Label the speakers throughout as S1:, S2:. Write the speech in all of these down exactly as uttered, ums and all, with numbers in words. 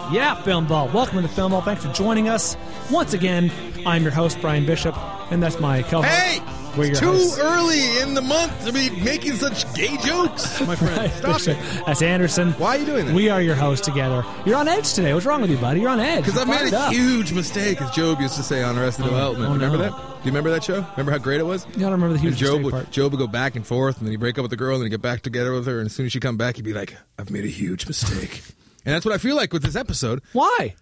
S1: Yeah, Film Vault. Welcome to the Film Vault. Thanks for joining us. Once again, I'm your host, Brian Bishop, and that's my co-host.
S2: Hey!
S1: We're
S2: It's
S1: your
S2: too
S1: hosts.
S2: early in the month to be making such gay jokes, my friend.
S1: Right,
S2: Stop
S1: Bishop.
S2: it.
S1: That's Anderson.
S2: Why are you doing that?
S1: We are your hosts together. You're on edge today. What's wrong with you, buddy? You're on edge.
S2: Because I
S1: You're
S2: made
S1: fired
S2: a
S1: up.
S2: huge mistake, as Job used to say on Arrested Development.
S1: oh,
S2: Remember
S1: no.
S2: that? Do you remember that show? Remember how great it was?
S1: Yeah, I don't remember the huge
S2: And Job
S1: mistake
S2: would,
S1: part.
S2: Job would go back and forth, and then he'd break up with the girl, and then he'd get back together with her, and as soon as she come back, he'd be like, I've made a huge mistake. And that's what I feel like with this episode.
S1: Why?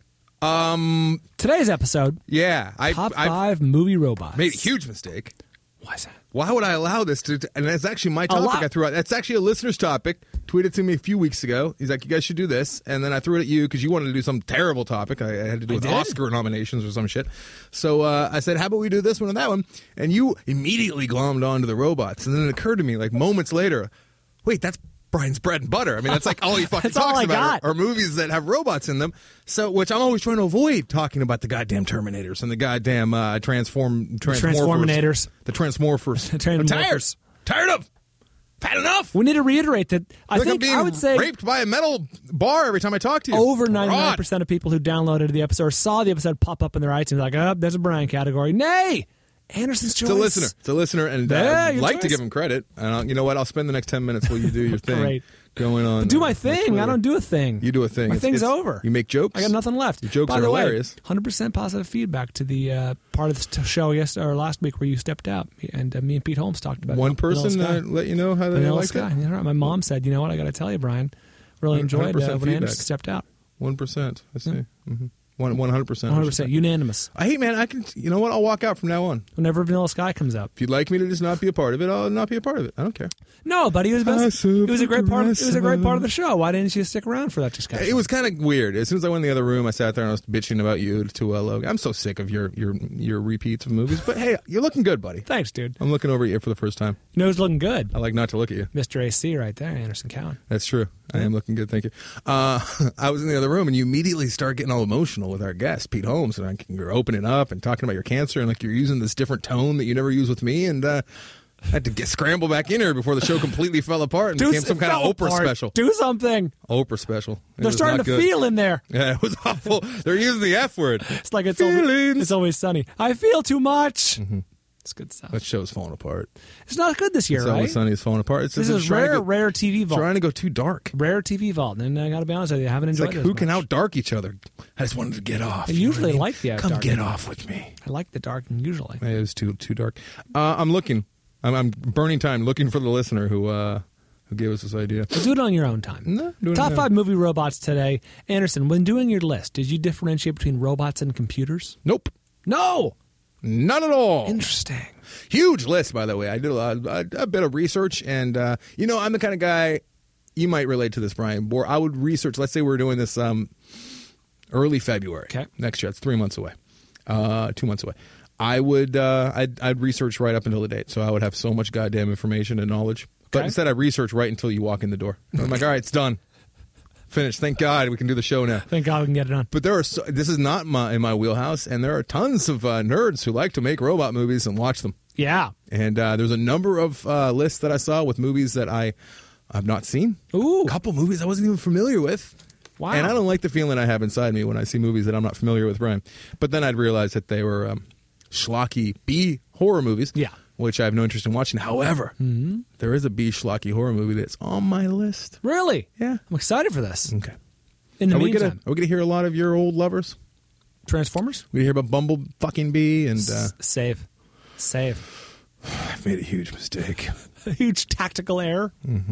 S2: Um,
S1: Today's episode,
S2: yeah. I,
S1: top
S2: I
S1: five movie robots.
S2: made a huge mistake.
S1: Why is that?
S2: Why would I allow this to, to- and that's actually my topic
S1: lot.
S2: I threw out. That's actually a listener's topic. Tweeted to me a few weeks ago. He's like, you guys should do this. And then I threw it at you because you wanted to do some terrible topic. I, I had to do
S1: I
S2: with
S1: did?
S2: Oscar nominations or some shit. So uh, I said, how about we do this one and that one? And you immediately glommed onto the robots. And then it occurred to me, like moments later, wait, that's Brian's bread and butter. I mean, that's like all he fucking
S1: That's all
S2: talks
S1: I
S2: about
S1: got.
S2: Are, are movies that have robots in them. So, which I'm always trying to avoid talking about the goddamn Terminators and the goddamn uh, transform Transmorphers.
S1: Transforminators.
S2: The Transmorphers.
S1: The Transmorphers.
S2: I'm tired. Tired of. Had enough.
S1: We need to reiterate that I
S2: Like I'm
S1: think
S2: being
S1: I would say
S2: raped by a metal bar every time I talk to you.
S1: over
S2: God.
S1: ninety-nine percent of people who downloaded the episode or saw the episode pop up in their iTunes like, oh, there's a Brian category. Nay! Anderson's choice.
S2: It's a listener. It's a listener, and uh,
S1: Yeah,
S2: I'd
S1: your
S2: like to
S1: choice.
S2: give him credit. And I'll, you know what? I'll spend the next ten minutes while you do your thing.
S1: Great.
S2: Going on.
S1: Do
S2: uh,
S1: my
S2: on
S1: thing.
S2: Twitter.
S1: I don't do a thing.
S2: You do a thing.
S1: My
S2: It's-
S1: thing's
S2: it's-
S1: over.
S2: You make jokes.
S1: I got nothing left.
S2: Your jokes
S1: By
S2: are
S1: the
S2: hilarious.
S1: Way, one hundred percent positive feedback to the uh, part of the t- show yesterday or last week where you stepped out, and uh, me and Pete Holmes talked about
S2: One
S1: it. Vanilla
S2: person
S1: Sky.
S2: uh, let you know how they
S1: Vanilla
S2: liked
S1: Sky.
S2: it.
S1: Yeah, right. My mom said, you know what, I got to tell you, Brian, really enjoyed
S2: one hundred percent
S1: uh, when
S2: feedback.
S1: Anderson stepped out.
S2: One percent. I see. Mm-hmm. One one hundred percent.
S1: one hundred percent unanimous.
S2: I hate, man. I can. You know what? I'll walk out from now on.
S1: Whenever Vanilla Sky comes up.
S2: If you'd like me to just not be a part of it, I'll not be a part of it. I don't care.
S1: No, but he was best.
S2: Passive
S1: It was a great part. Of, it was a great part of the
S2: aggressive.
S1: show. Why didn't you stick around for that discussion?
S2: It was kind of weird. As soon as I went in the other room, I sat there and I was bitching about you to uh, Logan. I'm so sick of your your your repeats of movies. But hey, you're looking good, buddy.
S1: Thanks, dude.
S2: I'm looking over at you for the first time.
S1: You know who's looking good?
S2: I like not to look at you.
S1: Mister A C right there, Anderson Cowan.
S2: That's true. I am looking good. Thank you. Uh, I was in the other room, and you immediately start getting all emotional with our guest, Pete Holmes, and like, you're opening up and talking about your cancer, and like you're using this different tone that you never use with me, and uh, I had to get scramble back in here before the show completely fell apart and
S1: Do
S2: became
S1: s-
S2: some kind of
S1: fell
S2: Oprah
S1: apart.
S2: special.
S1: Do something.
S2: Oprah special. It
S1: They're
S2: was
S1: starting
S2: not
S1: to
S2: good.
S1: feel in there.
S2: Yeah, it was awful. They're using the F word.
S1: It's like it's always,
S2: Feelings.
S1: it's always sunny. I feel too much. It's good stuff.
S2: That show's falling apart.
S1: It's not good this year,
S2: It's
S1: right?
S2: always sunny. It's falling apart. It's
S1: This
S2: it's
S1: is
S2: trying to
S1: rare,
S2: go-
S1: rare T V vault.
S2: Trying to go too dark.
S1: Rare T V vault. And I got to be honest with you, I haven't
S2: It's
S1: enjoyed
S2: like
S1: it.
S2: who
S1: as
S2: can
S1: much.
S2: out dark each other? I just wanted to get off.
S1: I
S2: you know
S1: usually
S2: what mean?
S1: like the
S2: Come
S1: dark.
S2: get off with me.
S1: I like the dark usually.
S2: It was too too dark. Uh, I'm looking. I'm, I'm burning time looking for the listener who uh, who gave us this idea.
S1: Well, do it on your own time.
S2: No, doing
S1: Top
S2: it now.
S1: five movie robots today. Anderson, when doing your list, did you differentiate between robots and computers?
S2: Nope,
S1: No.
S2: none at all.
S1: Interesting.
S2: Huge list, by the way. I did a, lot, a, a bit of research, and uh, you know, I'm the kind of guy. You might relate to this, Brian. Where I would research. Let's say we're doing this um, early February
S1: Okay.
S2: next year. It's three months away, uh, two months away. I would uh, I'd, I'd research right up until the date, so I would have so much goddamn information and knowledge. But
S1: Okay.
S2: instead, I research right until you walk in the door. I'm like, all right, it's done, finished. Thank God we can do the show now.
S1: Thank God we can get it done.
S2: But there are so, this is not my, in my wheelhouse, and there are tons of uh, nerds who like to make robot movies and watch them.
S1: Yeah.
S2: And uh, there's a number of uh, lists that I saw with movies that I I've not seen.
S1: Ooh.
S2: A couple movies I wasn't even familiar with.
S1: Wow.
S2: And I don't like the feeling I have inside me when I see movies that I'm not familiar with, Brian. But then I'd realize that they were um, schlocky B horror movies.
S1: Yeah.
S2: Which I have no interest in watching. However,
S1: Mm-hmm.
S2: there is a B schlocky horror movie that's on my list.
S1: Really?
S2: Yeah.
S1: I'm excited for this.
S2: Okay.
S1: In the
S2: Are we
S1: meantime,
S2: gonna are we gonna hear a lot of your old lovers?
S1: Transformers?
S2: We hear about Bumble fucking Bee and uh,
S1: S- save. Save.
S2: I've made a huge mistake.
S1: A huge tactical error.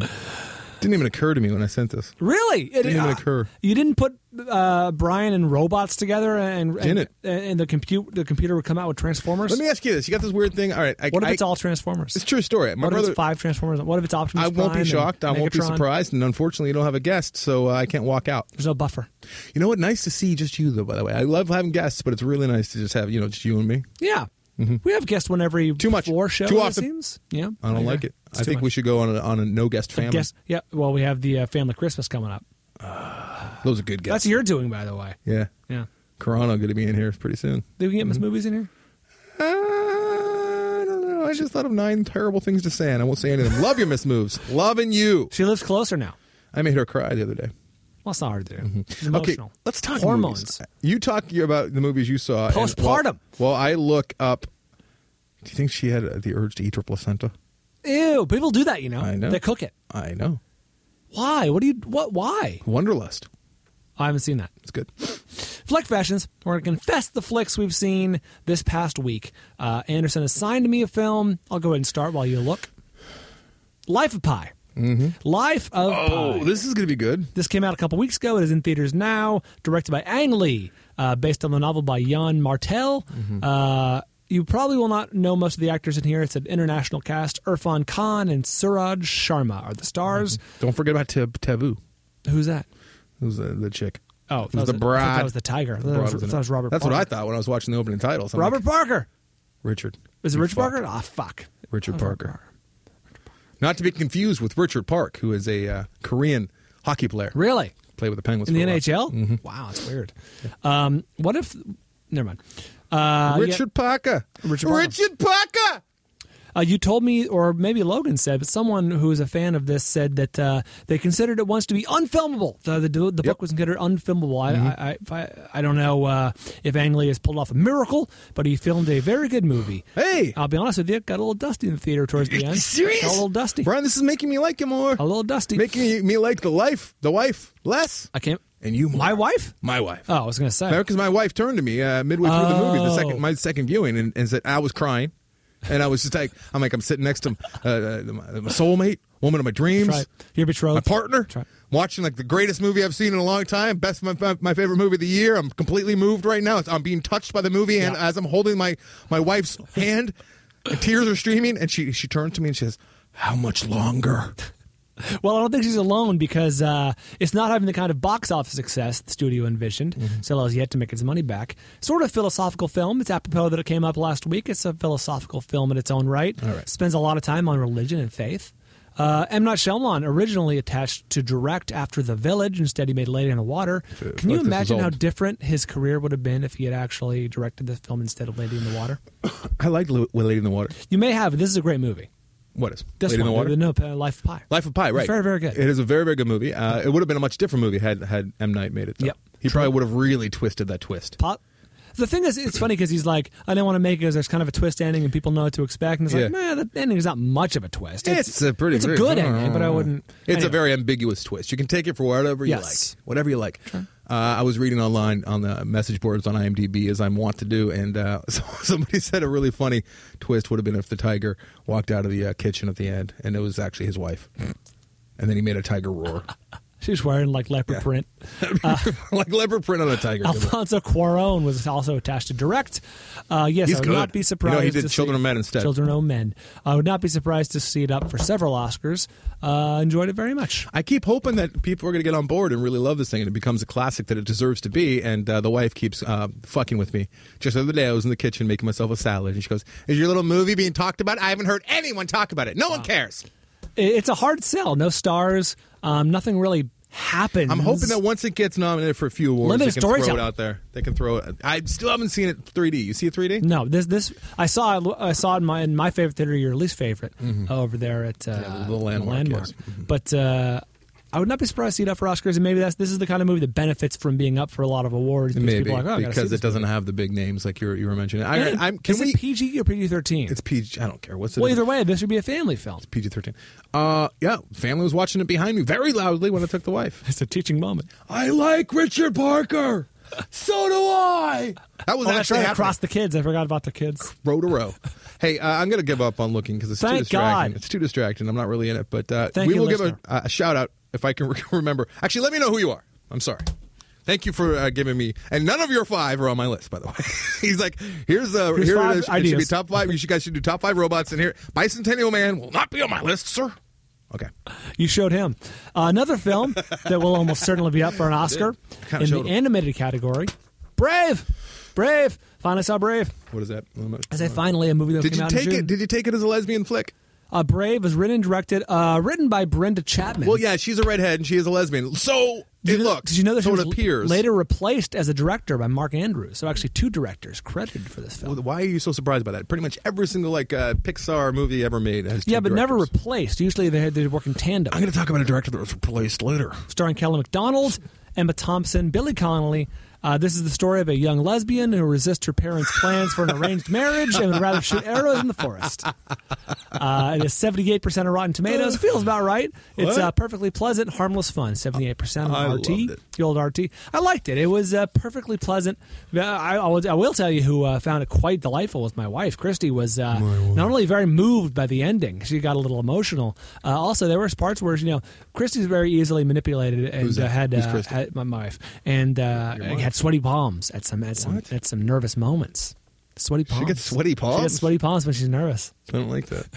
S2: Didn't even occur to me when I sent this.
S1: Really? It
S2: Didn't even
S1: uh,
S2: occur.
S1: You didn't put uh, Brian and robots together, and and,
S2: Didn't.
S1: and the compute the computer would come out with Transformers.
S2: Let me ask you this: you got this weird thing. All right, I,
S1: what if
S2: I,
S1: it's all Transformers?
S2: It's a true story. My
S1: what if
S2: brother,
S1: it's five Transformers? What if it's Optimus
S2: I won't
S1: Prime
S2: be shocked. I
S1: and
S2: won't be
S1: Megatron?
S2: surprised. And unfortunately, you don't have a guest, so uh, I can't walk out.
S1: There's no buffer.
S2: You know what? Nice to see just you, though. By the way, I love having guests, but it's really nice to just have you know just you and me.
S1: Yeah. We have guests one every
S2: Too much.
S1: four shows,
S2: Too
S1: it
S2: often.
S1: seems. Yeah.
S2: I don't
S1: Yeah.
S2: like it.
S1: It's
S2: I
S1: too
S2: think
S1: much.
S2: we should go on a, on a no guest family.
S1: Guess, yeah. Well, we have the uh, family Christmas coming up.
S2: Those are good guests.
S1: That's you're doing, by the way.
S2: Yeah,
S1: Yeah.
S2: Corona going to be in here pretty soon.
S1: Did we get
S2: Mm-hmm.
S1: Miss Movies in here?
S2: Uh, I don't know. I just thought of nine terrible things to say, and I won't say any of them. Love you, Miss Moves. Loving you.
S1: She lives closer now.
S2: I made her cry the other day.
S1: Well, it's not hard to do.
S2: Mm-hmm.
S1: It's emotional.
S2: Okay, let's talk
S1: hormones.
S2: movies. You talk about the movies you saw. and
S1: Postpartum.
S2: Well, well, I look up. Do you think she had uh, the urge to eat her placenta?
S1: Ew, people do that, you know.
S2: I know.
S1: They cook it.
S2: I know.
S1: Why? What do you? What? Why?
S2: Wanderlust.
S1: I haven't seen that.
S2: It's good.
S1: Flick Fashions. We're going to confess the flicks we've seen this past week. Uh, Anderson assigned me a film. I'll go ahead and start while you look. Life of Pi. Mm-hmm. Life of
S2: Oh,
S1: Pi.
S2: this is going to be good.
S1: This came out a couple weeks ago. It is in theaters now. Directed by Ang Lee. Uh, based on the novel by Jan Martel. Mm-hmm. Uh, you probably will not know most of the actors in here. It's an international cast. Irfan Khan and Suraj Sharma are the stars.
S2: Mm-hmm. Don't forget about Te- Tevu.
S1: Who's that?
S2: Who's the, the chick?
S1: Oh,
S2: Who's
S1: that was
S2: the
S1: a- I
S2: bride.
S1: thought that was the tiger. I thought
S2: The
S1: that was,
S2: broad
S1: I
S2: in
S1: thought it was
S2: it.
S1: Robert
S2: That's
S1: Parker.
S2: what I thought when I was watching the opening titles. I'm
S1: Robert
S2: like,
S1: Parker.
S2: Richard.
S1: Is it
S2: You
S1: Richard
S2: fuck.
S1: Parker? Ah, fuck.
S2: Richard
S1: Oh,
S2: Parker.
S1: Robert
S2: Not to be confused with Richard Park, who is a uh, Korean hockey player.
S1: Really?
S2: Played with the Penguins
S1: In the
S2: for a
S1: N
S2: while.
S1: H L?
S2: Mm-hmm.
S1: Wow, that's weird. Um, what if... Never mind. Uh,
S2: Richard Parker.
S1: Richard Parker.
S2: Richard Parker.
S1: Uh, you told me, or maybe Logan said, but someone who is a fan of this said that uh, they considered it once to be unfilmable. The, the, the book
S2: Yep.
S1: was considered unfilmable. I,
S2: Mm-hmm.
S1: I, I, if I, I don't know uh, if Ang Lee has pulled off a miracle, but he filmed a very good movie.
S2: Hey.
S1: I'll be honest with you, it got a little dusty in the theater towards the end.
S2: Serious?
S1: Got a little dusty.
S2: Brian, this is making me like you more.
S1: A little dusty.
S2: Making me, me like the life, the wife less.
S1: I can't.
S2: And you more.
S1: My wife?
S2: My wife.
S1: Oh, I was going to say.
S2: Because my wife turned to me uh, midway through the movie, the
S1: Oh.
S2: second, my second viewing, and, and said I was crying, and I was just like, I'm like, I'm sitting next to uh, uh, my, my soulmate, woman of my dreams,
S1: That's right. Your betrothed.
S2: my partner,
S1: That's right.
S2: watching like the greatest movie I've seen in a long time, best my, my, my favorite movie of the year. I'm completely moved right now. It's, I'm being touched by the movie, and
S1: Yeah.
S2: as I'm holding my my wife's hand, and tears are streaming, and she she turns to me and she says, "How much longer?"
S1: Well, I don't think she's alone because uh, it's not having the kind of box office success the studio envisioned.
S2: Mm-hmm.
S1: Still has yet to make its money back. Sort of philosophical film. It's apropos that it came up last week. It's a philosophical film in its own right.
S2: All right.
S1: Spends a lot of time on religion and faith. Uh, M. Night Shyamalan originally attached to direct after The Village. Instead, he made Lady in the Water.
S2: Uh,
S1: Can you
S2: like this
S1: imagine
S2: was
S1: how
S2: old.
S1: different his career would have been if he had actually directed this film instead of Lady in the Water?
S2: I liked Li- Lady in the Water.
S1: You may have. This is a great movie.
S2: What is
S1: This
S2: Lady
S1: one,
S2: in the Water?
S1: No, uh, Life of Pi.
S2: Life of Pi, right?
S1: Very, very good.
S2: It is a very, very good movie. Uh, it would have been a much different movie had had M. Night made it. though.
S1: Yep.
S2: He probably would have really twisted that twist.
S1: Pot. The thing is, it's funny because he's like, I didn't want to make it because there's kind of a twist ending and people know what to expect. And it's
S2: Yeah.
S1: like, man, the ending is not much of a twist.
S2: It's, a pretty.
S1: It's a
S2: very-
S1: good ending, but I wouldn't.
S2: It's
S1: anyway.
S2: a very ambiguous twist. You can take it for whatever you
S1: Yes.
S2: like. Whatever you like. Uh, I was reading online on the message boards on IMDb as I'm wont to do, and uh, so somebody said a really funny twist would have been if the tiger walked out of the uh, kitchen at the end, and it was actually his wife, and then he made a tiger roar,
S1: She's wearing like leopard
S2: Yeah.
S1: print.
S2: like leopard print on a tiger.
S1: Alfonso Cuarón was also attached to direct. Uh, yes,
S2: He's
S1: I would
S2: good.
S1: not be
S2: You
S1: surprised.
S2: know, he did
S1: to
S2: Children
S1: see
S2: of Men instead.
S1: Children of Men. I would not be surprised to see it up for several Oscars. Uh, enjoyed it very much.
S2: I keep hoping that people are going to get on board and really love this thing, and it becomes a classic that it deserves to be. And uh, the wife keeps uh, fucking with me. Just the other day, I was in the kitchen making myself a salad, and she goes, "Is your little movie being talked about? I haven't heard anyone talk about it. No one cares."
S1: It- It's a hard sell. No stars. Um, nothing really happens.
S2: I'm hoping that once it gets nominated for a few awards,
S1: Limited
S2: they can throw it
S1: storytelling.
S2: out there. They can throw it. I still haven't seen it three D. You see it three D?
S1: No, this this I saw it- I saw it in my in my favorite theater, your least favorite, over there at uh,
S2: Mm-hmm. the Landmark, yes. Mm-hmm.
S1: But uh, I would not be surprised to see it up for Oscars, and maybe that's this is the kind of movie that benefits from being up for a lot of awards. Because
S2: Maybe
S1: people are like, oh, I gotta see
S2: because
S1: this
S2: it doesn't
S1: movie.
S2: have the big names like you were, you were mentioning. I,
S1: And
S2: I'm, can
S1: is
S2: we?
S1: it P G or P G thirteen?
S2: It's P G. I don't care. What's it?
S1: Well, either way, this would be a family film.
S2: P G thirteen. Uh, yeah, family was watching it behind me very loudly when I took the wife.
S1: It's a teaching moment.
S2: I like Richard Parker. So do I. That was
S1: Oh, that's
S2: actually
S1: right.
S2: happening.
S1: Across the kids, I forgot about the kids.
S2: row to row. Hey, uh, I'm going to give up on looking because it's too
S1: Thank
S2: distracting.
S1: God.
S2: It's too distracting. I'm not really in it, but uh,
S1: Thank
S2: we
S1: you,
S2: will give
S1: listener.
S2: a, a shout out if I can remember. Actually, let me know who you are. I'm sorry. Thank you for uh, giving me. And none of your five are on my list, by the way. He's like, here's uh,
S1: Here's
S2: here
S1: five
S2: it is. It should
S1: ideas.
S2: be top five. You should, guys should do top five robots. And here, Bicentennial Man will not be on my list, sir. Okay.
S1: You showed him. Uh, another film that will almost certainly be up for an Oscar
S2: Kinda
S1: in
S2: showed
S1: the
S2: him.
S1: animated category. Brave! Brave! Finally saw Brave.
S2: What is that?
S1: I say finally a movie that
S2: Did
S1: came
S2: you
S1: out in
S2: take
S1: June.
S2: it? Did you take it as a lesbian flick?
S1: Uh, Brave was written and directed, uh, written by Brenda Chapman.
S2: Well, yeah, she's a redhead and she is a lesbian. So
S1: Did
S2: it
S1: you,
S2: looks.
S1: Did you know that
S2: so
S1: she
S2: it
S1: was
S2: appears.
S1: later replaced as a director by Mark Andrews? So actually, two directors credited for this film.
S2: Well, why are you so surprised by that? Pretty much every single like uh, Pixar movie ever made has two
S1: yeah, but never
S2: directors.
S1: replaced. Usually they they work in tandem.
S2: I'm going to talk about a director that was replaced later.
S1: Starring Kelly MacDonald, Emma Thompson, Billy Connolly. Uh, this is the story of a young lesbian who resists her parents' plans for an arranged marriage and would rather shoot arrows in the forest. Uh, it is seventy-eight percent of Rotten Tomatoes. Feels about right. It's uh, perfectly pleasant, harmless fun. seventy-eight percent on
S2: I
S1: R T.
S2: loved it.
S1: The old R T. I liked it. It was uh, perfectly pleasant. I, I, will, I will tell you who uh, found it quite delightful was my wife. Christy was uh, not only very moved by the ending, she got a little emotional. Uh, also, there were parts where, you know, Christy's very easily manipulated and
S2: Who's
S1: uh,
S2: that?
S1: had,
S2: Who's
S1: uh,
S2: Christy?
S1: had my, my wife and uh,
S2: Your wife?
S1: had sweaty palms at some at some
S2: What?
S1: at some nervous moments. Sweaty palms.
S2: She gets sweaty palms?
S1: She gets sweaty palms when she's nervous.
S2: I don't like that.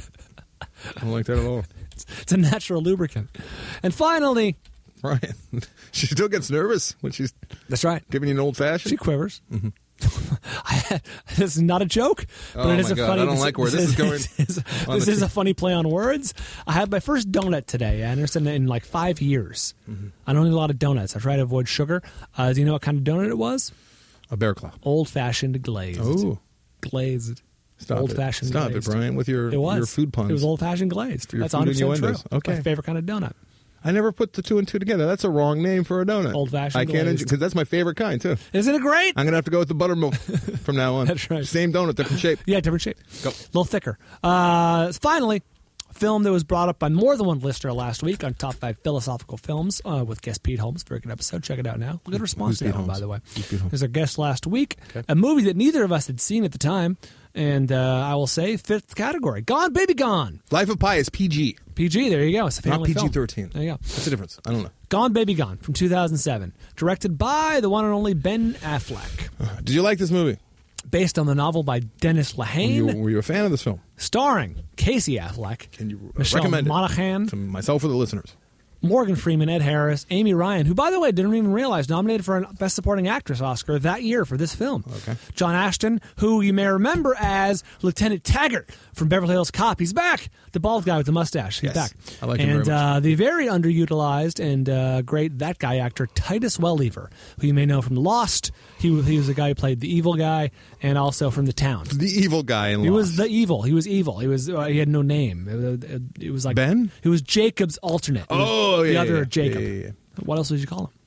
S2: I don't like that at all.
S1: It's, it's a natural lubricant. And finally,
S2: Ryan, she still gets nervous when she's
S1: that's right.
S2: giving you an old fashioned.
S1: She quivers. Mm-hmm. I had, this is not a joke, but
S2: Oh
S1: it is
S2: my
S1: a
S2: God,
S1: funny.
S2: I don't like where this is going
S1: This is,
S2: on
S1: this
S2: the
S1: is
S2: t-
S1: a funny play on words. I had my first donut today, Anderson, in like five years. Mm-hmm. I don't eat a lot of donuts. I try to avoid sugar. Uh, do you know what kind of donut it was?
S2: A bear claw.
S1: Old fashioned glazed.
S2: Oh,
S1: glazed.
S2: stop
S1: old
S2: it.
S1: fashioned.
S2: Stop
S1: glazed.
S2: it, Brian, with your
S1: It was
S2: your food puns.
S1: It was old fashioned glazed.
S2: Your
S1: That's
S2: food
S1: one hundred percent true.
S2: innuendos. Okay.
S1: My favorite kind of donut.
S2: I never put the two and two together. That's a wrong name for a donut.
S1: Old-fashioned
S2: I can't
S1: glazed.
S2: because that's my favorite kind too.
S1: Isn't it great?
S2: I'm gonna have to go with the buttermilk from now on.
S1: That's right.
S2: Same donut, different shape.
S1: Yeah, different shape.
S2: Go.
S1: A little thicker. Uh, finally, a film that was brought up by more than one listener last week on Top five Philosophical Films uh, with guest Pete Holmes. Very good episode. Check it out now. Good response
S2: Who's
S1: to
S2: Pete
S1: that one,
S2: Holmes?
S1: by the way.
S2: Who's Pete Holmes?
S1: There's our guest last week.
S2: Okay.
S1: A movie that neither of us had seen at the time. And uh, I will say, fifth category. Gone, Baby Gone.
S2: Life of Pi is P G,
S1: P G, there you go. It's a
S2: not
S1: family
S2: P G
S1: film.
S2: thirteen.
S1: There you go.
S2: What's the difference? I don't know.
S1: Gone, Baby Gone from two thousand seven. Directed by the one and only Ben Affleck.
S2: Uh, Did you like this movie?
S1: Based on the novel by Dennis
S2: Were
S1: Lehane.
S2: you, were you a fan of this film?
S1: Starring Casey Affleck.
S2: Can you uh,
S1: Michelle
S2: recommend
S1: Monaghan.
S2: it to myself or the listeners?
S1: Morgan Freeman, Ed Harris, Amy Ryan, who, by the way, didn't even realize, nominated for a Best Supporting Actress Oscar that year for this film.
S2: Okay.
S1: John Ashton, who you may remember as Lieutenant Taggart from Beverly Hills Cop. He's back. The bald guy with the mustache. He's
S2: Yes.
S1: back.
S2: I like him
S1: and,
S2: very much.
S1: Uh, the very underutilized and uh, great that guy actor, Titus Welliver, who you may know from Lost. He, he was the guy who played the evil guy, and also from The Town.
S2: The evil guy in
S1: He
S2: Lost.
S1: was the evil. He was evil. He was. Uh, he had no name. It, it, it was like
S2: Ben?
S1: He was Jacob's alternate. He was
S2: Oh,
S1: the
S2: yeah,
S1: other
S2: yeah,
S1: Jacob.
S2: yeah, yeah, yeah.
S1: What else would you call him?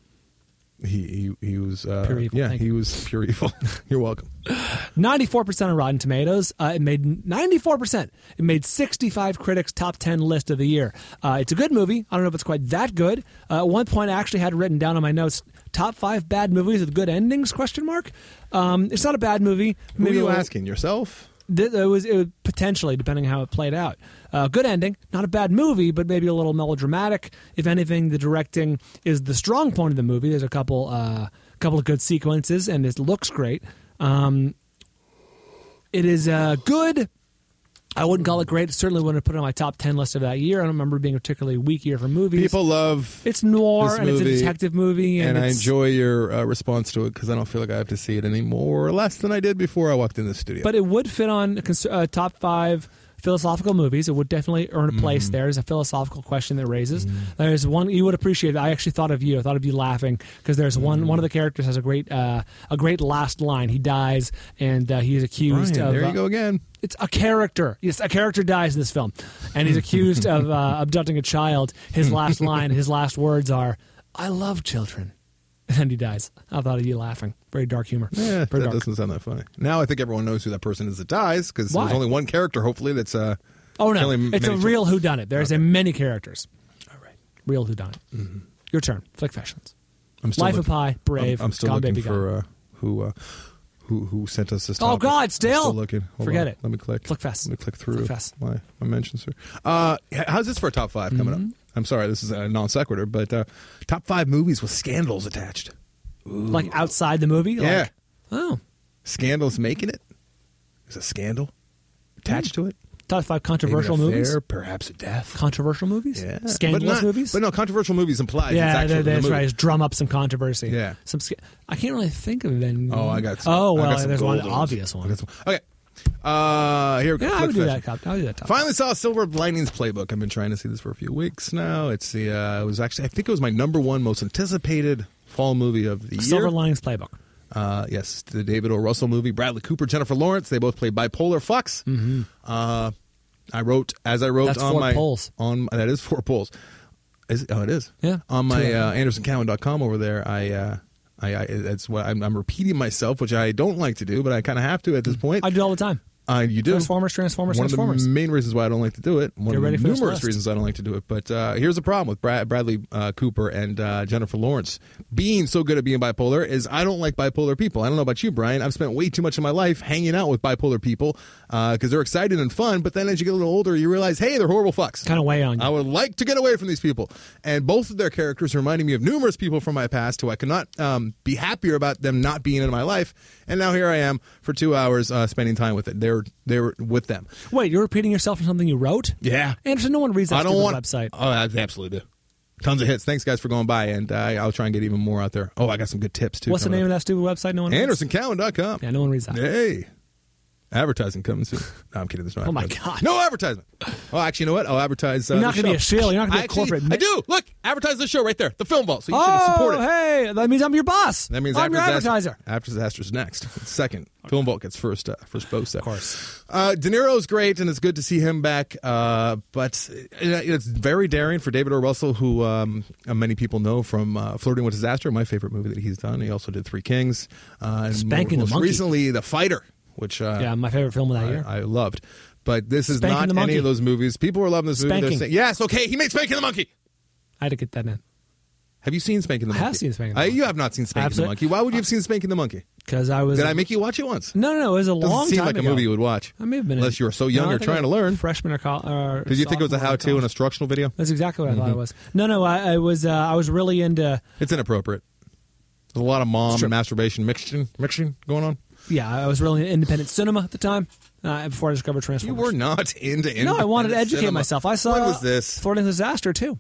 S2: He he he was uh,
S1: Pure evil,
S2: Yeah,
S1: thank
S2: he
S1: you.
S2: was pure evil. You're welcome.
S1: Ninety-four percent on Rotten Tomatoes. Uh, it made ninety-four percent. It made sixty-five critics' top ten list of the year. Uh, it's a good movie. I don't know if it's quite that good. Uh, at one point, I actually had written down on my notes top five bad movies with good endings? Question mark. Um, it's not a bad movie.
S2: Who are
S1: Maybe
S2: you
S1: a little-
S2: asking yourself?
S1: Th- It was, it was potentially, depending on how it played out. Uh, good ending, not a bad movie, but maybe a little melodramatic. If anything, the directing is the strong point of the movie. There's a couple, uh, couple of good sequences, and it looks great. Um, it is uh, good. I wouldn't call it great. Certainly wouldn't have put it on my top ten list of that year. I don't remember it being a particularly weak year for movies.
S2: People love
S1: It's noir,
S2: this
S1: and it's a
S2: movie,
S1: detective movie, and,
S2: and I
S1: it's,
S2: enjoy your uh, response to it because I don't feel like I have to see it any more or less than I did before I walked in the studio.
S1: But it would fit on a cons- uh, top five philosophical movies. It would definitely earn a place
S2: Mm-hmm.
S1: there. There's a philosophical question that raises. There's one you would appreciate. I actually thought of you. I thought of you laughing because there's one. One of the characters has a great, uh, a great last line. He dies, and uh, he's accused
S2: Brian,
S1: of.
S2: there
S1: uh,
S2: you go again.
S1: It's a character. Yes, a character dies in this film, and he's accused of uh, abducting a child. His last line, his last words are, "I love children," and he dies. I thought of you laughing. Very dark humor.
S2: Yeah,
S1: Very
S2: that
S1: dark.
S2: doesn't sound that funny. Now I think everyone knows who that person is that dies because
S1: Why?
S2: there's only one character, hopefully, that's uh,
S1: Oh no,
S2: killing
S1: it's a
S2: many
S1: real whodunit. There's a many characters.
S2: All right.
S1: Real whodunit.
S2: Mm-hmm.
S1: Your turn. Flick Fashions.
S2: I'm still
S1: Life
S2: looking,
S1: of Pi, Brave,
S2: I'm, I'm still
S1: Gone
S2: looking
S1: Baby
S2: for
S1: Gone.
S2: uh, who uh, who who sent us this.
S1: Oh,
S2: topic.
S1: God,
S2: I'm
S1: still?
S2: still looking. Hold
S1: Forget
S2: on.
S1: it.
S2: Let me click.
S1: Flickfest.
S2: Let me click through
S1: Flickfest.
S2: my my mentions here. Uh, how's this for a top five coming
S1: Mm-hmm.
S2: up? I'm sorry, this is a non sequitur, but uh, top five movies with scandals attached.
S1: Like outside the movie? Like,
S2: Yeah.
S1: Oh.
S2: Scandals making it. There's a scandal attached to it.
S1: Top five
S2: Maybe
S1: controversial
S2: an affair,
S1: movies?
S2: perhaps a death.
S1: Controversial movies?
S2: Yeah,
S1: Scandalous
S2: but not,
S1: movies?
S2: But no, controversial movies implies
S1: yeah,
S2: it's actually
S1: that-
S2: the
S1: that's
S2: movie.
S1: right. It's drum up some controversy.
S2: Yeah.
S1: Some. Sca- I can't really think of any.
S2: Oh, I got. Some,
S1: Oh
S2: I
S1: well,
S2: got some
S1: there's one
S2: gold ones.
S1: obvious
S2: I
S1: one.
S2: got some- Okay, Uh, here we go.
S1: Yeah, I
S2: Flick
S1: would do
S2: Fest.
S1: that. Cop. I would do that. Top.
S2: Finally saw Silver Linings Playbook. I've been trying to see this for a few weeks now. It's the uh, it was actually I think it was my number one most anticipated fall movie of the year.
S1: Silver Linings Playbook.
S2: Uh, yes, the David O. Russell movie. Bradley Cooper, Jennifer Lawrence. They both play bipolar fucks.
S1: Mm-hmm.
S2: Uh, I wrote as I wrote
S1: That's
S2: on
S1: four
S2: my
S1: polls.
S2: on that is four polls. Is it? Oh, it is.
S1: Yeah.
S2: On my
S1: Two.
S2: uh, Anderson Cowan dot com over there, I. Uh, I, I that's what I'm, I'm repeating myself, which I don't like to do, but I kind of have to at this point.
S1: I do it all the time.
S2: Uh, you do.
S1: Transformers, Transformers,
S2: One
S1: Transformers.
S2: of the main reasons why I don't like to do it. One
S1: Get
S2: of
S1: ready
S2: the
S1: for this
S2: numerous
S1: list.
S2: reasons I don't like to do it. But uh, here's the problem with Brad, Bradley uh, Cooper and uh, Jennifer Lawrence being so good at being bipolar is I don't like bipolar people. I don't know about you, Brian. I've spent way too much of my life hanging out with bipolar people because uh, they're exciting and fun. But then as you get a little older, you realize, hey, they're horrible fucks.
S1: Kind of weigh on you.
S2: I would like to get away from these people. And both of their characters are reminding me of numerous people from my past who I cannot um, be happier about them not being in my life. And now here I am for two hours uh, spending time with it. They're they're with them.
S1: Wait, you're repeating yourself from something you wrote?
S2: Yeah.
S1: Anderson, no one reads that
S2: I don't
S1: stupid
S2: want
S1: website.
S2: Oh, I absolutely do. Tons of hits. Thanks, guys, for going by, and uh, I'll try and get even more out there. Oh, I got some good tips, too.
S1: What's the name of that stupid website no one reads?
S2: Anderson Cowan dot com.
S1: Yeah, no one reads that.
S2: Hey. Advertising coming soon. No, I'm kidding. There's no
S1: Oh, my
S2: advertising.
S1: God.
S2: No advertisement. Oh, actually, you know what? I'll advertise uh,
S1: You're not
S2: the
S1: going to be a
S2: show.
S1: shill. You're not going
S2: I
S1: to be a
S2: actually-
S1: corporate.
S2: I do. Look, advertise the show right there. The Film Vault. So you
S1: Oh,
S2: should support it.
S1: hey, that means I'm your boss.
S2: That means
S1: I'm
S2: after
S1: your
S2: disaster,
S1: advertiser.
S2: After disaster's next. Second. Film Vault gets first uh, first post. Of
S1: course.
S2: Uh, De Niro's great, and it's good to see him back. Uh, but it, it's very daring for David O. Russell, who um, many people know from uh, Flirting with Disaster, my favorite movie that he's done. He also did Three Kings. Uh, and
S1: Spanking the
S2: most
S1: Monkey.
S2: recently, The Fighter, which uh,
S1: Yeah, my favorite film of that year.
S2: I, I loved. But this is
S1: Spanking
S2: not
S1: the
S2: any
S1: Monkey.
S2: of those movies. People were loving this movie. They're
S1: Spanking.
S2: saying, yes, okay, he made Spanking the Monkey.
S1: I had to get that in.
S2: Have you seen Spanking the
S1: I
S2: Monkey?
S1: have seen Spanking the
S2: Uh,
S1: Monkey.
S2: you have not seen Spanking
S1: Absolute-
S2: the Monkey. Why would you have seen Spanking the Monkey?
S1: Because I was.
S2: Did I make you watch it once?
S1: No, no, no. It was a
S2: Doesn't
S1: long
S2: seem
S1: time
S2: like
S1: ago.
S2: a movie you would watch.
S1: I may have been.
S2: Unless
S1: in,
S2: you were so young
S1: no, I
S2: or
S1: think
S2: trying
S1: I
S2: to
S1: was
S2: learn.
S1: Freshman or college.
S2: Did you think it was a how-to, an instructional video?
S1: That's exactly what I
S2: Mm-hmm.
S1: thought it was. No, no. I, I was. Uh, I was really into.
S2: It's inappropriate. There's a lot of mom
S1: Sure.
S2: and masturbation mixing, mixing going on.
S1: Yeah, I was really into independent cinema at the time. Uh, before I discovered
S2: You
S1: Transformers.
S2: were not into
S1: No, I wanted to
S2: independent
S1: educate
S2: cinema.
S1: myself. I saw.
S2: When was this?
S1: Flirting with Disaster too.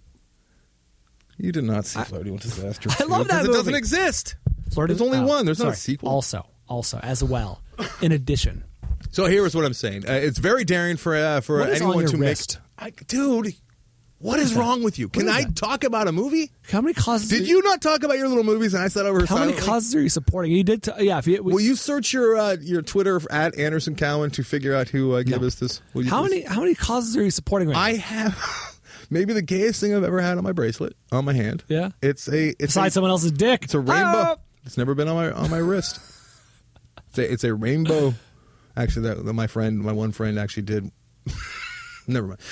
S2: You did not see Flirting with Disaster.
S1: I love that
S2: Because
S1: movie.
S2: It doesn't exist.
S1: Flirting.
S2: There's only
S1: oh,
S2: one. There's not a
S1: sorry.
S2: sequel.
S1: Also, also as well. In addition,
S2: So here is what I'm saying. Uh, it's very daring for uh, for
S1: What is
S2: anyone
S1: on your
S2: to
S1: wrist?
S2: make. I, dude, what is
S1: that?
S2: wrong with you? Can
S1: is
S2: I
S1: that?
S2: talk about a movie?
S1: how many causes?
S2: Did you not talk about your little movies and I sat over here
S1: How many
S2: silently?
S1: causes are you supporting? You did. T- yeah. If you,
S2: Will you search your uh, your Twitter at Anderson Cowan to figure out who uh, gave
S1: No.
S2: us this? Will you
S1: how
S2: please?
S1: many? How many causes are you supporting right
S2: I
S1: now?
S2: have maybe the gayest thing I've ever had on my bracelet on my hand.
S1: Yeah?
S2: it's a it's
S1: Besides
S2: a,
S1: someone else's dick.
S2: it's a rainbow.
S1: Ah!
S2: It's never been on my on my wrist. It's a, it's a rainbow. Actually, that, that my friend, my one friend, actually did. Never mind.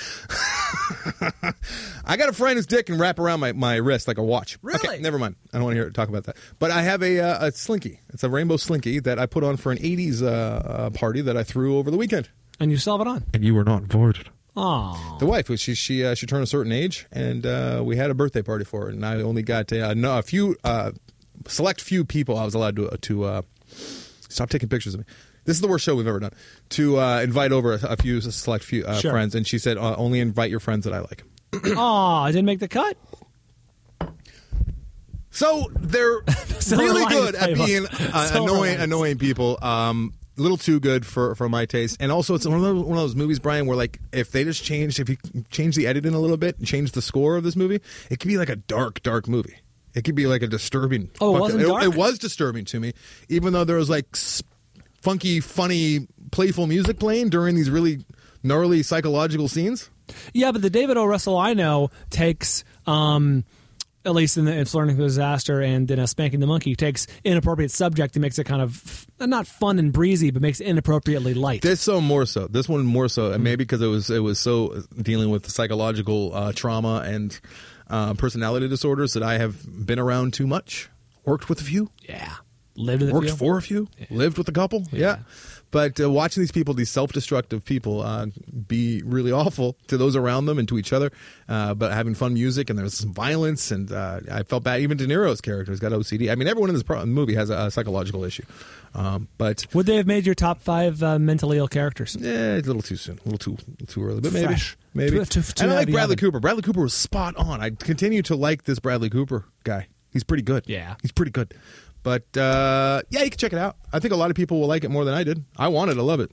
S2: I got a friend whose dick can wrap around my, my wrist like a watch.
S1: Really?
S2: Okay, never mind. I don't want to hear talk about that. But I have a, uh, a slinky. It's a rainbow slinky that I put on for an eighties uh, uh, party that I threw over the weekend.
S1: And you still have it on.
S2: And you were not invited.
S1: Oh.
S2: The wife, she she uh, she turned a certain age, and uh, we had a birthday party for her. And I only got uh, no, a few uh, select few people I was allowed to to uh, stop taking pictures of me. This is the worst show we've ever done. To uh, invite over a, a few select few uh,
S1: Sure.
S2: friends, and she said uh, only invite your friends that I like.
S1: Oh, I didn't make the cut.
S2: So they're
S1: Silver
S2: really
S1: Linings
S2: good at
S1: Playbook.
S2: being uh,
S1: Silver
S2: annoying,
S1: Linings.
S2: annoying people. Um, a little too good for, for my taste, and also it's one of, those, one of those movies, Brian, where like if they just changed, if you change the editing a little bit and change the score of this movie, it could be like a dark, dark movie. It could be like a disturbing.
S1: Oh, it
S2: fucking-
S1: wasn't dark?
S2: It, was disturbing to me, even though there was like s- funky, funny, playful music playing during these really gnarly psychological scenes.
S1: Yeah, but the David O. Russell I know takes, um, at least in, the, in Flirting with Disaster and in uh, Spanking the Monkey, takes inappropriate subject and makes it kind of f- not fun and breezy, but makes it inappropriately light.
S2: This so more so. This one more so,
S1: Mm-hmm.
S2: and maybe because it was it was so dealing with psychological uh, trauma and uh, personality disorders that I have been around too much. Worked with a few,
S1: yeah, lived with
S2: worked
S1: a few.
S2: for a few, lived with a couple. Yeah, but uh, watching these people, these self-destructive people, uh, be really awful to those around them and to each other. Uh, but having fun music and there's some violence, and uh, I felt bad. Even De Niro's character has got O C D. I mean, everyone in this pro- movie has a, a psychological issue. Um, but
S1: Would they have made your top five uh, mentally ill characters?
S2: yeah, it's a little too soon, a little too too early, but maybe,
S1: Fresh.
S2: maybe.
S1: Too- too- too
S2: and I like
S1: heavy
S2: Bradley
S1: oven.
S2: Cooper. Bradley Cooper was spot on. I continue to like this Bradley Cooper guy. He's pretty good.
S1: Yeah.
S2: he's pretty good. But uh, yeah, you can check it out. I think a lot of people will like it more than I did. I wanted to love it.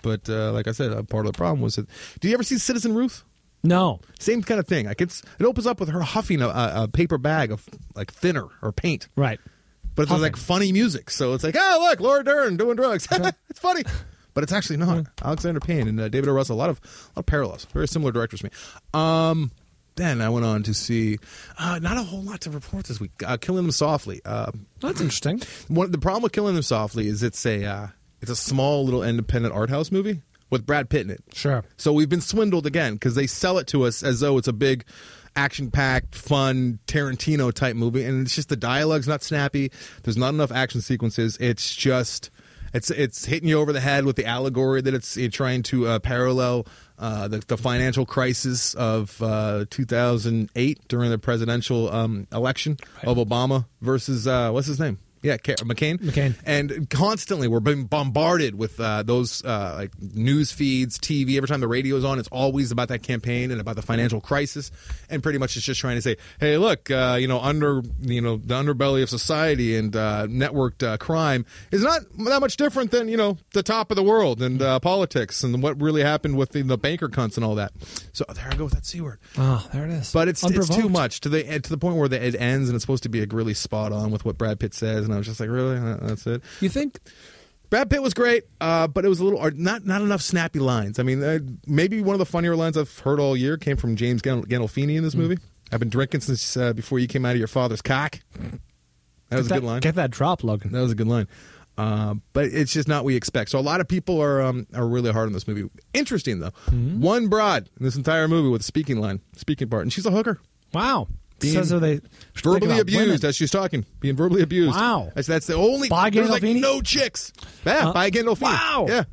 S2: But uh, like I said, uh, part of the problem was that. Do you ever see Citizen Ruth?
S1: No.
S2: Same kind of thing. Like it's it opens up with her huffing a, a paper bag of like thinner or paint.
S1: Right.
S2: But it's like funny music, so it's like, oh look, Laura Dern doing drugs. It's funny, but it's actually not. Alexander Payne and uh, David O. Russell, a lot of a lot of parallels. Very similar directors to me. Um, then I went on to see uh, not a whole lot to report this week. Uh, Killing Them Softly. Uh,
S1: That's interesting.
S2: One the problem with Killing Them Softly is it's a uh, it's a small little independent art house movie with Brad Pitt in it.
S1: Sure.
S2: So we've been swindled again because they sell it to us as though it's a big, action-packed, fun Tarantino type movie, and it's just the dialogue's not snappy. There's not enough action sequences. It's just it's it's hitting you over the head with the allegory that it's, it's trying to uh, parallel uh, the, the financial crisis of uh, two thousand eight during the presidential um, election right. of Obama versus uh, what's his name? Yeah, McCain.
S1: McCain.
S2: And constantly we're being bombarded with uh, those uh, like news feeds, T V. Every time the radio is on, it's always about that campaign and about the financial crisis. And pretty much it's just trying to say, hey, look, uh, you know, under you know the underbelly of society and uh, networked uh, crime is not that much different than you know the top of the world and uh, politics and what really happened with the, the banker cunts and all that. So there I go with that C word.
S1: Oh, there it is.
S2: But it's it's too much to the to the point where the, it ends and it's supposed to be like really spot on with what Brad Pitt says. And I was just like, really? That's it?
S1: You think?
S2: Brad Pitt was great, uh, but it was a little not not enough snappy lines. I mean, uh, maybe one of the funnier lines I've heard all year came from James Gandolfini in this movie. Mm. I've been drinking since uh, before you came out of your father's cock. That was
S1: get
S2: a good
S1: that,
S2: line.
S1: Get that drop, Logan.
S2: That was a good line. Uh, but it's just not what we expect. So a lot of people are um, are really hard on this movie. Interesting, though. Mm-hmm. One broad in this entire movie with a speaking line, speaking part, and she's a hooker.
S1: Wow.
S2: Being
S1: Says so they
S2: verbally abused women. As she's talking, being verbally abused.
S1: Wow,
S2: that's, that's the only.
S1: By
S2: there's like
S1: Gandolfini?
S2: No chicks. Yeah, uh, by Gandolfini.
S1: Wow.
S2: Yeah.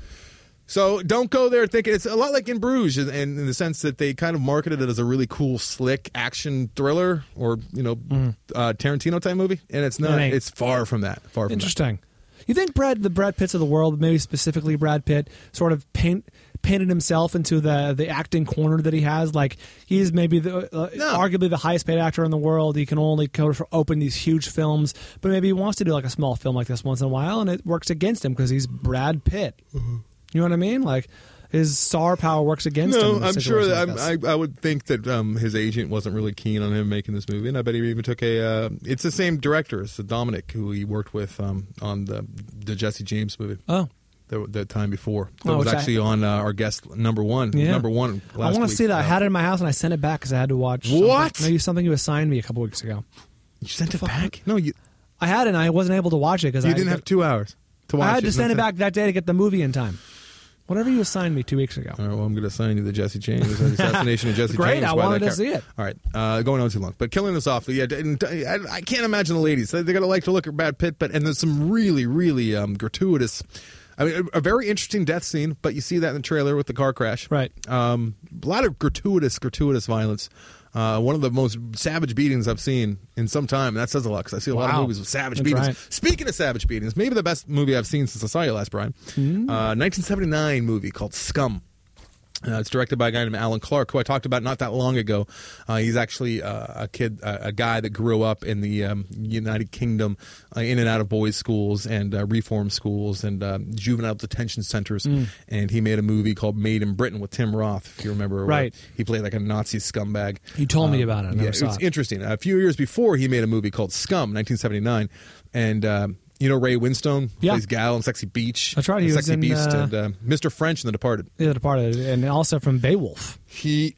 S2: So don't go there thinking it's a lot like In Bruges, in, in the sense that they kind of marketed it as a really cool, slick action thriller or you know mm. uh, Tarantino type movie, and it's not. It it's far from that. Far from
S1: Interesting.
S2: That.
S1: You think Brad, the Brad Pitts of the world, maybe specifically Brad Pitt, sort of paint. painted himself into the the acting corner that he has. Like he's maybe the uh, no. arguably the highest paid actor in the world. He can only go for open these huge films, but maybe he wants to do like a small film like this once in a while, and it works against him because he's Brad Pitt. Mm-hmm. You know what I mean? Like his star power works against
S2: no,
S1: him.
S2: No, I'm sure that like I, I would think that um, his agent wasn't really keen on him making this movie, and I bet he even took a. Uh, it's the same director as Dominic, who he worked with um, on the the Jesse James movie.
S1: Oh.
S2: The, the time before. That
S1: oh,
S2: was actually I, on uh, our guest number one.
S1: Yeah.
S2: Number one last
S1: I want to see that.
S2: Uh,
S1: I had it in my house and I sent it back because I had to watch.
S2: What?
S1: Something. No, something you assigned me a couple weeks ago.
S2: You sent it back? No, you.
S1: I had it and I wasn't able to watch it because
S2: you
S1: I
S2: didn't have two hours to watch it.
S1: I had to send it back that day to get the movie in time. Whatever you assigned me two weeks ago.
S2: All right, well, I'm going to assign you the Jesse James, the assassination of Jesse
S1: Great,
S2: James.
S1: Great, I wanted to car. see it.
S2: All right, uh, going on too long. But Killing Us Softly, yeah, and, I, I can't imagine the ladies. They're going to like to look at Brad Pitt, but and there's some really, really um, gratuitous... I mean, a, a very interesting death scene, but you see that in the trailer with the car crash.
S1: Right.
S2: Um, a lot of gratuitous, gratuitous violence. Uh, one of the most savage beatings I've seen in some time. And that says a lot because I see a wow. lot of movies with savage
S1: That's
S2: beatings.
S1: Right.
S2: Speaking of savage beatings, maybe the best movie I've seen since I saw you last, Brian.
S1: Mm-hmm.
S2: Uh, nineteen seventy-nine movie called Scum. Uh, it's directed by a guy named Alan Clark, who I talked about not that long ago. Uh, he's actually uh, a kid, uh, a guy that grew up in the um, United Kingdom, uh, in and out of boys' schools and uh, reform schools and uh, juvenile detention centers. Mm. And he made a movie called Made in Britain with Tim Roth, if you remember.
S1: Right.
S2: He played like a Nazi scumbag.
S1: You told
S2: um,
S1: me about it. I never
S2: yeah,
S1: saw
S2: it's
S1: it.
S2: interesting. A few years before, he made a movie called Scum, nineteen seventy-nine, and. Um, You know Ray Winstone
S1: yeah.
S2: plays Gal in Sexy Beach.
S1: That's right. He was
S2: Sexy
S1: in,
S2: Beast
S1: uh,
S2: and uh, Mister French in The Departed.
S1: Yeah, The Departed, and also from Beowulf.
S2: He,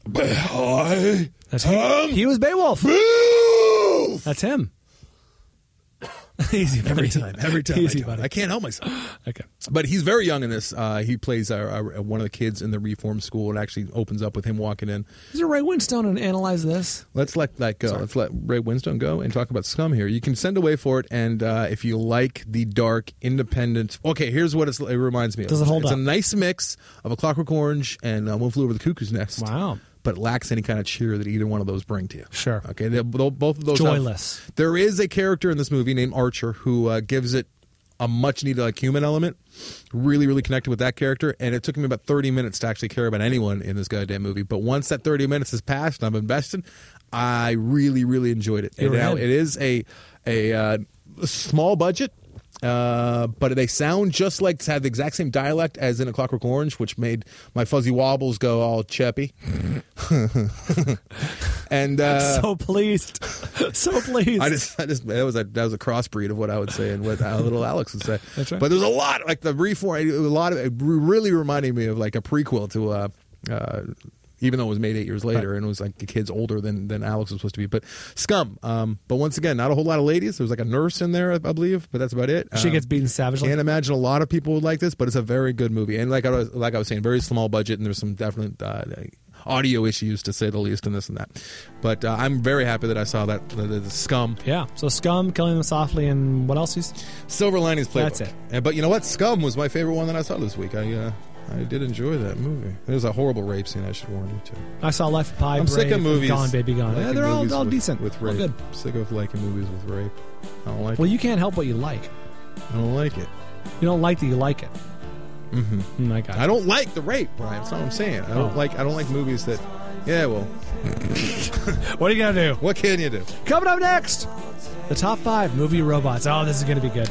S2: I,
S1: That's him. He was Beowulf.
S2: Beowulf.
S1: That's him. Easy
S2: every time. Every time.
S1: Easy,
S2: I, I can't help myself.
S1: Okay.
S2: But he's very young in this. Uh, he plays uh, uh, one of the kids in the reform school. It actually opens up with him walking in.
S1: Is there Ray Winstone and analyze this?
S2: Let's let that go.
S1: Sorry.
S2: Let's let Ray Winstone go and talk about Scum here. You can send away for it, and uh, if you like the dark, independent... Okay, here's what it's, it reminds me of.
S1: Does it hold
S2: it's
S1: up?
S2: It's a nice mix of A Clockwork Orange and uh, One Flew Over the Cuckoo's Nest.
S1: Wow.
S2: But lacks any kind of cheer that either one of those bring to you.
S1: Sure.
S2: Okay, they, both of those...
S1: Joyless.
S2: Have, there is a character in this movie named Archer who uh, gives it a much-needed like, human element. Really, really connected with that character, and it took me about thirty minutes to actually care about anyone in this goddamn movie. But once that thirty minutes has passed and I'm invested, I really, really enjoyed it. And now it is a, a uh, small budget, Uh, but they sound just like, have the exact same dialect as in A Clockwork Orange, which made my fuzzy wobbles go all cheppy. and uh,
S1: so pleased, so pleased.
S2: I just, I just, that was a that was a crossbreed of what I would say and what uh, little Alex would say.
S1: That's right.
S2: But there was a lot, like the reform, a lot of it really reminded me of like a prequel to. Uh, uh, Even though it was made eight years later, right. and it was like the kid's older than, than Alex was supposed to be. But Scum. Um, but once again, not a whole lot of ladies. There was like a nurse in there, I believe, but that's about it.
S1: She
S2: um,
S1: gets beaten savagely.
S2: Can't imagine a lot of people would like this, but it's a very good movie. And like I was, like I was saying, very small budget, and there's some definite uh, audio issues, to say the least, and this and that. But uh, I'm very happy that I saw that, the, the Scum.
S1: Yeah, so Scum, Killing Them Softly, and what else? Is
S2: Silver Linings Playbook.
S1: That's it.
S2: And, but you know what? Scum was my favorite one that I saw this week. I... Uh, I did enjoy that movie. There's a horrible rape scene, I should warn you, too.
S1: I saw Life of Pi,
S2: I'm
S1: Brave,
S2: sick of movies.
S1: Gone, Baby, Gone. Yeah, they're all, all
S2: with,
S1: decent.
S2: With rape.
S1: All good.
S2: I'm sick of liking movies with rape. I don't like
S1: well,
S2: it.
S1: you can't help what you like.
S2: I don't like it.
S1: You don't like that you like it.
S2: Mm-hmm.
S1: Mm, I got it.
S2: I don't like the rape, Brian. That's what I'm saying. I don't
S1: Oh.
S2: like I don't like movies that... Yeah, well...
S1: What are you going to do?
S2: What can you do?
S1: Coming up next, the top five movie robots. Oh, this is going to be good.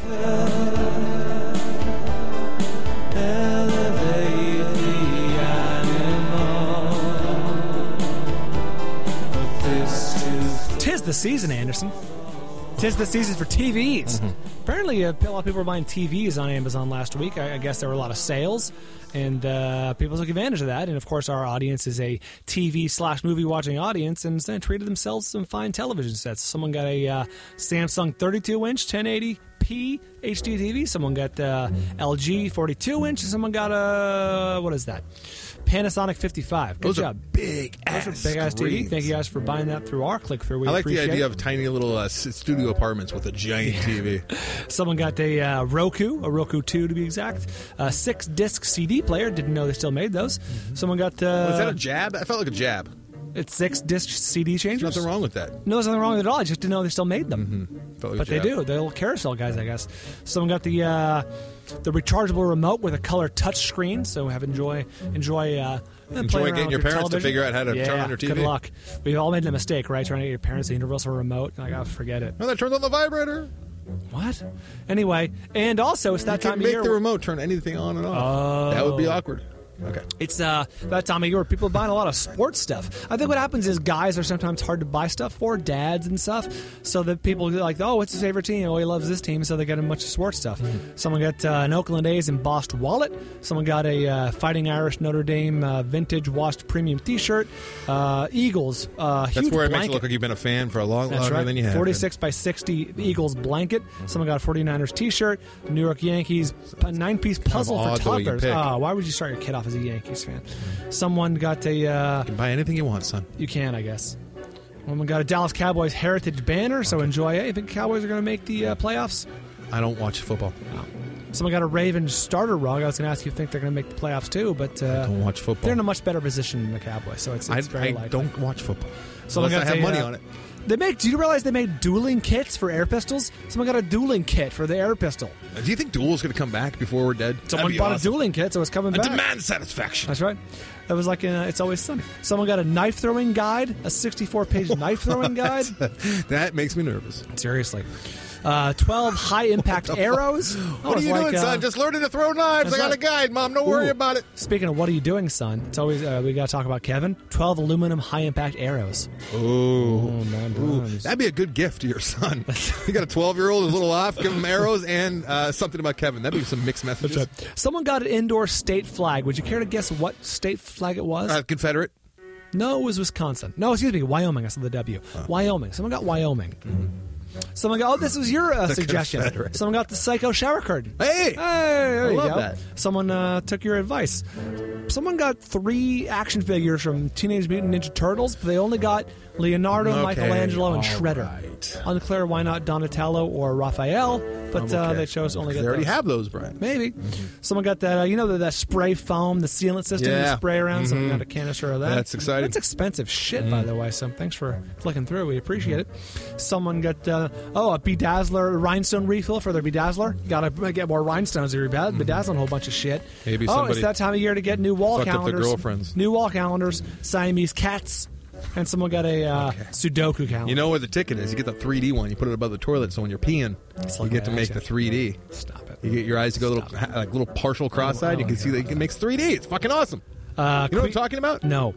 S1: Tis the season, Anderson. Tis the season for T Vs. Mm-hmm. Apparently, uh, a lot of people were buying T Vs on Amazon last week. I, I guess there were a lot of sales, and uh, people took advantage of that. And, of course, our audience is a T V slash movie-watching audience, and then treated themselves some fine television sets. Someone got a uh, Samsung thirty-two inch ten eighty p H D T V. Someone got uh, L G forty-two inch, and someone got a, what is that? Panasonic fifty-five. Good
S2: Those
S1: job.
S2: Are big ass
S1: Those are big ass T V. Thank you guys for buying that through our click through. We
S2: I like the
S1: appreciate
S2: idea
S1: it.
S2: of tiny little uh, studio apartments with a giant T V.
S1: Someone got a uh, Roku, a Roku two to be exact. A six disc C D player. Didn't know they still made those. Mm-hmm. Someone got. Uh,
S2: Was that a jab? That felt like a jab.
S1: It's six disc C D changers.
S2: There's nothing wrong with that.
S1: No, there's nothing wrong with it at all. I just didn't know they still made them.
S2: Mm-hmm. Felt like
S1: But
S2: a
S1: they
S2: jab.
S1: do. They're little carousel guys, I guess. Someone got the uh, the rechargeable remote with a color touch screen. So have enjoy enjoy. Uh,
S2: Enjoy getting your parents to figure out how to
S1: yeah,
S2: turn on your T V.
S1: Good luck. We've all made the mistake, right? Trying to get your parents a universal remote. Like, oh, forget it.
S2: No, that turns on the vibrator.
S1: What? Anyway, and also it's that
S2: you
S1: time
S2: can
S1: of
S2: make
S1: year.
S2: the remote turn anything on and off.
S1: Oh.
S2: That would be awkward. Okay.
S1: It's uh, that time of year where people are buying a lot of sports stuff. I think what happens is guys are sometimes hard to buy stuff for, dads and stuff, so that people are like, oh, what's his favorite team? Oh, he loves this team, so they get a bunch of sports stuff. Mm-hmm. Someone got uh, an Oakland A's embossed wallet. Someone got a uh, Fighting Irish Notre Dame uh, vintage washed premium T-shirt. Uh, Eagles, uh,
S2: That's
S1: huge
S2: where it
S1: blanket.
S2: makes it look like you've been a fan for a long,
S1: That's
S2: longer
S1: right.
S2: than you have.
S1: forty-six by sixty Eagles blanket. Someone got a forty-niners T-shirt. New York Yankees a nine-piece puzzle
S2: Kind of
S1: for
S2: odd the way you
S1: toddlers.
S2: pick.
S1: Oh, why would you start your kid off as a Yankees fan? Someone got a. Uh,
S2: You can buy anything you want, son.
S1: you can, I guess. Someone got a Dallas Cowboys heritage banner. So enjoy it. You think Cowboys are going to make the uh, playoffs?
S2: I don't watch football.
S1: Someone got a Ravens starter rug. I was going to ask you if you think they're going to make the playoffs too, but uh,
S2: I don't watch football.
S1: they're in a much better position than the Cowboys. So it's,
S2: I,
S1: it's very
S2: I
S1: likely.
S2: don't watch football.
S1: Someone
S2: Unless I
S1: got
S2: have
S1: a,
S2: money
S1: uh,
S2: on it.
S1: They make. Do you realize they made dueling kits for air pistols? Someone got a dueling kit for the air pistol.
S2: Do you think Duel's going to come back before we're dead?
S1: Someone
S2: That'd be
S1: bought
S2: awesome.
S1: a dueling kit, so it's coming
S2: I
S1: back.
S2: demand satisfaction.
S1: That's right. That was like in uh, It's Always Sunny. Someone got a knife throwing guide, a sixty-four page knife throwing guide.
S2: That makes me nervous.
S1: Seriously. Uh, twelve high impact arrows.
S2: What are you doing, son? Just learning to throw knives.
S1: That's
S2: I got
S1: right.
S2: a guide, Mom. Don't worry
S1: Ooh.
S2: about it.
S1: Speaking of what are you doing, son? It's always uh, we got to talk about Kevin. twelve aluminum high impact arrows.
S2: Oh,
S1: man,
S2: Ooh.
S1: Brian.
S2: That'd be a good gift to your son. You got a twelve-year-old who's a little off. Give him arrows and uh, something about Kevin. That'd be some mixed messages.
S1: Someone got an indoor state flag. Would you care to guess what state flag it was?
S2: Uh, Confederate.
S1: No, it was Wisconsin. No, excuse me, Wyoming. I said the W.
S2: Oh.
S1: Wyoming. Someone got Wyoming. Mm-hmm. Someone got, oh, this was your uh, suggestion.
S2: Confederate.
S1: Someone got the Psycho shower curtain.
S2: Hey!
S1: Hey, there
S2: I
S1: you
S2: love
S1: go.
S2: that.
S1: Someone uh, took your advice. Someone got three action figures from Teenage Mutant Ninja Turtles, but they only got Leonardo,
S2: Okay,
S1: Michelangelo, and
S2: all
S1: Shredder.
S2: right.
S1: Unclear why not Donatello or Raphael, but
S2: I'm
S1: uh,
S2: okay.
S1: they chose to only
S2: They
S1: get
S2: already
S1: those.
S2: have those, Brian.
S1: Maybe. Someone got that, uh, you know, the, that spray foam, the sealant system you
S2: Yeah.
S1: spray around. Someone
S2: Mhm.
S1: got a canister of that.
S2: That's exciting.
S1: That's expensive shit, by the way, so thanks for clicking through. We appreciate it. Someone got, uh, oh, a Bedazzler rhinestone refill for their Bedazzler. You got to get more rhinestones. You're bed- bedazzling a whole bunch of shit.
S2: Maybe
S1: oh,
S2: somebody
S1: it's that time of year to get new wall
S2: fucked up their
S1: calendars.
S2: girlfriends.
S1: New wall calendars, Siamese cats. And someone got a uh,
S2: Okay.
S1: Sudoku calendar.
S2: You know where the ticket is. You get the three D one. You put it above the toilet, so when you're peeing,
S1: It's
S2: you
S1: like
S2: get to
S1: my
S2: make
S1: eyes
S2: the
S1: get-
S2: three D.
S1: Stop it.
S2: You get your eyes to go a little,
S1: Stop
S2: ha- like little partial cross-eyed. You
S1: I
S2: can
S1: don't
S2: see that
S1: care
S2: it makes three D. It's fucking awesome.
S1: Uh,
S2: You know what I'm
S1: Que-
S2: talking about?
S1: No.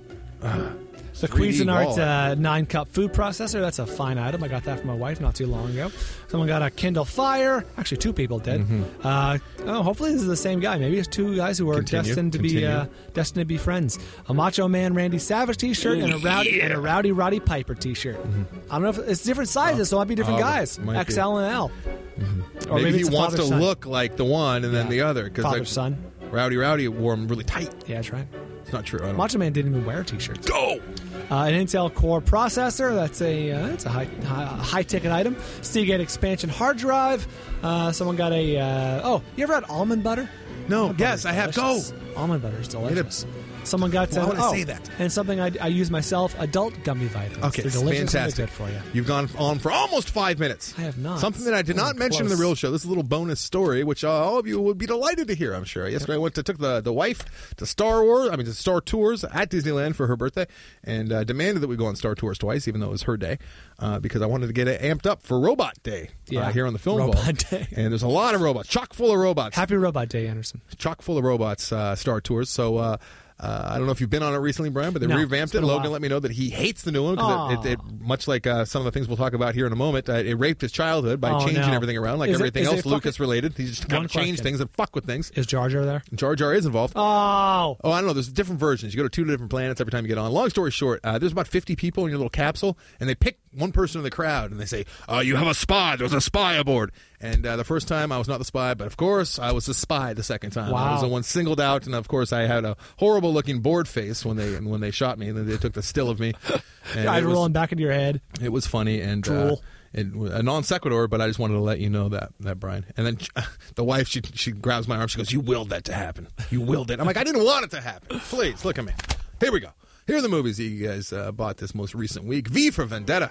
S1: The
S2: three D
S1: Cuisinart
S2: wall.
S1: uh, nine cup food processor. That's a fine item. I got that from my wife not too long ago. Someone got a Kindle Fire. Actually, two people did.
S2: Mm-hmm.
S1: Uh, oh, hopefully this is the same guy. Maybe it's two guys who are
S2: Continue,
S1: destined to
S2: continue.
S1: be uh, destined to be friends. A Macho Man Randy Savage T-shirt and a rowdy and a Rowdy Roddy Piper T-shirt. I don't know if it's different sizes, so it might be different
S2: Oh,
S1: guys.
S2: might be.
S1: X L and L. Or
S2: Maybe,
S1: maybe
S2: he
S1: it's a
S2: wants to
S1: father-son.
S2: look like the one and then
S1: Yeah.
S2: the other. Because
S1: Father son.
S2: Rowdy Rowdy wore them really tight.
S1: Yeah, that's right.
S2: It's not true. I don't
S1: Macho Man didn't even wear T-shirts.
S2: Go!
S1: Uh, an Intel Core processor. That's a uh, that's a high, high high ticket item. Seagate expansion hard drive. Uh, someone got a. Uh, oh, you ever had almond butter?
S2: No.
S1: Almond
S2: Yes,
S1: butter's
S2: I have. Go!
S1: delicious. Almond butter is delicious. Someone got.
S2: Why
S1: uh,
S2: would I
S1: oh,
S2: say that?
S1: And something I, I use myself. Adult gummy vitamins.
S2: Okay,
S1: they're delicious.
S2: fantastic.
S1: And they're good for you.
S2: You've gone on for almost five minutes.
S1: I have not.
S2: Something that I did
S1: Oh,
S2: not mention in the
S1: close.
S2: real show. This is a little bonus story, which uh, all of you would be delighted to hear, I'm sure. Yesterday I went to took the, the wife to Star Wars, I mean to Star Tours at Disneyland for her birthday, and uh, demanded that we go on Star Tours twice, even though it was her day, uh, because I wanted to get it amped up for Robot Day
S1: Yeah.
S2: uh, here on the Film
S1: Robot
S2: Vault.
S1: Day.
S2: And there's a lot of robots, chock full of robots.
S1: Happy Robot Day, Anderson.
S2: Chock full of robots, uh, Star Tours. So uh, uh, I don't know if you've been on it recently, Brian, but they
S1: No,
S2: revamped
S1: it's been
S2: it.
S1: a
S2: Logan
S1: while.
S2: let me know that he hates the new one because it, it, it, much like uh, some of the things we'll talk about here in a moment, uh, it raped his childhood by
S1: Oh,
S2: changing
S1: no.
S2: everything around, like
S1: Is it-
S2: everything
S1: is it
S2: else
S1: fucking-
S2: Lucas related. He just kind
S1: One
S2: of changed
S1: question.
S2: things and fuck with things.
S1: Is Jar Jar there?
S2: Jar Jar is involved.
S1: Oh,
S2: Oh, I don't know. There's different versions. You go to two different planets every time you get on. Long story short, uh, there's about fifty people in your little capsule, and they pick one person in the crowd, and they say, uh, you have a spy. There's a spy aboard. And uh, the first time, I was not the spy, but of course, I was the spy the second time. I
S1: Wow.
S2: was the one singled out, and of course, I had a horrible-looking bored face when they when they shot me, and then they took the still of me. And
S1: eyes
S2: it was,
S1: rolling back into your head.
S2: it was funny, and uh,
S1: Drool.
S2: it, a non sequitur, but I just wanted to let you know that, that Brian. And then the wife, she she grabs my arm. She goes, "You willed that to happen. You willed it." I'm like, "I didn't want it to happen. Please look at me. Here we go. Here are the movies that you guys uh, bought this most recent week. V for Vendetta,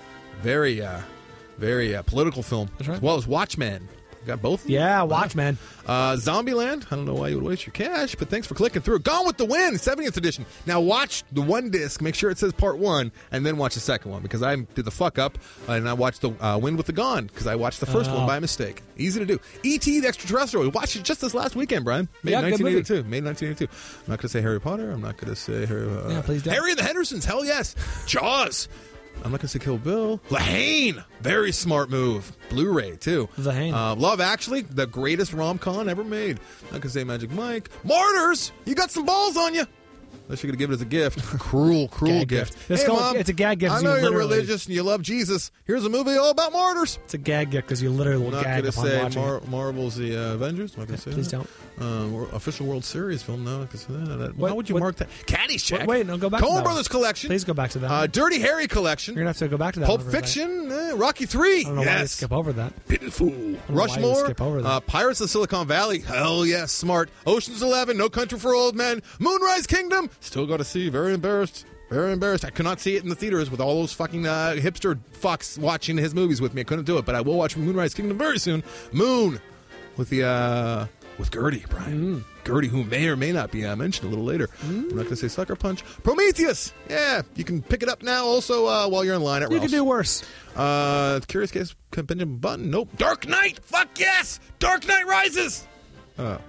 S2: very uh, very uh, political film,
S1: That's right.
S2: as well as Watchmen. Got both. of them?
S1: Yeah, Watchmen.
S2: Uh, Zombieland. I don't know why you would waste your cash, but thanks for clicking through. Gone with the Wind, seventieth edition. Now watch the one disc. Make sure it says part one, and then watch the second one because I did the fuck up and I watched the uh, Wind with the Gone because I watched the first
S1: Oh.
S2: one by mistake. Easy to do. E T the Extraterrestrial. We watched it just this last weekend, Brian. Made
S1: Yeah,
S2: in
S1: good movie.
S2: nineteen eighty-two. Made in nineteen eighty-two. I'm not going to say Harry Potter. I'm not going to say Harry. Uh,
S1: Yeah, please don't.
S2: Harry and the Hendersons. Hell yes. Jaws. I'm not going to say Kill Bill. Lahane. Very smart move. Blu-ray, too.
S1: Lahane.
S2: Uh, Love Actually, the greatest rom-com ever made. Not going to say Magic Mike. Martyrs. You got some balls on you. Unless you're going to give it as a gift. Cruel, cruel
S1: Gag
S2: gift.
S1: gift. It's
S2: Hey,
S1: called-
S2: Mom,
S1: it's a gag gift.
S2: I
S1: You
S2: know you're
S1: literally-
S2: religious and you love Jesus. Here's a movie all about martyrs.
S1: It's a gag gift because you literally will
S2: I'm not
S1: gag
S2: going to
S1: upon
S2: say
S1: watching
S2: Mar-
S1: it.
S2: Marvel's the uh, Avengers. I'm not going to say
S1: Please
S2: that.
S1: don't.
S2: Uh, wor- official World Series film. No, because that. that-
S1: What-
S2: How would you
S1: what-
S2: mark that? Caddyshack.
S1: Wait, wait, no, go back to
S2: Coen
S1: that
S2: Brothers
S1: one.
S2: Collection.
S1: Please go back to that.
S2: Uh,
S1: one.
S2: Dirty Harry Collection.
S1: You're gonna have to go back to that.
S2: Pulp
S1: one for a
S2: Fiction.
S1: second.
S2: eh, Rocky three.
S1: I don't know why you
S2: Yes.
S1: skip over that.
S2: Pitiful.
S1: know why you
S2: Rushmore.
S1: skip over that.
S2: Uh, Pirates of Silicon Valley. Hell yes, smart. Ocean's Eleven. No Country for Old Men. Moonrise Kingdom. Still got to see. Very embarrassed. Very embarrassed. I could not see it in the theaters with all those fucking uh, hipster fucks watching his movies with me. I couldn't do it, but I will watch Moonrise Kingdom very soon. Moon with the uh, with Gertie, Brian.
S1: Mm.
S2: Gertie, who may or may not be uh, mentioned a little later. I'm not going to say Sucker Punch. Prometheus. Yeah, you can pick it up now. Also, uh, while you're in line at
S1: You
S2: Ralph's.
S1: can do worse.
S2: Uh, Curious Case Benjamin Button. Nope. Dark Knight. Fuck yes. Dark Knight Rises. Oh.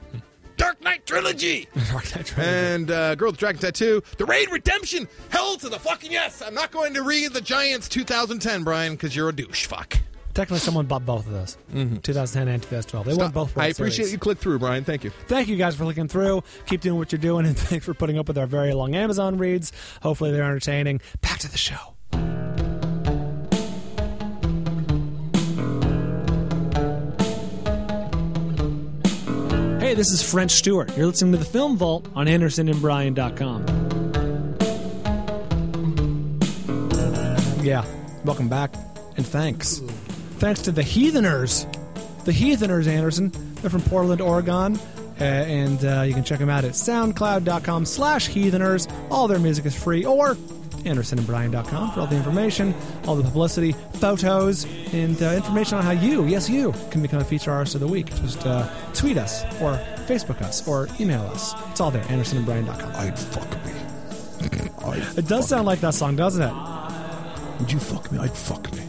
S2: Dark Knight Trilogy.
S1: Dark Knight Trilogy.
S2: And uh, Girl with the Dragon Tattoo. The Raid Redemption. Hell to the fucking yes. I'm not going to read the Giants twenty ten, Brian, because you're a douche. Fuck.
S1: Technically, someone bought both of those. twenty ten and twenty twelve. They won both. World
S2: I appreciate
S1: Series.
S2: you click through, Brian. Thank you.
S1: Thank you guys for looking through. Keep doing what you're doing, and thanks for putting up with our very long Amazon reads. Hopefully, they're entertaining. Back to the show. Hey, this is French Stewart. You're listening to the Film Vault on Anderson and Brian dot com. Yeah, welcome back, and thanks. Thanks to the Heatheners. The Heatheners, Anderson. They're from Portland, Oregon. Uh, and uh, you can check them out at soundcloud.com slash heatheners. All their music is free. Or anderson and brian dot com for all the information, all the publicity, photos, and uh, information on how you, yes you, can become a feature artist of the week. Just uh, tweet us, or Facebook us, or email us. It's all there, anderson and brian dot com.
S2: I'd fuck me. I'd
S1: It does
S2: fuck
S1: sound like that song, doesn't it?
S2: me. Would you fuck me? I'd fuck me.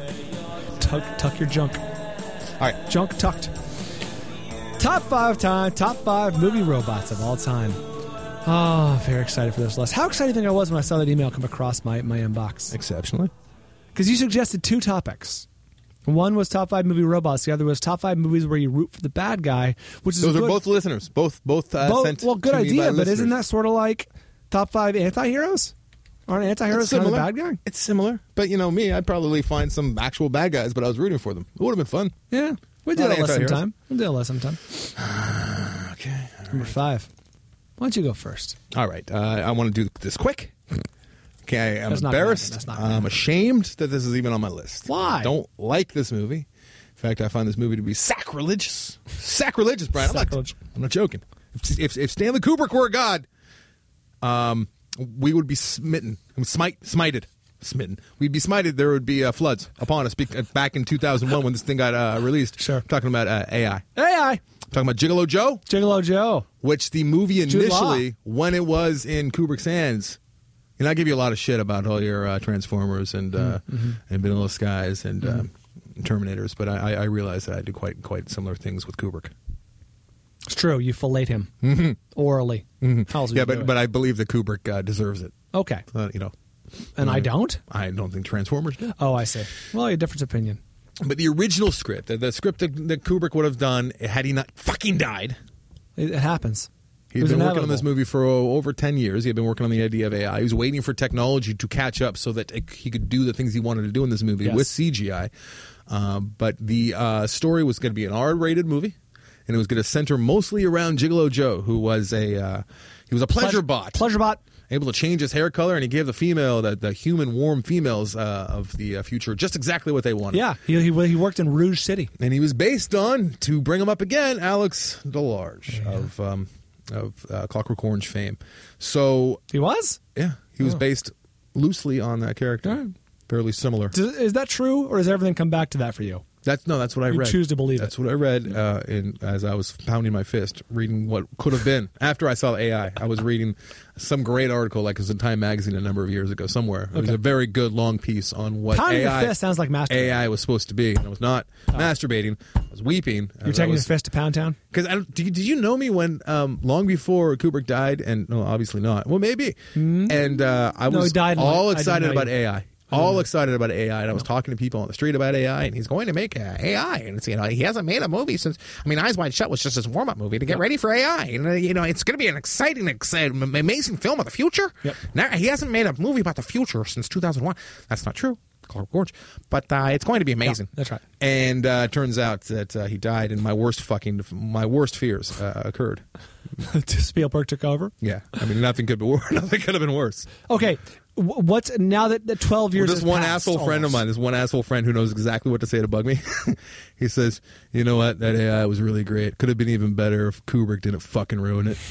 S1: Tuck, tuck your junk.
S2: All right.
S1: Junk tucked. Top five time, top five movie robots of all time. Oh, very excited for this list. How excited do you think I was when I saw that email come across my, my inbox?
S2: Exceptionally.
S1: Because you suggested two topics. One was top five movie robots. The other was top five movies where you root for the bad guy, which is
S2: Those
S1: a
S2: are
S1: good,
S2: both listeners. Both both, uh,
S1: both
S2: sent
S1: well, good
S2: to me by
S1: idea. But
S2: listeners.
S1: isn't that sort of like top five anti-heroes? Aren't anti-heroes
S2: It's
S1: kind of the
S2: similar.
S1: bad guy?
S2: It's similar. But, you know, me, I'd probably find some actual bad guys, but I was rooting for them. It would have been fun.
S1: Yeah, we
S2: Not
S1: did a list
S2: anti-heroes.
S1: sometime. We'll do a list sometime.
S2: Okay.
S1: Number five. Why don't you go first?
S2: All right. Uh, I want to do this quick. Okay, I'm
S1: That's not gonna
S2: embarrassed.
S1: happen. That's not gonna
S2: I'm ashamed that this is even on my list.
S1: Why?
S2: I don't like this movie. In fact, I find this movie to be sacrilegious. Sacrilegious, Brian. I'm not,
S1: Sacrilege.
S2: I'm not joking. If, if, if Stanley Kubrick were a god, um, we would be smitten. Smite, smited. Smitten. We'd be smited. There would be uh, floods upon us be- back in two thousand one when this thing got uh, released.
S1: Sure.
S2: I'm talking about uh, A I.
S1: A I.
S2: Talking about Gigolo Joe,
S1: Gigolo Joe.
S2: which the movie
S1: Jude Law.
S2: initially, when it was in Kubrick's hands, and I give you a lot of shit about all your uh, Transformers and uh,
S1: Mm-hmm.
S2: and Vanilla Skies and uh, Terminators, but I, I realize that I do quite quite similar things with Kubrick.
S1: It's true. You fillet him orally. How else would
S2: Yeah,
S1: you do
S2: but
S1: it?
S2: but I believe that Kubrick uh, deserves it.
S1: Okay.
S2: Uh, you know,
S1: And I don't?
S2: I don't think Transformers do.
S1: Oh, I see. Well, a different opinion.
S2: But the original script, the, the script that, that Kubrick would have done had he not fucking died.
S1: It, it happens.
S2: He'd
S1: It was
S2: been working on
S1: inevitable.
S2: this movie for oh, over ten years. He had been working on the idea of A I. He was waiting for technology to catch up so that it, he could do the things he wanted to do in this movie
S1: Yes.
S2: with C G I. Um, but the uh, story was going to be an R-rated movie, and it was going to center mostly around Gigolo Joe, who was a uh, he was a pleasure bot,
S1: Pleasure bot.
S2: able to change his hair color, and he gave the female, the, the human warm females uh, of the uh, future, just exactly what they wanted.
S1: Yeah. He, he, he worked in Rouge City.
S2: And he was based on, to bring him up again, Alex DeLarge of um, of uh, Clockwork Orange fame. So,
S1: He was?
S2: yeah, he was
S1: Oh.
S2: based loosely on that character.
S1: All right.
S2: Fairly similar.
S1: Does, is that true, or does everything come back to that for you?
S2: That's no, that's what I
S1: You
S2: read.
S1: choose to believe
S2: That's
S1: it.
S2: what I read uh, in as I was pounding my fist, reading what could have been. After I saw A I, I was reading some great article, like it was in Time Magazine a number of years ago, somewhere. It was
S1: Okay.
S2: a very good long piece on what
S1: Pounding
S2: A
S1: your
S2: I
S1: fist sounds like masturbating.
S2: A I was supposed to be. And I was not masturbating. I was weeping.
S1: You're taking your fist to Pound Town?
S2: Because did you, did you know me when um, long before Kubrick died? And no, obviously not. Well, maybe. And uh, I
S1: No,
S2: was
S1: he died in,
S2: all
S1: like, I didn't
S2: excited
S1: know
S2: about
S1: you-
S2: A I. All excited about A I, and I was talking to people on the street about A I, and he's going to make a A I, and it's, you know, he hasn't made a movie since. I mean, Eyes Wide Shut was just his warm up movie to get ready for A I, and uh, you know, it's going to be an exciting, exciting, amazing film of the future.
S1: Yep.
S2: Now he hasn't made a movie about the future since two thousand one. That's not true. Clockwork Orange, but uh, it's going to be amazing.
S1: that's right.
S2: And uh, it turns out that uh, he died, and my worst fucking, my worst fears uh, occurred.
S1: Spielberg took over?
S2: Yeah, I mean, nothing could be worse. Nothing could have been worse.
S1: Okay. wh- What's now that the twelve years
S2: Well, this
S1: has
S2: one
S1: passed,
S2: asshole friend of
S1: almost.
S2: mine, this one asshole friend who knows exactly what to say to bug me. He says, "You know what? That A I was really great. Could have been even better if Kubrick didn't fucking ruin it."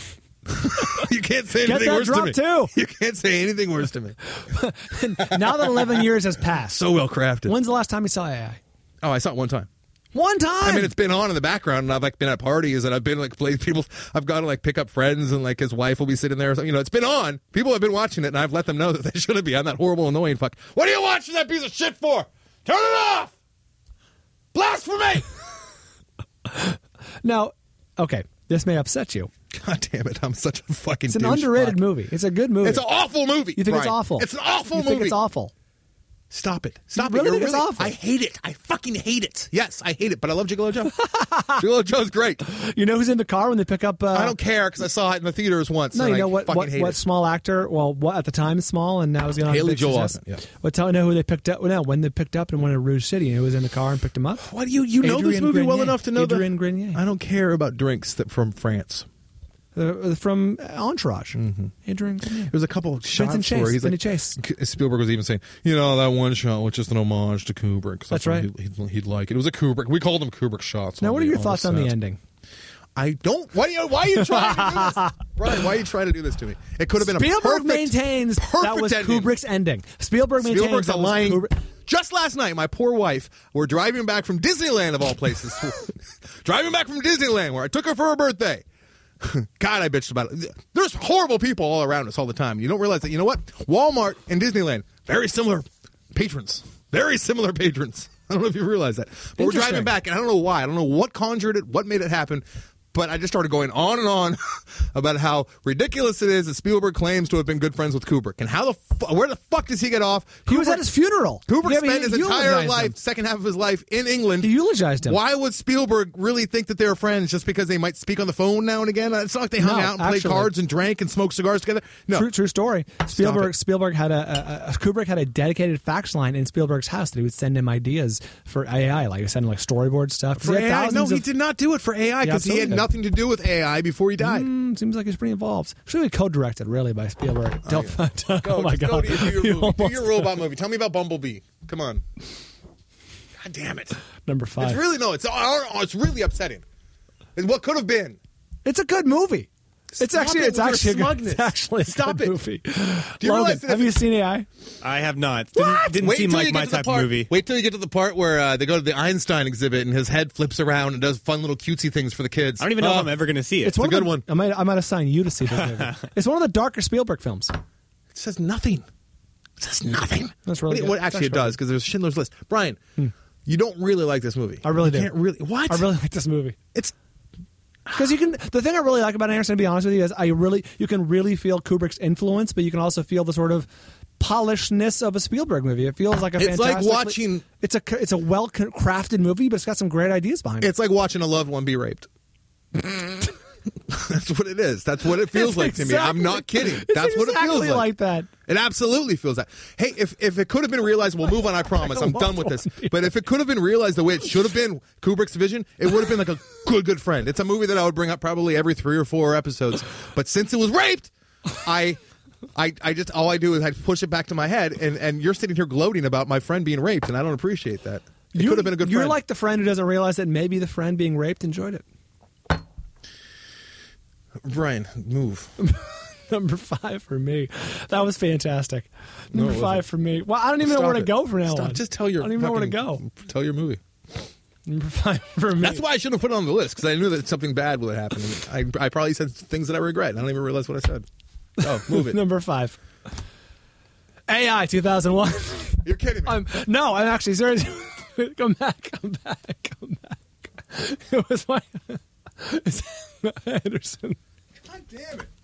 S2: You can't say
S1: Get
S2: anything
S1: that
S2: worse to
S1: drop,
S2: me.
S1: too.
S2: You can't say anything worse to me.
S1: Now that eleven years has passed.
S2: So well crafted.
S1: When's the last time you saw A I?
S2: Oh, I saw it one time.
S1: One time.
S2: I mean, it's been on in the background, and I've like been at parties, and I've been like play people. I've got to like pick up friends, and like his wife will be sitting there. Or something. You know, it's been on. People have been watching it, and I've let them know that they shouldn't be. I'm that horrible, annoying fuck. What are you watching that piece of shit for? Turn it off. Blasphemy.
S1: Now, okay, this may upset you.
S2: God damn it! I'm such a fucking.
S1: It's an
S2: douche
S1: underrated
S2: fuck.
S1: movie. It's a good movie.
S2: It's an awful movie.
S1: You think it's
S2: Brian.
S1: awful?
S2: It's an awful
S1: you
S2: movie.
S1: think it's awful?
S2: Stop it! Stop
S1: You
S2: it!
S1: really
S2: You're
S1: think it's awful?
S2: I hate it. I fucking hate it. Yes, I hate it. But I love Gigolo Joe. Gigolo Joe's great.
S1: You know who's in the car when they pick up? Uh,
S2: I don't care because I saw it in the theaters once.
S1: No,
S2: and
S1: you know
S2: I
S1: what?
S2: fucking
S1: What,
S2: hate
S1: what
S2: it.
S1: small actor? Well, what at the time small, and now he's going on
S2: Haley
S1: big
S2: Joel
S1: success.
S2: Osment, yeah.
S1: Well, tell know who they picked up. Well, no, when they picked up and went to Rouge City, and who was in the car and picked him up?
S2: What do you you know this
S1: Adrian
S2: movie well
S1: Grenier.
S2: enough to know
S1: Adrian
S2: that?
S1: Grenier.
S2: I don't care about drinks that from France.
S1: Uh, from Entourage.
S2: Mm-hmm.
S1: Adrian Grenier.
S2: There's a couple of shots
S1: Vincent Chase,
S2: where he's
S1: Vinny
S2: like,
S1: Chase.
S2: Spielberg was even saying, you know, that one shot was just an homage to Kubrick. 'cause
S1: That's
S2: what
S1: right.
S2: He'd, he'd, he'd like it. It was a Kubrick. We called them Kubrick shots.
S1: Now,
S2: on
S1: what are
S2: the-
S1: your
S2: on
S1: thoughts
S2: the
S1: on the
S2: set.
S1: ending?
S2: I don't. Why are you? Why are you trying to do this, Brian? Why are you trying to do this to me? It could have been
S1: Spielberg
S2: a perfect,
S1: maintains that
S2: perfect
S1: was
S2: ending.
S1: Kubrick's ending. Spielberg maintains
S2: Spielberg's
S1: that
S2: a
S1: was
S2: lying.
S1: Kubrick.
S2: Just last night, my poor wife, we're driving back from Disneyland of all places. Driving back from Disneyland, where I took her for her birthday. God, I bitched about it. There's horrible people all around us all the time. You don't realize that. You know what? Walmart and Disneyland, very similar patrons. Very similar patrons. I don't know if you realize that. But we're driving back, and I don't know why. I don't know what conjured it, what made it happen. But I just started going on and on about how ridiculous it is that Spielberg claims to have been good friends with Kubrick. And how the fu- where the fuck does he get off?
S1: He
S2: Kubrick,
S1: was at his funeral.
S2: Kubrick
S1: Yeah,
S2: spent
S1: he
S2: his entire
S1: eulogized
S2: life,
S1: him.
S2: second half of his life, in England.
S1: He eulogized him.
S2: Why would Spielberg really think that they're friends just because they might speak on the phone now and again? It's not like they hung
S1: No,
S2: out and played
S1: actually.
S2: cards and drank and smoked cigars together. No.
S1: True, true story. Spielberg
S2: it.
S1: Spielberg had a, a, a Kubrick had a dedicated fax line in Spielberg's house that he would send him ideas for A I, like he send him like storyboard stuff. 'Cause
S2: For
S1: he had
S2: A I? No,
S1: thousands
S2: he
S1: of-
S2: did not do it for A I because he
S1: absolutely
S2: had
S1: did.
S2: nothing to do with A I before he died.
S1: Mm, seems like he's pretty involved. Should be co-directed, really, by Spielberg.
S2: Oh,
S1: Don't-
S2: yeah. Go,
S1: oh my
S2: just go
S1: god!
S2: to your, do your
S1: You
S2: movie. Do
S1: almost-
S2: your robot movie. Tell me about Bumblebee. Come on. God damn it.
S1: Number five.
S2: It's really, no, it's, oh, it's really upsetting. It's what could have been.
S1: It's a good movie. It's
S2: Stop
S1: actually
S2: it
S1: it's
S2: with your
S1: actually a good,
S2: smugness.
S1: it's actually a
S2: Stop
S1: good
S2: it.
S1: movie.
S2: Do you
S1: Logan,
S2: realize that
S1: have
S2: if
S1: you
S2: it-
S1: seen A I?
S3: I have not. Didn't, didn't
S2: Wait
S3: seem
S2: till
S3: like
S2: you
S3: my
S2: get to the
S3: type
S2: part,
S3: of movie.
S2: Wait till you get to the part where uh, they go to the Einstein exhibit and his head flips around and does fun little cutesy things for the kids.
S3: I don't even know
S2: Uh,
S3: if I'm ever going to see it.
S1: It's one
S2: a
S1: of
S2: good
S1: the,
S2: one.
S1: I might I might assign you to see this movie. It's one of the darker Spielberg films.
S2: It says nothing. It says nothing.
S1: That's really
S2: What,
S1: good.
S2: what actually it
S1: That's really
S2: does, because there's Schindler's List. Brian, you don't really like this movie.
S1: I really
S2: you
S1: do.
S2: Can't really. What?
S1: I really like this movie.
S2: It's
S1: Because you can, the thing I really like about Anderson, to be honest with you, is I really, you can really feel Kubrick's influence, but you can also feel the sort of polishedness of a Spielberg movie. It feels like a
S2: It's like
S1: fantastically-
S2: watching-
S1: It's a it's a well crafted movie, but it's got some great ideas behind it.
S2: it's like watching a loved one be raped. That's what it is. That's what it feels
S1: It's
S2: like to me. I'm
S1: exactly-
S2: not kidding.
S1: it's
S2: That's what it feels
S1: exactly
S2: like.
S1: like that.
S2: It absolutely feels that. Hey, if if it could have been realized, we'll move on. I promise. I'm done with this. But if it could have been realized the way it should have been, Kubrick's vision, it would have been like a good, good friend. It's a movie that I would bring up probably every three or four episodes. But since it was raped, I, I, I just all I do is I push it back to my head, and and you're sitting here gloating about my friend being raped, and I don't appreciate that. It
S1: You-
S2: could have been a good
S1: You're
S2: friend.
S1: like the friend who doesn't realize that maybe the friend being raped enjoyed it.
S2: Brian, move.
S1: Number five for me. That was fantastic.
S2: No,
S1: Number
S2: it
S1: five
S2: wasn't.
S1: for me. Well, I don't even know
S2: Stop
S1: where to
S2: it.
S1: go from now
S2: Stop.
S1: on.
S2: Just tell your.
S1: I don't even know where to
S2: fucking-
S1: go.
S2: Tell your movie.
S1: Number five for me.
S2: That's why I shouldn't have put it on the list, because I knew that something bad would happen. And I, I probably said things that I regret. I don't even realize what I said. Oh, move it.
S1: Number five. A I two thousand one.
S2: You're kidding me.
S1: I'm, no, I'm actually serious. Come back, come back, come back. It was my. It's Anderson.
S2: God damn it.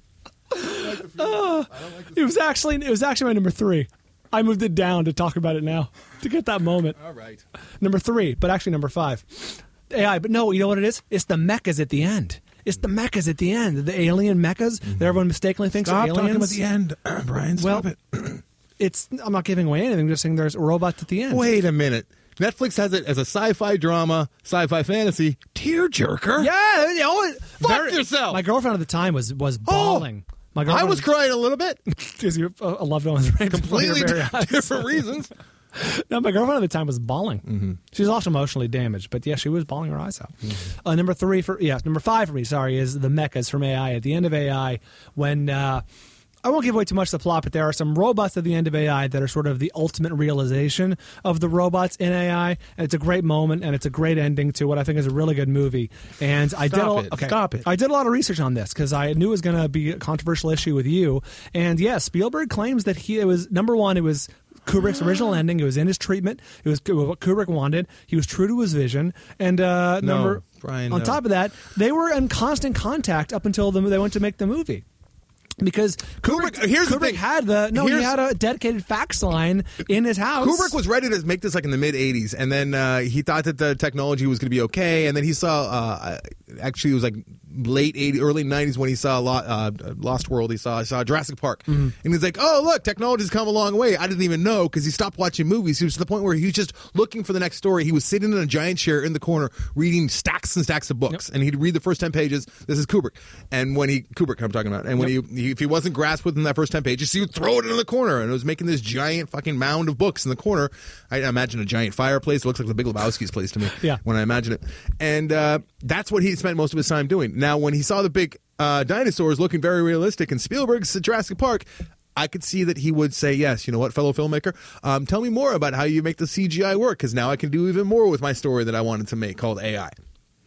S2: I don't like the feeling. I don't like the
S1: It was actually it was actually my number three. I moved it down to talk about it now to get that moment.
S2: All right.
S1: Number three, but actually number five. A I, but no, you know what it is? It's the mechas at the end. It's the mechas at the end. The alien mechas that everyone mistakenly thinks
S2: Stop
S1: are aliens.
S2: talking about the end, Brian. Stop
S1: Well,
S2: it.
S1: It's I'm not giving away anything. I'm just saying there's robots at the end.
S2: Wait a minute. Netflix has it as a sci-fi drama, sci-fi fantasy tearjerker.
S1: Yeah, you know,
S2: Fuck yourself.
S1: My girlfriend at the time was was bawling. My
S2: I
S1: girlfriend
S2: was crying a little bit.
S1: because you uh, a loved one was raped before your
S2: Completely
S1: very eyes.
S2: different reasons.
S1: No, my girlfriend at the time was bawling. Mm-hmm. She was also emotionally damaged, but yeah, she was bawling her eyes out. Mm-hmm. Uh, number three for yeah, number five for me. Sorry, is the mechas from A I at the end of A I when. Uh, I won't give away too much of the plot, but there are some robots at the end of A I that are sort of the ultimate realization of the robots in A I. And it's a great moment, and it's a great ending to what I think is a really good movie. And I did
S2: Stop
S1: a,
S2: it.
S1: okay,
S2: Stop it.
S1: I did a lot of research on this because I knew it was going to be a controversial issue with you. And yes, Spielberg claims that he it was number one. It was Kubrick's original ending. It was in his treatment. It was what Kubrick wanted. He was true to his vision. And uh,
S2: No,
S1: number
S2: Brian,
S1: on
S2: no.
S1: top of that, they were in constant contact up until the, they went to make the movie. Because Kubrick,
S2: Kubrick- here's the
S1: Kubrick
S2: thing.
S1: had the no,
S2: Here's-
S1: he had a dedicated fax line in his house.
S2: Kubrick was ready to make this like in the mid eighties, and then uh, he thought that the technology was going to be okay, and then he saw uh, actually it was like late eighties, early nineties when he saw Lo- uh, Lost World. He saw he saw Jurassic Park,
S1: Mm-hmm.
S2: and he's like, "Oh, look, technology's come a long way." I didn't even know because he stopped watching movies. He was to the point where he was just looking for the next story. He was sitting in a giant chair in the corner reading stacks and stacks of books, and he'd read the first ten pages. This is Kubrick, and when he Kubrick, I'm talking about, and when
S1: Yep.
S2: he, he if he wasn't grasped within that first ten pages, he would throw it in the corner, and it was making this giant fucking mound of books in the corner. I imagine a giant fireplace. It looks like the Big Lebowski's place to me.
S1: Yeah.
S2: When I imagine it, and uh, that's what he spent most of his time doing. Now, when he saw the big uh, dinosaurs looking very realistic in Spielberg's Jurassic Park, I could see that he would say, yes, you know what, fellow filmmaker, um, tell me more about how you make the C G I work, because now I can do even more with my story that I wanted to make called A I.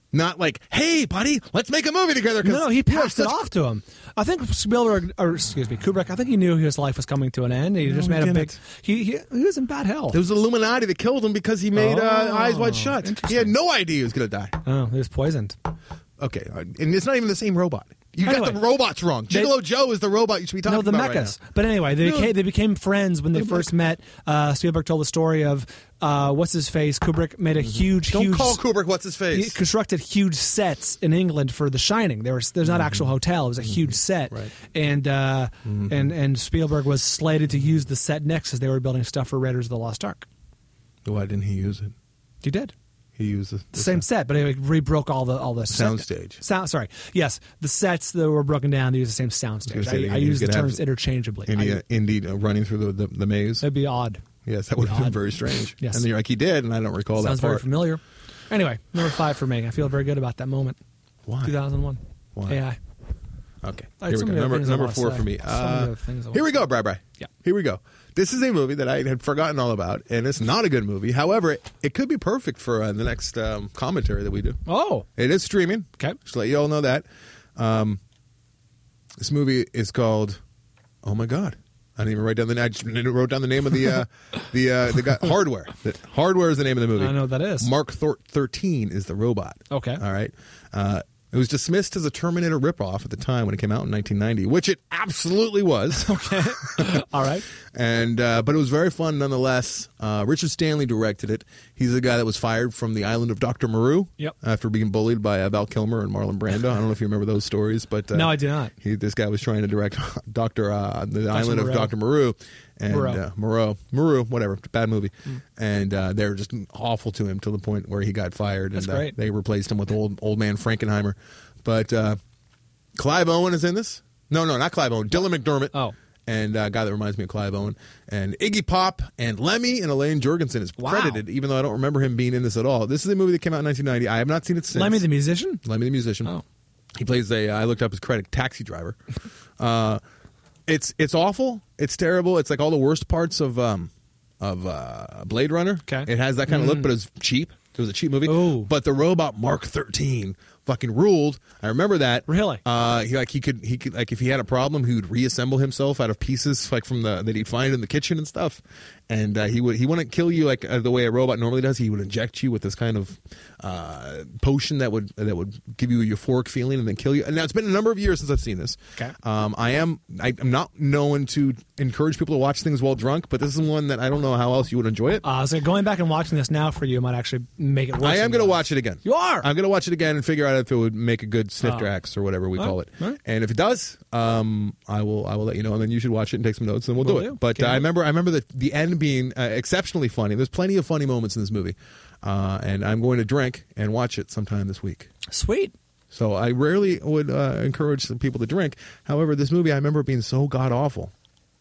S2: Not like, hey, buddy, let's make a movie together. 'cause
S1: No, no, he
S2: you have
S1: passed it
S2: such-
S1: off to him. I think Spielberg, or excuse me, Kubrick. I think he knew his life was coming to an end. He
S2: No,
S1: just
S2: he
S1: made a big.
S2: didn't.
S1: He, he he was in bad health.
S2: It was the Illuminati that killed him because he made uh,
S1: Oh,
S2: Eyes Wide Shut. He
S1: interesting.
S2: had no idea he was going to die.
S1: Oh, he was poisoned.
S2: Okay, uh, and it's not even the same robot. You
S1: Anyway.
S2: got the robots wrong.
S1: They-
S2: Gigolo Joe is the robot you should be talking
S1: No, the
S2: about
S1: mechas.
S2: right now.
S1: But anyway, they
S2: No.
S1: became, they became friends when they
S2: The
S1: first met. Uh, Spielberg told the story of uh, what's his face. Kubrick made a huge,
S2: Mm-hmm. Don't
S1: huge.
S2: call Kubrick what's his
S1: He
S2: face.
S1: constructed huge sets in England for The Shining. There was there's not an actual hotel; it was a huge set,
S2: Right.
S1: and uh, and and Spielberg was slated to use the set next as they were building stuff for Raiders of the Lost Ark.
S2: Why didn't he use it?
S1: He did
S2: He used the,
S1: the same set, but it re-broke all the all the
S2: soundstage.
S1: Sound, sorry, yes, the sets that were broken down. They used the same
S2: I was
S1: soundstage.
S2: gonna say,
S1: I, I
S2: you
S1: use the
S2: could have
S1: terms interchangeably.
S2: Indy,
S1: I,
S2: Indy uh, running through the, the, the maze.
S1: that'd be odd.
S2: Yes, that would have been
S1: odd.
S2: very strange.
S1: Yes.
S2: And then you're like, he did, and I don't recall
S1: Sounds
S2: that
S1: very
S2: part.
S1: familiar. Anyway, number five for me. I feel very good about that moment.
S2: Why?
S1: two thousand one.
S2: Why?
S1: A I.
S2: Okay,
S1: I had
S2: here
S1: so
S2: we go.
S1: many other
S2: Number,
S1: things I
S2: number
S1: wanna
S2: four
S1: say.
S2: for me.
S1: So many
S2: Uh,
S1: other things I
S2: here we
S1: wanna
S2: go, Bri Bri.
S1: Yeah.
S2: Here we go. This is a movie that I had forgotten all about, and it's not a good movie. However, it, it could be perfect for uh, the next um, commentary that we do.
S1: Oh,
S2: It is streaming.
S1: okay.
S2: Just to let you all know that. Um, this movie is called, oh my God. I didn't even write down the. I just wrote down the name of the uh, the uh, the guy. Hardware. The, Hardware is the name of the movie.
S1: I know what that is.
S2: Mark Thor- thirteen is the robot.
S1: Okay.
S2: All right. Uh, it was dismissed as a Terminator ripoff at the time when it came out in nineteen ninety, which it absolutely was.
S1: Okay. All right.
S2: And uh, but it was very fun nonetheless. Uh, Richard Stanley directed it. He's the guy that was fired from the island of Doctor Moreau.
S1: Yep.
S2: After being bullied by uh, Val Kilmer and Marlon Brando. I don't know if you remember those stories, but uh,
S1: No, I do not.
S2: He, this guy was trying to direct Doctor Uh, the island
S1: Moreau.
S2: of Doctor Moreau. And
S1: Moreau.
S2: uh, Moreau, Moreau, whatever, bad movie, and uh, they were just awful to him to the point where he got fired.
S1: That's
S2: and uh,
S1: great.
S2: They replaced him with old old man Frankenheimer. But uh, Clive Owen is in this. No, no, not Clive Owen. Dylan McDermott.
S1: Oh.
S2: And uh, a guy that reminds me of Clive Owen. And Iggy Pop and Lemmy and Elaine Jorgensen is
S1: Wow.
S2: credited, even though I don't remember him being in this at all. This is a movie that came out in nineteen ninety. I have not seen it since.
S1: Lemmy the musician?
S2: Lemmy the musician.
S1: Oh.
S2: He plays a. I looked up his credit. Taxi driver. uh, it's it's awful. It's terrible. It's like all the worst parts of um, of uh, Blade Runner.
S1: Okay.
S2: It has that kind of look, but it's cheap. It was a cheap movie.
S1: Ooh.
S2: But the robot Mark thirteen fucking ruled. I remember that.
S1: Really?
S2: Uh, he like he could he could like if he had a problem, he would reassemble himself out of pieces like from the that he'd find in the kitchen and stuff. And uh, he would he wouldn't kill you like uh, the way a robot normally does. He would inject you with this kind of uh, potion that would that would give you a euphoric feeling and then kill you. And now it's been a number of years since I've seen this.
S1: Okay.
S2: Um, I am I, I'm not known to encourage people to watch things while drunk, but this is one that I don't know how else you would enjoy it.
S1: Uh, so going back and watching this now for you might actually make it worse.
S2: I am
S1: than
S2: going to
S1: it
S2: watch it again.
S1: You are?
S2: I'm going to watch it again and figure out if it would make a good sniff
S1: Oh.
S2: tracks or whatever we
S1: Oh,
S2: call it.
S1: all right.
S2: And if it does, um, I will I will let you know, and then you should watch it and take some notes, and we'll
S1: Will
S2: do
S1: do.
S2: it. But uh,
S1: Can't
S2: I
S1: wait.
S2: remember I remember the the end being uh, exceptionally funny. There's plenty of funny moments in this movie, uh, and I'm going to drink and watch it sometime this week.
S1: Sweet.
S2: So I rarely would uh, encourage some people to drink. However, this movie I remember being so god awful.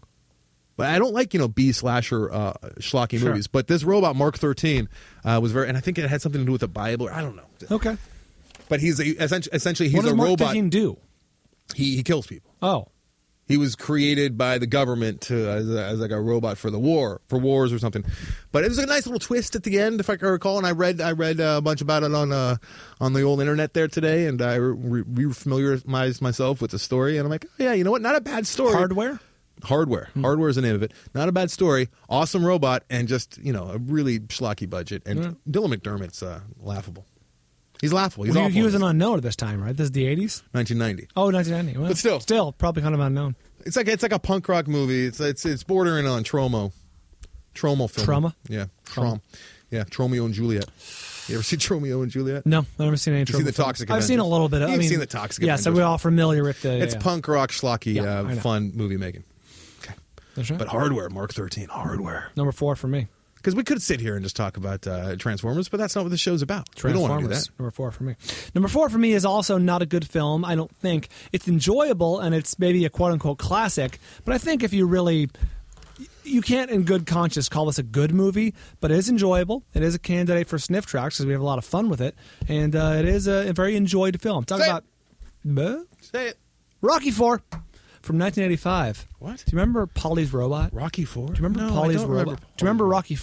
S2: But I don't like, you know, B slasher uh, schlocky
S1: Sure.
S2: movies. But this robot Mark thirteen uh, was very, and I think it had something to do with the Bible. Or I don't know.
S1: Okay.
S2: But he's a, essentially, essentially he's
S1: what does
S2: a
S1: Mark
S2: robot.
S1: thirteen do?
S2: He he kills people.
S1: Oh.
S2: He was created by the government to as, a, as like a robot for the war, for wars or something. But it was a nice little twist at the end, if I can recall. And I read I read uh, a bunch about it on uh, on the old internet there today, and I re- re-familiarized myself with the story. And I'm like, oh, yeah, you know what? Not a bad story.
S1: Hardware?
S2: Hardware. Hardware is the name of it. Not a bad story. Awesome robot, and just, you know, a really schlocky budget. And
S1: Yeah.
S2: Dylan McDermott's uh, laughable. He's laughable. He's
S1: Well,
S2: awful.
S1: he, he was an unknown at this time, right? This is the eighties?
S2: nineteen ninety.
S1: Oh, nineteen ninety. Well,
S2: But still.
S1: Still, probably kind of unknown.
S2: It's like it's like a punk rock movie. It's it's it's bordering on Tromo. Tromo film.
S1: Trauma?
S2: Yeah.
S1: Trauma.
S2: Trom. Yeah, Tromeo and Juliet. You ever see Tromeo and Juliet?
S1: No, I've never seen any
S2: You've seen
S1: Troma
S2: the
S1: films.
S2: Toxic
S1: I've seen a
S2: Avengers.
S1: little bit of
S2: You've
S1: I mean,
S2: seen the Toxic
S1: Yeah, so
S2: Avengers.
S1: we're all familiar with the.
S2: It's
S1: yeah.
S2: punk rock, schlocky,
S1: Yeah,
S2: uh,
S1: I know.
S2: fun movie making. Okay.
S1: That's right.
S2: But Hardware, Mark thirteen, Hardware.
S1: Number four for me.
S2: Because we could sit here and just talk about uh, Transformers, but that's not what the show's about. We don't want to do
S1: Transformers.
S2: that.
S1: Number four for me. Number four for me is also not a good film. I don't think it's enjoyable, and it's maybe a quote unquote classic. But I think if you really, you can't in good conscience call this a good movie, but it is enjoyable. It is a candidate for sniff tracks because we have a lot of fun with it, and uh, it is a, a very enjoyed film. Talk
S2: Say it.
S1: about Buh?
S2: Say it.
S1: Rocky Four from nineteen eighty-five.
S2: What?
S1: Do you remember Polly's Robot?
S2: Rocky Four?
S1: Do you remember
S2: no,
S1: Polly's
S2: I don't
S1: Robot?
S2: remember
S1: Do you remember Rocky Four?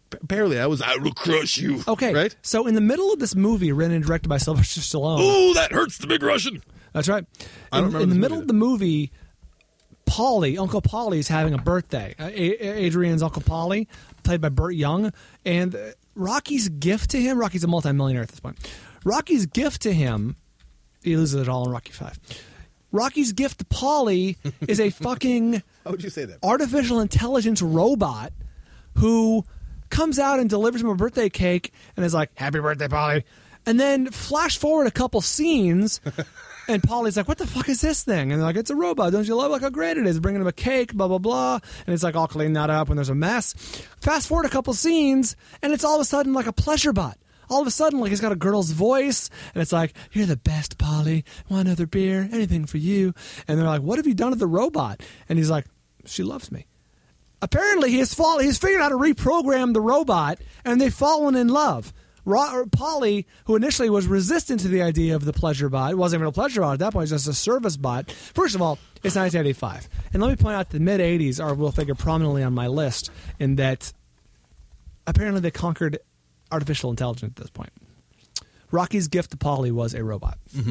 S2: Barely. I was, I will crush you.
S1: Okay.
S2: Right?
S1: So in the middle of this movie, written and directed by Sylvester Stallone.
S2: Ooh, that hurts the big Russian.
S1: That's right.
S2: I don't
S1: in
S2: remember
S1: in the
S2: this
S1: middle
S2: movie.
S1: of the movie, Paulie, Uncle Paulie's having a birthday. Uh, A- Adrian's Uncle Paulie, played by Burt Young. And uh, Rocky's gift to him, Rocky's a multimillionaire at this point. Rocky's gift to him, he loses it all in Rocky five. Rocky's gift to Paulie is a fucking
S2: How would you say that?
S1: artificial intelligence robot who comes out and delivers him a birthday cake and is like, happy birthday, Paulie. And then flash forward a couple scenes and Paulie's like, what the fuck is this thing? And they're like, it's a robot. Don't you love like how great it is? Bringing him a cake, blah, blah, blah. And it's like all clean that up when there's a mess. Fast forward a couple scenes and it's all of a sudden like a pleasure bot. All of a sudden, like, he's got a girl's voice, and it's like, you're the best, Paulie. Want another beer? Anything for you. And they're like, what have you done to the robot? And he's like, she loves me. Apparently, he has fall- he's figured out how to reprogram the robot, and they've fallen in love. Ro- Paulie, who initially was resistant to the idea of the pleasure bot, it wasn't even a pleasure bot at that point, it was just a service bot. First of all, it's nineteen eighty-five. And let me point out the mid-eighties are will figure prominently on my list in that apparently they conquered artificial intelligence at this point. Rocky's gift to Paulie was a robot.
S2: Mm-hmm.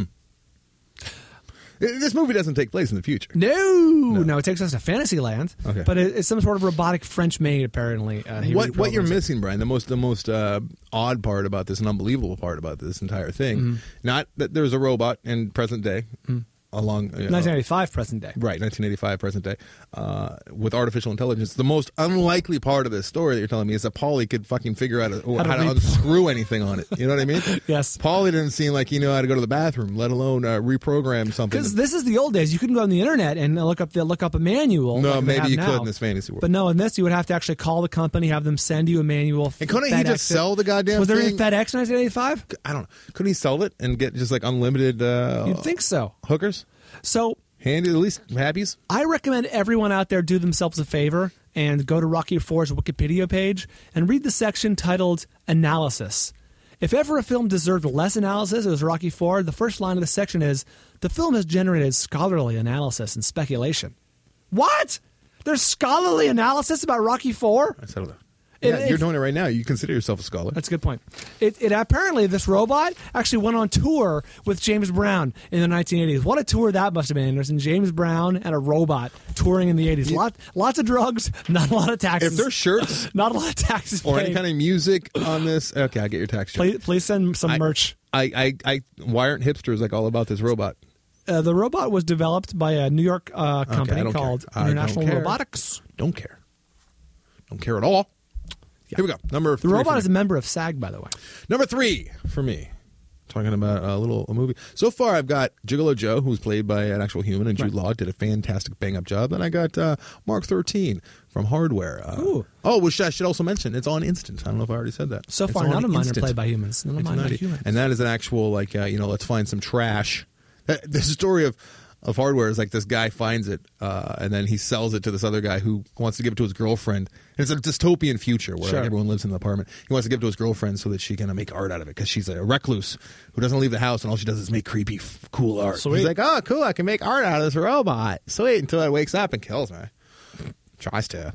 S2: This movie doesn't take place in the future.
S1: No, no, no, it takes us to Fantasyland.
S2: Okay.
S1: But it, it's some sort of robotic French maid. Apparently, uh, he
S2: What what you're
S1: reprograms it.
S2: missing, Brian? The most the most uh, odd part about this, and unbelievable part about this entire thing,
S1: Mm-hmm.
S2: not that there's a robot in present day, along uh,
S1: nineteen eighty-five present day.
S2: right, nineteen eighty-five present day, uh, with artificial intelligence. The most unlikely part of this story that you're telling me is that Paulie could fucking figure out a, how,
S1: to
S2: to
S1: re-
S2: unscrew anything on it. You know what I mean?
S1: Yes.
S2: Paulie didn't seem like he knew how to go to the bathroom, let alone uh, reprogram something.
S1: Because this is the old days. You couldn't go on the internet and look up the look up a manual.
S2: No,
S1: like they
S2: maybe
S1: have
S2: you
S1: now.
S2: could in this fantasy world.
S1: But no, in this you would have to actually call the company, have them send you a manual.
S2: And couldn't he
S1: FedEx
S2: just
S1: it.
S2: sell the goddamn
S1: Was there
S2: thing?
S1: any FedEx in nineteen eighty-five?
S2: I don't know. Couldn't he sell it and get just like unlimited uh,
S1: You'd think so.
S2: hookers?
S1: So
S2: Handy, at least happies?
S1: I recommend everyone out there do themselves a favor and go to Rocky four's Wikipedia page and read the section titled Analysis. If ever a film deserved less analysis, it was Rocky four. The first line of the section is, the film has generated scholarly analysis and speculation. What? There's scholarly analysis about Rocky four?
S2: I settled it.
S1: It-
S2: Yeah, you're
S1: it-
S2: doing it right now. You consider yourself a scholar.
S1: That's a good point. It, it apparently this robot actually went on tour with James Brown in the nineteen eighties. What a tour that must have been! There's James Brown and a robot touring in the eighties. Lot, lots of drugs, not a lot of taxes.
S2: If there's shirts
S1: not a lot of taxes
S2: or
S1: paid.
S2: any kind of music on this, okay, I get your tax check.
S1: please, please send some
S2: I-
S1: merch.
S2: I, I, I, why aren't hipsters like all about this robot?
S1: Uh, the robot was developed by a New York uh,
S2: I
S1: company
S2: don't
S1: called
S2: care. I
S1: International
S2: don't care.
S1: Robotics.
S2: Don't care. Don't care at all. Here we go. Number
S1: The
S2: three.
S1: robot
S2: for
S1: is a
S2: me.
S1: member of SAG, by the way.
S2: Number three for me. Talking about a little a movie. So far, I've got Gigolo Joe, who's played by an actual human, and Jude Law did a fantastic bang-up job. Then I got uh, Mark thirteen from Hardware. Uh,
S1: Ooh.
S2: Oh, which I should also mention, it's on Instant. I don't know if I already said that.
S1: So
S2: It's
S1: far,
S2: on
S1: none of mine
S2: Instant.
S1: are played by humans. None of mine are
S2: ninety.
S1: humans.
S2: And that is an actual, like, uh, you know, let's find some trash. Uh, The story of, of Hardware is like this guy finds it, uh, and then he sells it to this other guy who wants to give it to his girlfriend. And it's a dystopian future where
S1: Sure.
S2: like, everyone lives in the apartment. He wants to give it to his girlfriend so that she can uh, make art out of it because she's a recluse who doesn't leave the house, and all she does is make creepy, f- cool art.
S1: Sweet.
S2: He's like, oh, cool, I can make art out of this robot. Sweet, until it wakes up and kills me. Tries to.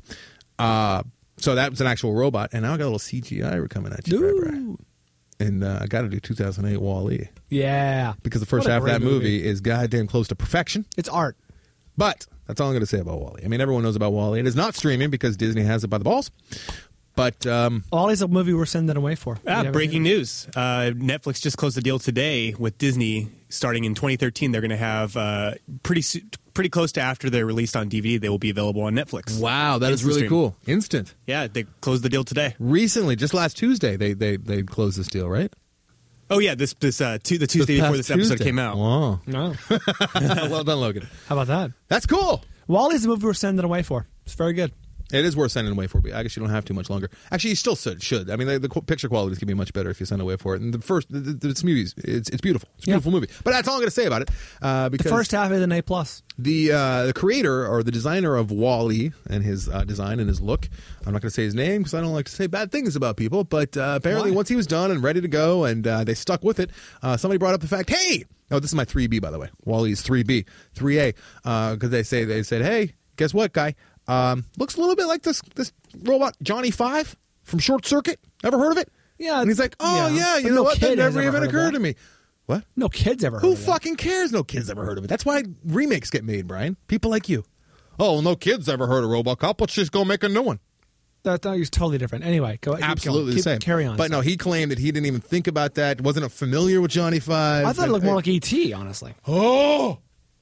S2: Uh, so that was an actual robot, and now I got a little C G I coming at you, Barbara.
S1: Ooh.
S2: And uh, I got to do two thousand eight Wall-E
S1: Yeah.
S2: because the first
S1: What a
S2: half of that
S1: great
S2: movie.
S1: movie.
S2: is goddamn close to perfection.
S1: It's art.
S2: But that's all I'm going to say about Wall-E. I mean, everyone knows about Wall-E. It is not streaming because Disney has it by the balls. But um,
S1: Ollie's a movie we're sending away for.
S3: Ah,
S1: You ever
S3: breaking
S1: seen
S3: news. Uh, Netflix just closed the deal today with Disney. Starting in twenty thirteen, they're going to have uh, pretty su- pretty close to after they're released on D V D, they will be available on Netflix.
S2: wow, that is
S3: Instant
S2: really
S3: stream.
S2: cool. Instant.
S3: Yeah, they closed the deal today.
S2: Recently, just last Tuesday, they they they closed this deal, right?
S3: Oh yeah, this this uh, tu- the Tuesday before
S2: past
S3: this episode
S2: Tuesday.
S3: came out.
S2: Wow.
S1: it? No.
S2: Well done, Logan.
S1: How about that?
S2: That's cool.
S1: Wall-E's the movie we're sending away for. It's very good.
S2: It is worth sending away for. I guess you don't have too much longer. Actually, you still should. should. I mean, the, the qu- picture quality is going to be much better if you send away for it. And the first, the, the, it's movies. It's it's beautiful. It's a
S1: Yeah.
S2: beautiful movie. But that's all I'm going to say about it. Uh,
S1: The
S2: because
S1: first half is an A plus.
S2: the uh, the creator or the designer of Wall-E and his uh, design and his look. I'm not going to say his name because I don't like to say bad things about people. But uh, apparently,
S1: Why?
S2: once he was done and ready to go, and uh, they stuck with it, uh, somebody brought up the fact, hey, oh, this is my three B, by the way. Wall-E's three B, three A, because they say they said, hey, guess what, guy? Um, looks a little bit like this this robot Johnny Five from Short Circuit. Ever heard of it?
S1: Yeah.
S2: And he's like, oh,
S1: yeah.
S2: yeah, you
S1: But
S2: know
S1: no
S2: what? That
S1: kid has
S2: never
S1: ever
S2: even
S1: heard of
S2: occurred
S1: that.
S2: to me. What?
S1: No kid's ever heard
S2: Who
S1: of that.
S2: fucking cares? No kid's ever heard of it. That's why remakes get made, Brian. People like you. Oh, well, no kid's ever heard of RoboCop. Let's just go make a new one.
S1: That, that was totally different. Anyway, go keep
S2: Absolutely
S1: going.
S2: the
S1: Keep-
S2: same.
S1: Carry on.
S2: But no, he claimed that he didn't even think about that. Wasn't familiar with Johnny Five.
S1: I thought it looked more like E T, honestly.
S2: Oh,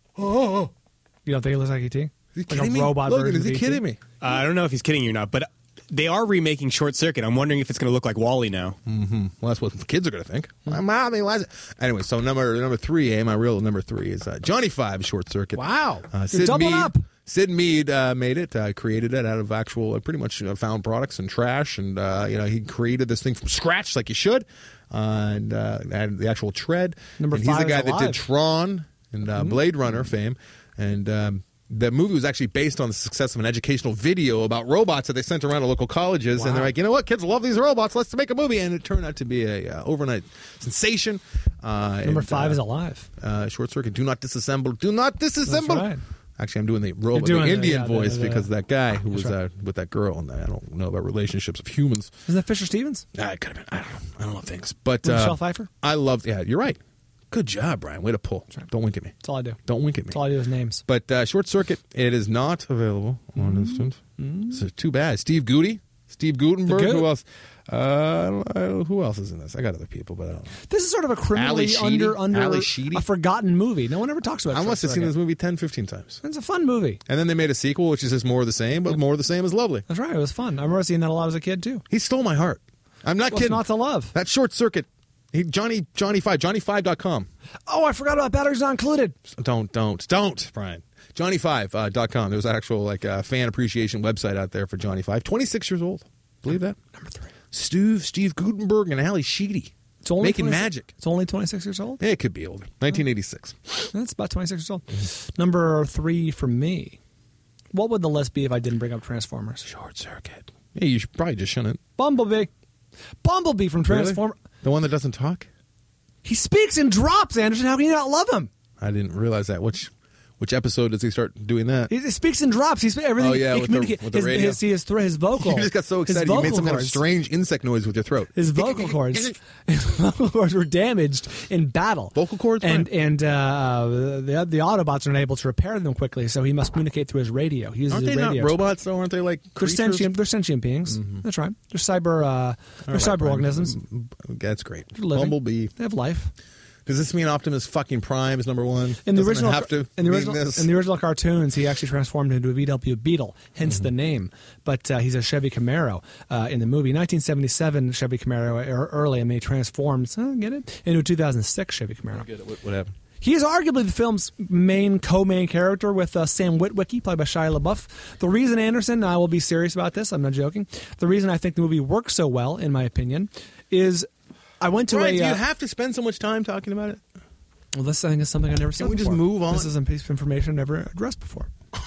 S2: oh.
S1: You don't think it looks like E T?
S2: Is he
S1: Like
S2: kidding
S1: a
S2: me?
S1: robot
S2: Logan,
S1: version
S2: is he
S1: of E T?
S2: kidding me?
S3: Uh, I don't know if he's kidding you or not, but they are remaking Short Circuit. I'm wondering if it's going to look like Wall-E now.
S2: Mm-hmm. Well, that's what the kids are going to think.
S1: Hmm.
S2: Mommy, why is it? Anyway, so number number three, eh, my real number three is uh, Johnny Five Short Circuit.
S1: Wow.
S2: Uh,
S1: You're
S2: Sid
S1: doubling
S2: Mead,
S1: up.
S2: Sid Mead uh, made it, uh, created it out of actual, uh, pretty much uh, found products and trash, and uh, you know he created this thing from scratch like he should, uh, and uh, had the actual tread.
S1: Number
S2: and he's
S1: five
S2: the guy
S1: is
S2: that
S1: alive.
S2: did Tron and uh, Blade Runner fame, and. Um, the movie was actually based on the success of an educational video about robots that they sent around to local colleges, and
S1: Wow.
S2: they're like, you know what, kids love these robots. Let's make a movie, and it turned out to be a uh, overnight sensation. Uh,
S1: Number
S2: and,
S1: five
S2: uh,
S1: is alive.
S2: uh, Short Circuit. Do not disassemble. Do not disassemble.
S1: right.
S2: Actually, I'm doing the robot,
S1: doing
S2: the
S1: the-
S2: Indian
S1: yeah, the-
S2: voice
S1: the-
S2: because that guy who
S1: That's
S2: was
S1: right.
S2: uh, with that girl, and I don't know about relationships of humans.
S1: Isn't that Fisher Stevens?
S2: Ah, it could have been. I don't know. I don't know things, but
S1: With
S2: uh,
S1: Michelle Pfeiffer?
S2: I loved. Yeah, you're right. Good job, Brian. Way to pull. Don't wink at me.
S1: That's all I do.
S2: Don't wink at me.
S1: That's all I do is names.
S2: But uh, Short Circuit, it is not available on instant. So too bad. Steve Goody, Steve Gutenberg.
S1: The Goot.
S2: Who else? Uh, I don't- I don't- who else is in this? I got other people, but I don't know.
S1: This is sort of a criminally
S2: Ali Sheedy?
S1: under under
S2: Ali Sheedy?
S1: a forgotten movie. No one ever talks about.
S2: I
S1: Short
S2: must have seen
S1: Circuit.
S2: this movie ten, fifteen times.
S1: It's a fun movie.
S2: And then they made a sequel, which is just more of the same, but more of the same is lovely.
S1: That's right. It was fun. I remember seeing that a lot as a kid too.
S2: He stole my heart. I'm not
S1: What's
S2: kidding.
S1: not to love?
S2: That Short Circuit. He, Johnny Johnny Five, Johnny Five dot com.
S1: Oh, I forgot about batteries not included.
S2: Don't, don't, don't, Brian. Johnny Five dot com. There's an actual like uh, fan appreciation website out there for Johnny Five. twenty-six years old. Believe that?
S1: Number three.
S2: Steve, Steve Gutenberg and Ali Sheedy.
S1: It's only
S2: making
S1: twenty-six
S2: magic.
S1: It's only twenty-six years old.
S2: It could be older. nineteen eighty-six.
S1: That's about twenty-six years old. Number three for me. What would the list be if I didn't bring up Transformers?
S2: Short Circuit. Yeah, you should probably just shouldn't.
S1: Bumblebee. Bumblebee from Transformers.
S2: Really? The one that doesn't talk?
S1: He speaks in drops, Anderson. How can you not love him?
S2: I didn't realize that. Which which episode does he start doing that?
S1: He, he speaks in drops. He's everything.
S2: Oh, yeah,
S1: he
S2: with the-
S1: communicate-
S2: with the
S1: his,
S2: radio.
S1: His, his, his, his vocal.
S2: You just got so
S1: his
S2: excited you made
S1: vocal
S2: some kind of
S1: cords-
S2: strange insect noise with your throat.
S1: His vocal cords, his vocal cords were damaged in battle.
S2: Vocal cords,
S1: and
S2: Brian?
S1: and uh, the the Autobots are unable to repair them quickly, so he must communicate through his radio. He uses
S2: Aren't they
S1: his
S2: not
S1: radio.
S2: robots, though? Aren't they like
S1: They're
S2: creatures?
S1: sentient. They're sentient beings. That's right. They're cyber. Uh, they're
S2: All right,
S1: cyber
S2: Brian.
S1: organisms.
S2: That's great.
S1: They're living.
S2: Bumblebee.
S1: They have life.
S2: Does this mean Optimus fucking Prime is number one?
S1: In the
S2: Doesn't it
S1: original,
S2: have to
S1: in the
S2: mean
S1: original,
S2: this?
S1: in the original cartoons, he actually transformed into a V W Beetle, hence
S2: Mm-hmm.
S1: the name. But uh, he's a Chevy Camaro uh, in the movie. nineteen seventy-seven Chevy Camaro er- early, and then he transforms. Uh, get it into a two thousand six Chevy Camaro.
S2: What, what happened?
S1: He is arguably the film's main co-main character with uh, Sam Witwicky, played by Shia LaBeouf. The reason, Anderson, and I will be serious about this, I'm not joking, the reason I think the movie works so well, in my opinion, is I went to
S2: Brian,
S1: a...
S2: do you
S1: uh,
S2: have to spend so much time talking about it?
S1: well, this thing is something I never said
S2: we just
S1: before.
S2: move on?
S1: This is a piece of information I never addressed before.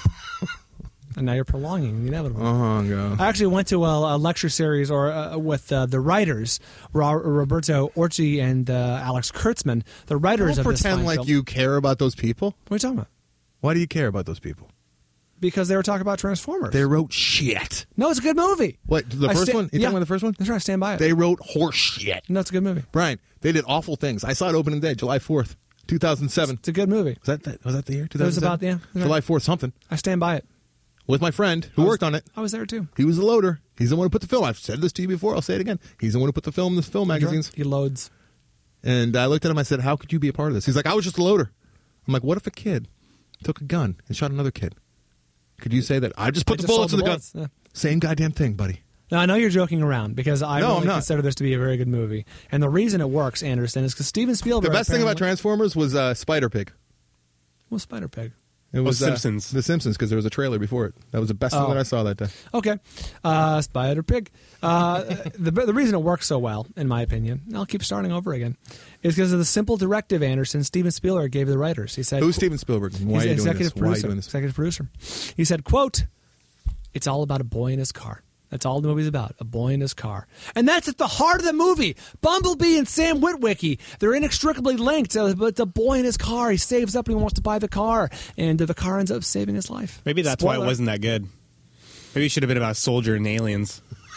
S1: And now you're prolonging the inevitable.
S2: Oh, God.
S1: I actually went to a, a lecture series or uh, with uh, the writers, Ro- Roberto Orci and uh, Alex Kurtzman, the writers
S2: Don't
S1: of this
S2: pretend
S1: fine
S2: like
S1: film.
S2: you care about those people.
S1: What are you talking about?
S2: Why do you care about those people?
S1: Because they were talking about Transformers.
S2: They wrote shit.
S1: No, it's a good movie.
S2: What, the
S1: I
S2: first
S1: sta-
S2: one? You
S1: yeah.
S2: talking about the first one?
S1: That's right. I stand by it.
S2: They wrote horse shit.
S1: no, it's a good movie.
S2: Brian, they did awful things. I saw it opening day, July fourth, two thousand seven.
S1: It's a good movie.
S2: Was that, that was that the year?
S1: It was about, yeah. that's
S2: July
S1: right.
S2: fourth something.
S1: I stand by it.
S2: With my friend who
S1: I was-
S2: worked on it.
S1: I was there too.
S2: He was the loader. He's the one who put the film. I've said this to you before. I'll say it again. He's the one who put the film in the film magazines.
S1: He loads.
S2: And I looked at him. I said, "How could you be a part of this?" He's like, "I was just a loader." I'm like, "What if a kid took a gun and shot another kid? Could you say that I just put
S1: I
S2: the
S1: just
S2: bullets in
S1: sold
S2: the,
S1: the
S2: gun?"
S1: bullets, yeah.
S2: Same goddamn thing, buddy.
S1: Now, I know you're joking around because I
S2: No, I'm
S1: really
S2: not.
S1: consider this to be a very good movie. And the reason it works, Anderson, is because Steven Spielberg...
S2: The best thing about
S1: apparently-
S2: Transformers was uh, Spider Pig.
S1: Well, Spider-Pig.
S2: It was uh,
S3: Simpsons.
S2: The Simpsons, because there was a trailer before it. That was the best thing
S1: Oh.
S2: that I saw that day.
S1: Okay. Uh, Spider-Pig. Uh, the, the reason it works so well, in my opinion, and I'll keep starting over again, is because of the simple directive, Anderson, Steven Spielberg gave the writers. He said...
S2: Who's Steven Spielberg? And Why
S1: He's
S2: are you
S1: the
S2: doing
S1: executive
S2: this? Why are you
S1: producer.
S2: doing this?
S1: Executive producer. He said, quote, "It's all about a boy in his car. That's all the movie's about, a boy in his car." And that's at the heart of the movie. Bumblebee and Sam Witwicky, they're inextricably linked, uh, but the boy in his car, he saves up and he wants to buy the car, and uh, the car ends up saving his life.
S3: Maybe that's why it
S1: Spoiler.
S3: wasn't that good. Maybe it should have been about a soldier and aliens.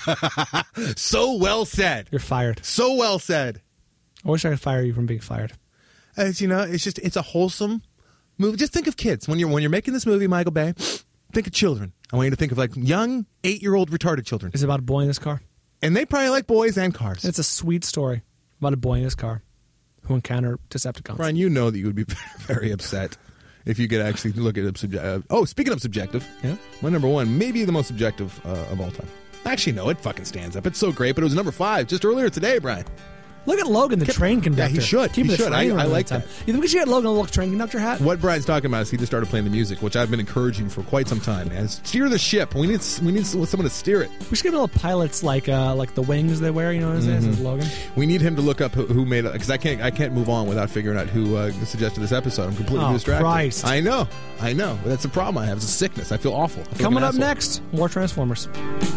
S2: So well said.
S1: You're fired.
S2: So well said.
S1: I wish I could fire you from being fired.
S2: As you know, it's just it's a wholesome movie. Just think of kids when you're when you're making this movie, Michael Bay. Think of children. I want you to think of like young eight-year-old retarded children,
S1: Is it about a boy in his car?
S2: and they probably like boys and cars.
S1: It's a sweet story about a boy in his car who encountered Decepticons.
S2: Brian, you know that you would be very upset if you could actually look at it. Subje- uh, oh, speaking of subjective,
S1: Yeah.
S2: my number one, maybe the most subjective uh, of all time. Actually, no, it fucking stands up. It's so great, but it was number five just earlier today, Brian.
S1: Look at Logan, the train conductor.
S2: he should.
S1: Keep
S2: He
S1: the
S2: should.
S1: train
S2: I- I
S1: running
S2: like
S1: all the
S2: that.
S1: time. You think we should get Logan a little train conductor hat?
S2: What Brian's talking about is he just started playing the music, which I've been encouraging for quite some time. Man, steer the ship. We need we need someone to steer it.
S1: We should give him little pilots like uh, like the wings they wear. You know what I'm saying?
S2: Mm-hmm.
S1: Says Logan.
S2: We need him to look up who, who made it because I can't I can't move on without figuring out who uh, suggested this episode. I'm completely
S1: Oh,
S2: distracted.
S1: Christ.
S2: I know, I know. But that's a problem I have. It's a sickness. I feel awful. I feel like
S1: Coming
S2: an
S1: up
S2: asshole.
S1: next, more Transformers.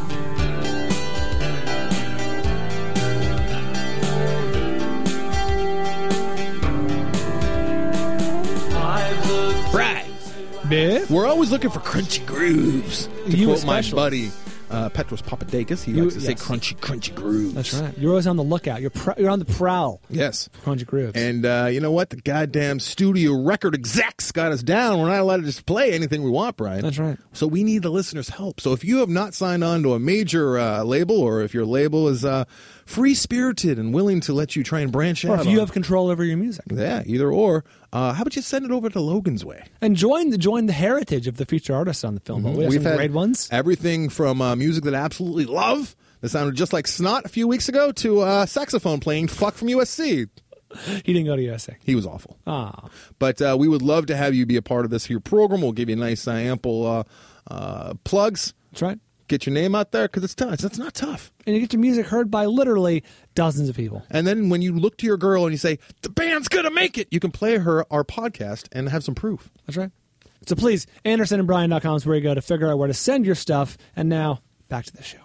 S2: Right.
S1: Biff?
S2: We're always looking for crunchy grooves. To
S1: You
S2: quote my
S1: especially.
S2: buddy uh, Petros Papadakis, he
S1: You-
S2: likes to say
S1: yes.
S2: crunchy, crunchy grooves.
S1: That's right. You're always on the lookout. You're pr- you're on the prowl.
S2: Yes.
S1: Crunchy grooves.
S2: And uh, you know what? The goddamn studio record execs got us down. We're not allowed to just play anything we want, Brian.
S1: That's right.
S2: So we need the listeners' help. So if you have not signed on to a major uh, label, or if your label is uh, free-spirited and willing to let you try and branch
S1: or
S2: out,
S1: if you
S2: on-
S1: have control over your music.
S2: yeah, either or, uh, how about you send it over to Logan's Way?
S1: And join the join the heritage of the feature artists on the film. We have
S2: Mm-hmm. We've
S1: some
S2: had
S1: great ones.
S2: everything from uh, music that I absolutely love, that sounded just like snot a few weeks ago, to uh, saxophone playing Fuck from U S C.
S1: He didn't go to U S A.
S2: He was awful.
S1: Ah,
S2: But uh, we would love to have you be a part of this here program. We'll give you nice, uh, ample uh, uh, plugs.
S1: that's right.
S2: Get your name out there because it's tough. It's not tough.
S1: And you get your music heard by literally dozens of people.
S2: And then when you look to your girl and you say, the band's going to make it, you can play her our podcast and have some proof.
S1: That's right. So please, Anderson and Brian dot com is where you go to figure out where to send your stuff. And now, back to the show.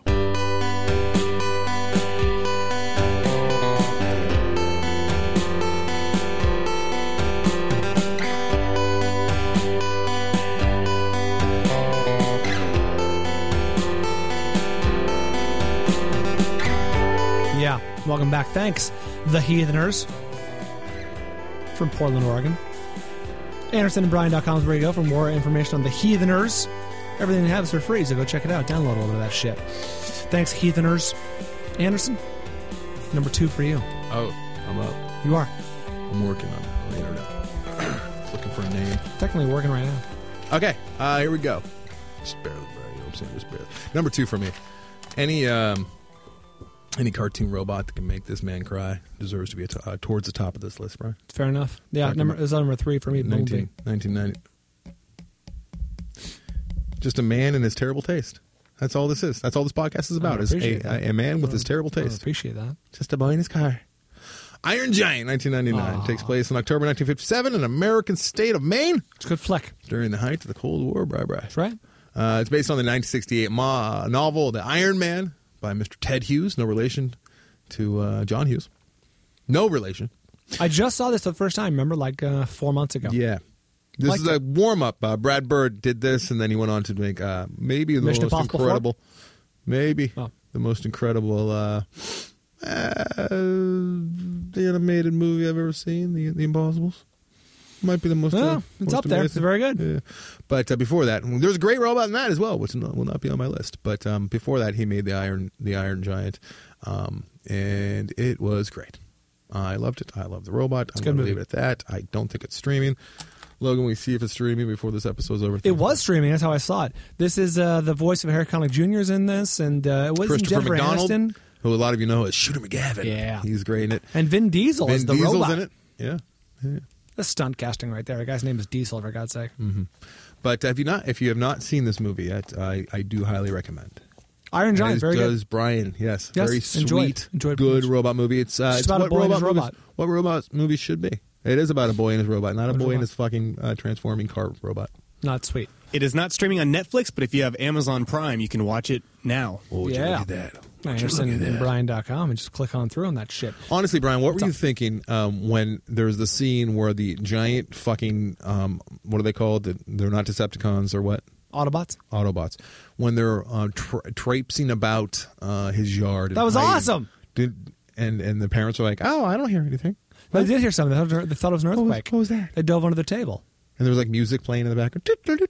S1: Yeah, welcome back. Thanks, The Heatheners from Portland, Oregon. Anderson and Brian dot com is where you go for more information on The Heatheners. Everything they have is for free, so go check it out. Download a little bit of that shit. Thanks, Heatheners. Anderson, number two for you.
S2: Oh, I'm up.
S1: You are
S2: I'm working on it on the internet. Looking for a name.
S1: technically working right now.
S2: Okay, uh, here we go. Just barely, barely. You know what I'm saying? Just barely. Number two for me. Any um, any cartoon robot that can make this man cry deserves to be a t- uh, towards the top of this list, Brian.
S1: Fair enough. Yeah,
S2: Talking
S1: number
S2: about
S1: is number three for me.
S2: nineteen, nineteen ninety. Just a man and his terrible taste. That's all this is. That's all this podcast is about.
S1: I
S2: Is
S1: appreciate
S2: a,
S1: that.
S2: a man with his terrible
S1: I
S2: taste.
S1: appreciate that.
S2: Just a boy in his car. Iron Giant, nineteen ninety-nine,
S1: Aw.
S2: takes place in October nineteen fifty-seven in the American state of Maine
S1: It's a good flick.
S2: during the height of the Cold War. Bye bye.
S1: That's right.
S2: Uh, it's based on the nineteen sixty-eight ma- novel The Iron Man by Mister Ted Hughes, no relation to uh, John Hughes. No relation.
S1: I just saw this for the first time, remember, like uh, four months ago.
S2: Yeah. This
S1: Liked
S2: is a warm-up. Uh, Brad Bird did this, and then he went on to make uh, maybe the
S1: Mission
S2: most
S1: Impossible
S2: incredible, maybe
S1: Oh.
S2: the most incredible uh, uh, the animated movie I've ever seen, The The Impossibles. Might be the most.
S1: Oh,
S2: uh,
S1: it's
S2: most
S1: up there. It's
S2: amazing.
S1: very good.
S2: Yeah. But uh, before that, there's a great robot in that as well, which will not be on my list. But um, before that, he made the Iron the Iron Giant, um, and it was great. I loved it. I love the robot. I'm
S1: a good
S2: going to
S1: movie.
S2: leave it at that. I don't think it's streaming. Logan, we see if it's streaming before this episode's over.
S1: It was streaming. That's how I saw it. This is uh, the voice of Harry Connick Junior is in this, and uh, it was
S2: Christopher
S1: Jennifer
S2: McDonald,
S1: Aniston.
S2: who a lot of you know as Shooter McGavin.
S1: Yeah.
S2: He's great in it.
S1: And Vin Diesel
S2: Vin
S1: is the
S2: Diesel's
S1: robot.
S2: in it. Yeah. yeah.
S1: That's stunt casting right there. The guy's name is Diesel, for God's sake.
S2: But if you not if you have not seen this movie yet, I, I do highly recommend.
S1: Iron Giant,
S2: As
S1: very
S2: does
S1: good.
S2: Brian. Yes,
S1: Yes,
S2: very
S1: enjoyed.
S2: sweet,
S1: Enjoyed
S2: good
S1: much.
S2: robot movie. It's, uh,
S1: It's
S2: it's
S1: about a
S2: what
S1: boy and his
S2: robot movies,
S1: robot.
S2: what robot movies should be. It is about a boy and his robot, not a
S1: What
S2: boy
S1: robot?
S2: and his fucking uh, transforming car robot.
S1: Not sweet.
S3: It is not streaming on Netflix, but if you have Amazon Prime, you can watch it now.
S2: Oh, would you
S1: Yeah.
S2: look at that? Would you
S1: Anderson
S2: look at
S1: and
S2: that?
S1: Brian dot com and just click on through on that shit.
S2: Honestly, Brian, what
S1: What's
S2: were you
S1: up?
S2: thinking um, when there's the scene where the giant fucking um, what are they called? The- They're not Decepticons or what?
S1: Autobots.
S2: Autobots. When they're uh, tra- traipsing about uh, his yard. and
S1: That was
S2: hiding.
S1: awesome.
S2: Did, and, and the parents are like, oh, I don't hear anything.
S1: They did hear something. They thought, they thought it was an
S2: What was,
S1: earthquake.
S2: what was that?
S1: They dove under the table.
S2: And there was like music playing in the background.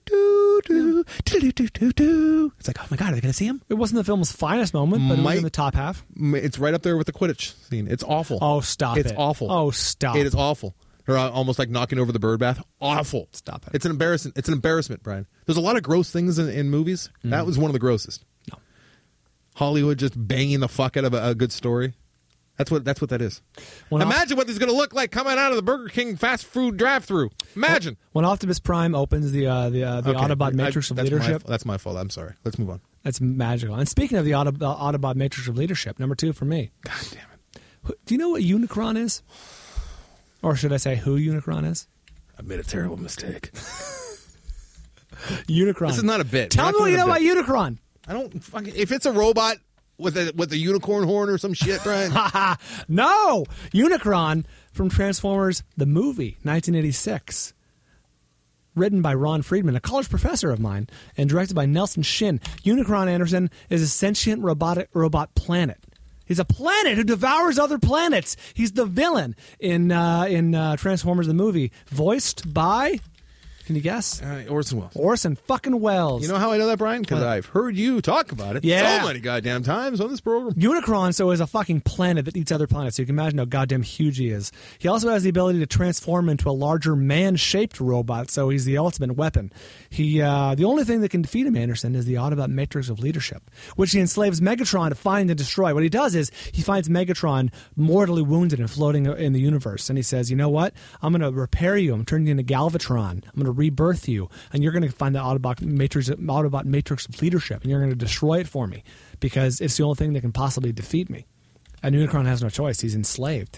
S2: It's like, oh my God, are they going to see him?
S1: It wasn't the film's finest moment, but it was
S2: Might-
S1: in the top half.
S2: It's right up there with the Quidditch scene. It's awful.
S1: Oh, stop
S2: it's
S1: it.
S2: awful.
S1: Oh, stop.
S2: It is awful. They're almost like knocking over the bird bath. Awful.
S1: Stop it.
S2: It's an embarrassment. It's an embarrassment, Brian. There's a lot of gross things in, in movies.
S1: Mm.
S2: That was one of the grossest.
S1: No.
S2: Hollywood just banging the fuck out of a, a good story. That's what that's what that is.
S1: When
S2: Imagine what this is going to look like coming out of the Burger King fast food drive-thru. Imagine.
S1: When Optimus Prime opens the uh, the uh, the
S2: Okay.
S1: Autobot
S2: I-
S1: Matrix of
S2: that's my
S1: Leadership,
S2: fa- that's my fault. I'm sorry. Let's move on.
S1: that's magical. And speaking of the Auto, uh, Autobot Matrix of Leadership, number two for me.
S2: God damn it.
S1: Wh- Do you know what Unicron is? Or should I say who Unicron is?
S2: I made a terrible mistake.
S1: Unicron.
S2: This is not a bit.
S1: Tell
S2: We're
S1: me
S2: not
S1: what you know
S2: doing
S1: about
S2: a bit.
S1: Unicron.
S2: I don't fucking. If it's a robot with a with a unicorn horn or some shit, Brian.
S1: No! Unicron from Transformers, the movie, nineteen eighty-six. Written by Ron Friedman, a college professor of mine, and directed by Nelson Shin. Unicron, Anderson, is a sentient robotic robot planet. He's a planet who devours other planets. He's the villain in uh, in uh, Transformers, the movie, voiced by, can you guess?
S2: Uh, Orson Welles.
S1: Orson fucking Welles.
S2: You know how I know that, Brian? Because
S1: What?
S2: I've heard you talk about it
S1: Yeah.
S2: so many goddamn times on this program.
S1: Unicron, so is a fucking planet that eats other planets. So you can imagine how goddamn huge he is. He also has the ability to transform into a larger man-shaped robot, so he's the ultimate weapon. He, uh, the only thing that can defeat him, Anderson, is the Autobot Matrix of Leadership, which he enslaves Megatron to find and destroy. What he does is he finds Megatron mortally wounded and floating in the universe, and he says, you know what? I'm going to repair you. I'm turning you into Galvatron. I'm going to rebirth you, and you're going to find the Autobot Matrix, Autobot Matrix of Leadership, and you're going to destroy it for me, because it's the only thing that can possibly defeat me. And Unicron has no choice. He's enslaved.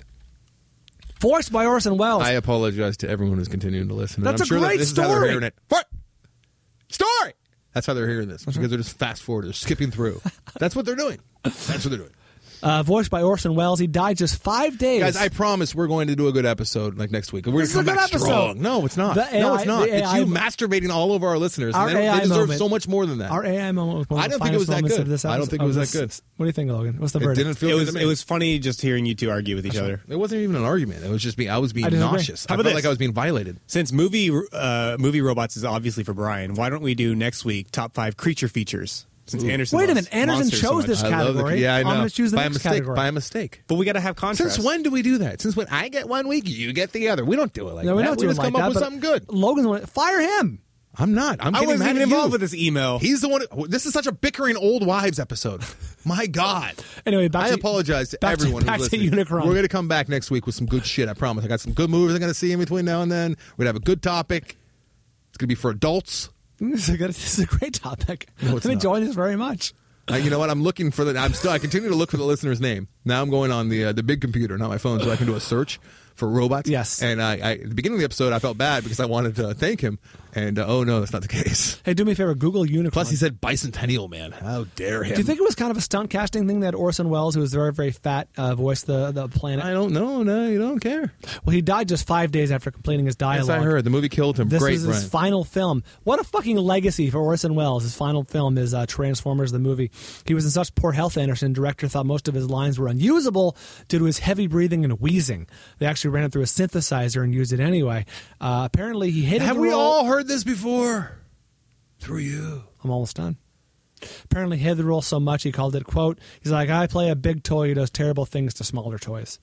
S1: Voiced by Orson Welles.
S2: I apologize to everyone who's continuing to listen.
S1: That's
S2: I'm
S1: a
S2: sure
S1: great
S2: that this is how they're
S1: story.
S2: hearing it. What? Story! That's how they're hearing this, because they're just fast forward. They're skipping through. That's what they're doing. That's what they're doing.
S1: Uh, voiced by Orson Welles. He died just five days.
S2: Guys, I promise we're going to do a good episode like next week. We're going
S1: This
S2: to
S1: is
S2: come
S1: a good
S2: back
S1: episode.
S2: strong. No, it's not.
S1: The
S2: no,
S1: A I
S2: it's not.
S1: the
S2: It's
S1: A I
S2: you masturbating all over our listeners.
S1: Our
S2: And they,
S1: A I
S2: they deserve
S1: moment.
S2: so much more than that.
S1: Our A I moment was one of
S2: I
S1: the
S2: don't think it was
S1: finest
S2: that
S1: moments
S2: good.
S1: of this
S2: I don't
S1: episode-
S2: think it was
S1: of
S2: that
S1: this-
S2: good.
S1: What do you think, Logan? What's the
S2: It
S1: verdict?
S2: didn't feel
S3: It
S2: good
S3: was
S2: to me.
S3: it was funny just hearing you two argue with each other.
S2: It wasn't even an argument. It was just me. I was being
S1: I disagree.
S2: nauseous.
S3: How
S2: I
S3: about
S2: felt
S3: this?
S2: like I was being violated.
S3: Since movie uh, movie robots is obviously for Brian, why don't we do next week top five creature features? Since Anderson
S1: Wait a
S3: loves
S1: minute, Anderson
S3: monsters so
S1: chose
S3: much.
S1: this
S2: I love the-
S1: category.
S2: yeah, I know.
S1: I'm going to choose the
S2: by
S1: next
S2: a mistake.
S1: category.
S2: By a mistake.
S3: But we got to have contrast.
S2: Since when do we do that? Since when I get one week, you get the other. We don't do it like
S1: no, we
S2: that.
S1: don't
S2: we
S1: do it
S2: just
S1: like
S2: come
S1: that,
S2: up with
S1: but
S2: something good.
S1: Logan's the one. Fire him.
S2: I'm not. I'm
S3: I
S2: getting
S3: wasn't
S2: mad
S3: even
S2: at you.
S3: involved with this email.
S2: He's the one. This is such a bickering old wives episode. My God.
S1: Anyway, back
S2: I
S1: to,
S2: apologize to
S1: back to-
S2: everyone
S1: back
S2: who's
S1: to
S2: listening.
S1: Unicron.
S2: We're going to come back next week with some good shit. I promise. I got some good movies I'm going to see in between now and then. We're going to have a good topic. It's going to be for adults.
S1: This is a, good, this is a great topic.
S2: No, it's
S1: I'm
S2: not.
S1: enjoying this very much.
S2: Uh, you know what? I'm looking for the. I'm still. I continue to look for the listener's name. Now I'm going on the uh, the big computer, not my phone, so I can do a search for robots.
S1: Yes.
S2: And I, I at the beginning of the episode, I felt bad because I wanted to thank him, and uh, oh no, that's not the case.
S1: Hey, do me a favor. Google Unicron.
S2: Plus, he said bicentennial man. How dare him?
S1: Do you think it was kind of a stunt casting thing that Orson Welles, who was very, very fat, uh, voiced the, the planet?
S2: I don't know. No, you don't care.
S1: Well, he died just five days after completing his dialogue.
S2: Yes, I heard the movie killed him.
S1: This
S2: Great,
S1: was his
S2: Brian.
S1: final film. What a fucking legacy for Orson Welles. His final film is uh, Transformers, the movie. He was in such poor health, Anderson. Director thought most of his lines were unusable due to his heavy breathing and wheezing. They actually ran it through a synthesizer and used it anyway. Uh, apparently, he hated
S2: Have
S1: the
S2: we
S1: role.
S2: all heard this before? Through you.
S1: I'm almost done. Apparently, he hated the role so much he called it, quote, he's like, I play a big toy who does terrible things to smaller toys.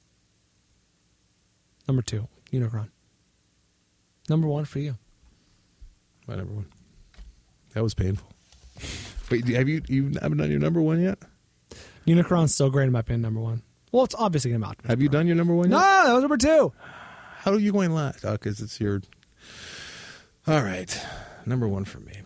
S1: Number two, Unicron. Number one for you.
S2: My number one. That was painful. Wait, have you you haven't done your number one yet?
S1: Unicron's still great in my opinion, number one. Well, it's obviously going to be
S2: Have you done your number one
S1: No,
S2: yet?
S1: that was number two.
S2: How are you going last? Oh, because it's your. All right, number one for me.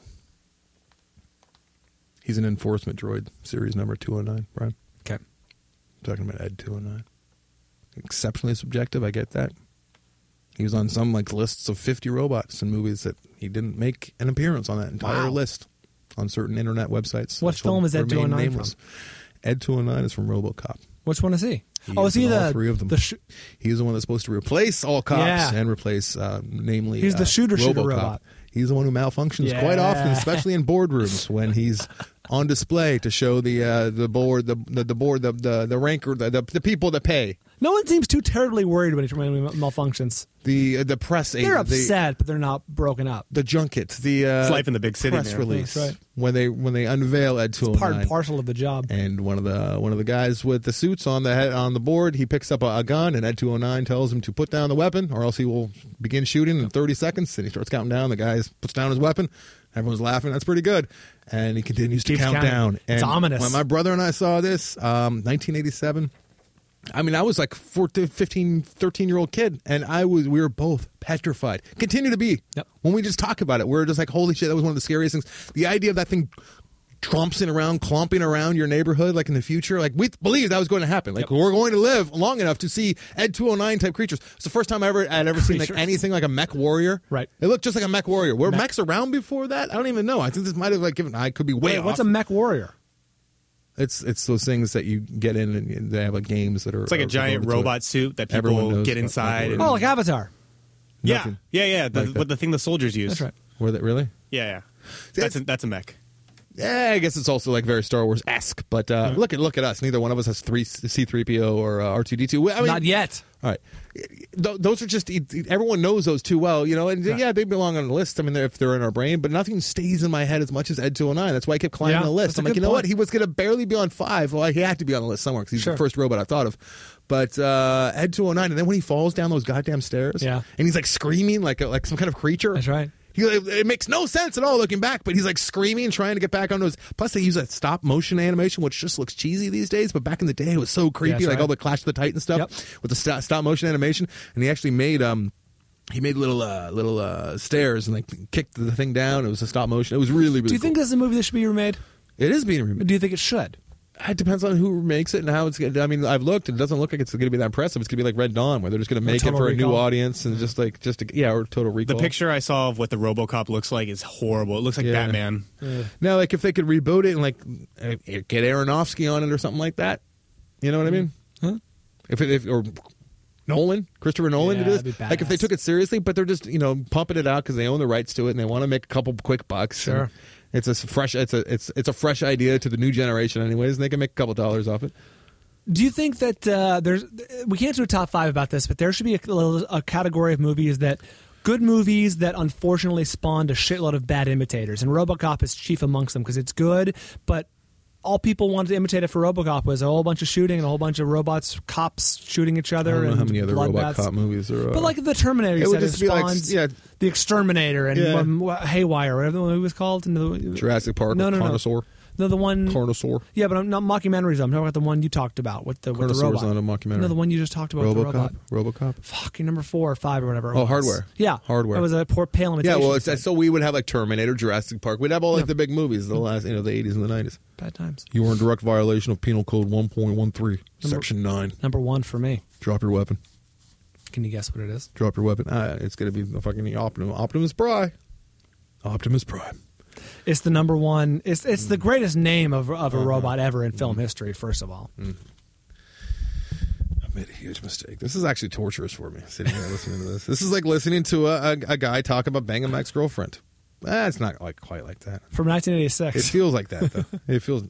S2: He's an enforcement droid, series number two oh nine, Brian.
S1: Okay.
S2: I'm talking about Ed two oh nine. Exceptionally subjective, I get that. He was on some like lists of fifty robots in movies that he didn't make an appearance on that entire
S1: Wow.
S2: list on certain internet websites.
S1: What
S2: which will
S1: film is Ed two oh nine
S2: remain
S1: from?
S2: nameless. Ed two oh nine is from RoboCop.
S1: Which one is he?
S2: He
S1: oh,
S2: is
S1: is he
S2: in all
S1: the
S2: three of them.
S1: The sh-
S2: He's the one that's supposed to replace all cops
S1: Yeah.
S2: and replace, uh, namely,
S1: He's the
S2: uh,
S1: shooter shooter
S2: RoboCop.
S1: robot.
S2: He's the one who malfunctions
S1: Yeah.
S2: quite often, especially in boardrooms when he's on display to show the uh, the board, the the, the board, the the, the ranker, the, the the people that pay.
S1: No one seems too terribly worried when he when he malfunctions.
S2: The uh, the press
S1: They're
S2: agent, the,
S1: upset, but they're not broken up.
S2: the junkets, the uh,
S3: It's life in the big city,
S2: press
S3: man.
S2: release
S1: That's right.
S2: when they when they unveil Ed two oh nine.
S1: Part and parcel of the job.
S2: And one of the one of the guys with the suits on the head, on the board, he picks up a, a gun, and Ed two oh nine tells him to put down the weapon, or else he will begin shooting in thirty seconds. And he starts counting down. The guy puts down his weapon. Everyone's laughing. That's pretty good. And he continues to
S1: Keeps
S2: count
S1: counting.
S2: down. And
S1: It's ominous.
S2: when my brother and I saw this, um, nineteen eighty-seven. I mean, I was like fourteen, fifteen, thirteen year old kid, and I was. We were both petrified. Continue to be.
S1: Yep.
S2: When we just talk about it, we're just like, holy shit! That was one of the scariest things. The idea of that thing tromping around, clomping around your neighborhood, like in the future, like we believed that was going to happen. Like
S1: Yep.
S2: we're going to live long enough to see Ed two oh nine type creatures. It's the first time I ever I'd ever seen like
S1: Creatures.
S2: anything like a mech warrior.
S1: Right.
S2: It looked just like a mech warrior. Were
S1: Mech.
S2: mechs around before that? I don't even know. I think this might have like given. I could be way
S1: Wait,
S2: off.
S1: what's a mech warrior?
S2: It's it's those things that you get in and they have like games that are.
S3: It's like a
S2: are
S3: giant
S2: devoted to it.
S3: robot suit that
S2: Everyone
S3: people
S2: knows
S3: get
S2: about
S3: inside.
S2: that
S3: And,
S2: word.
S1: Oh, like Avatar.
S3: yeah,
S2: Nothing
S3: yeah, yeah. The,
S2: like that.
S3: but the thing the soldiers use.
S1: That's right.
S2: Were they really?
S3: Yeah, yeah.
S2: See,
S3: That's a,
S2: it's-
S3: that's a mech.
S2: Yeah, I guess it's also like very Star Wars esque. But uh, look at look at us. Neither one of us has three C three P O or uh, R two D two. I mean,
S1: Not yet.
S2: All right, Th- those are just everyone knows those too well, you know. And
S1: Right.
S2: yeah, they belong on the list. I mean, they're, if they're in our brain, but nothing stays in my head as much as Ed two oh nine. That's why I kept climbing
S1: Yeah,
S2: the list.
S1: that's a
S2: I'm like,
S1: good
S2: you know what?
S1: point.
S2: He was going to barely be on five. Well, he had to be on the list somewhere because he's
S1: Sure.
S2: the first robot I thought of. But uh, Ed two oh nine, and then when he falls down those goddamn stairs,
S1: Yeah.
S2: and he's like screaming like a, like some kind of creature.
S1: That's right.
S2: He, it makes no sense at all looking back, but he's like screaming, trying to get back onto his. Plus, they use that stop motion animation, which just looks cheesy these days. But back in the day, it was so creepy,
S1: that's
S2: like
S1: right.
S2: all the Clash of the Titans stuff
S1: Yep.
S2: with the stop, stop motion animation. And he actually made um, he made little uh, little uh, stairs and like kicked the thing down. It was a stop motion. It was really really.
S1: Do you think
S2: cool.
S1: this is a movie that should be remade?
S2: It is being remade?
S1: Do you think it should?
S2: It depends on who makes it and how it's going to. I mean, I've looked. It doesn't look like it's going to be that impressive. It's going to be like Red Dawn, where they're just going to make it
S1: Total
S2: for a new
S1: Recall.
S2: audience and just like just to, yeah, or Total Recall.
S3: The picture I saw of what the RoboCop looks like is horrible. It looks like
S2: Yeah.
S3: Batman.
S2: Now, like if they could reboot it and like uh, get Aronofsky on it or something like that, you know what I mean?
S1: Huh?
S2: If it if or Nolan, Christopher Nolan,
S1: Yeah,
S2: to do this,
S1: that'd be
S2: like if they
S1: badass.
S2: took it seriously, but they're just you know pumping it out because they own the rights to it and they want to make a couple quick bucks.
S1: Sure.
S2: And it's a fresh, it's a it's it's a fresh idea to the new generation, anyways, and they can make a couple dollars off it.
S1: Do you think that uh, there's? We can't do a top five about this, but there should be a, a category of movies that good movies that unfortunately spawned a shitload of bad imitators, and RoboCop is chief amongst them because it's good, but all people wanted to imitate it for RoboCop was a whole bunch of shooting and a whole bunch of robots, cops shooting each
S2: I
S1: other.
S2: don't know
S1: and
S2: how many other
S1: bloodbaths.
S2: RoboCop movies there are.
S1: But like the Terminator, you
S2: It would
S1: said,
S2: just
S1: it
S2: be like,
S1: spawned
S2: yeah.
S1: the Exterminator and
S2: Yeah.
S1: um, what- Haywire, whatever the one was called. And the,
S2: Jurassic Park,
S1: No, no, no.
S2: Carnosaur,
S1: No, the one.
S2: Carnosaur.
S1: Yeah, but I'm not mockumentaries. I'm talking about the one you talked about with the with the
S2: Carnosaur's
S1: robot.
S2: not a mockumentary.
S1: No, the one you just talked about with the robot.
S2: RoboCop, RoboCop.
S1: Fucking number four or five or whatever. it
S2: Oh,
S1: was.
S2: Hardware.
S1: Yeah,
S2: Hardware.
S1: That was a poor pale
S2: Yeah,
S1: imitation.
S2: well,
S1: you
S2: it's,
S1: said.
S2: so we would have like Terminator, Jurassic Park. We'd have all like
S1: Yeah.
S2: the big movies, the last, you know, the eighties and the nineties.
S1: Bad times.
S2: You were in direct violation of Penal Code one point one three, Section nine.
S1: Number one for me.
S2: Drop your weapon.
S1: Can you guess what it is?
S2: Drop your weapon. Ah, it's going to be the fucking Optimus, Optimus Prime. Optimus Prime.
S1: It's the number one. It's it's the greatest name of of a
S2: Uh-huh.
S1: robot ever in film history. First of all,
S2: I made a huge mistake. This is actually torturous for me, sitting here listening to this. This is like listening to a, a, a guy talk about banging my ex-girlfriend. Ah, it's not like quite like that.
S1: from nineteen
S2: It
S1: eighty-six.
S2: feels like that, though. It feels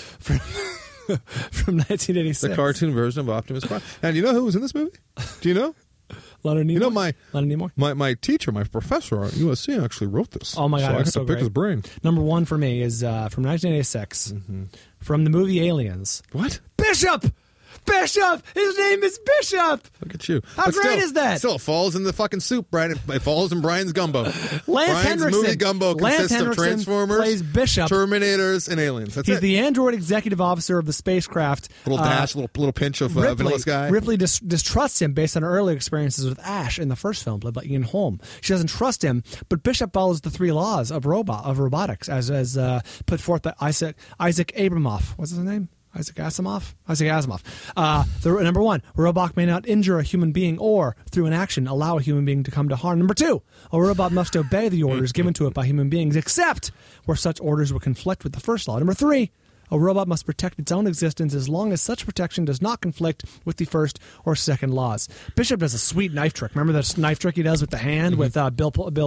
S1: From nineteen eighty-six.
S2: the cartoon version of Optimus Prime. And you know who was in this movie? Do you know?
S1: Leonard Nimoy.
S2: You know my
S1: Leonard Nimoy.
S2: my my teacher, my professor at U S C actually wrote this.
S1: Oh my God,
S2: So
S1: it
S2: I
S1: was
S2: had
S1: so
S2: to pick
S1: great.
S2: his brain.
S1: Number one for me is uh, from nineteen eighty-six, from the movie Aliens.
S2: What?
S1: Bishop! Bishop! His name is Bishop!
S2: Look at you.
S1: How
S2: But
S1: great
S2: still,
S1: is that?
S2: Still, it falls in the fucking soup, Brian. It, it falls in Brian's gumbo.
S1: Lance
S2: Brian's
S1: Henriksen.
S2: movie gumbo
S1: Lance
S2: consists of
S1: Henriksen
S2: Transformers,
S1: plays Bishop.
S2: Terminators, and Aliens. That's
S1: He's
S2: it.
S1: the android executive officer of the spacecraft.
S2: little
S1: Uh,
S2: dash, little little pinch of uh,
S1: Ripley,
S2: Vanilla Sky.
S1: Ripley dis- distrusts him based on her early experiences with Ash in the first film, played by Ian Holm. She doesn't trust him, but Bishop follows the three laws of robot of robotics, as as uh, put forth by Isaac Isaac Abramoff. What's his name? Isaac Asimov? Isaac Asimov. Uh, the, number one, a robot may not injure a human being or, through an action, allow a human being to come to harm. Number two, a robot must obey the orders given to it by human beings, except where such orders would conflict with the first law. Number three, a robot must protect its own existence as long as such protection does not conflict with the first or second laws. Bishop does a sweet knife trick. Remember that knife trick he does with the hand with uh, Bill Bill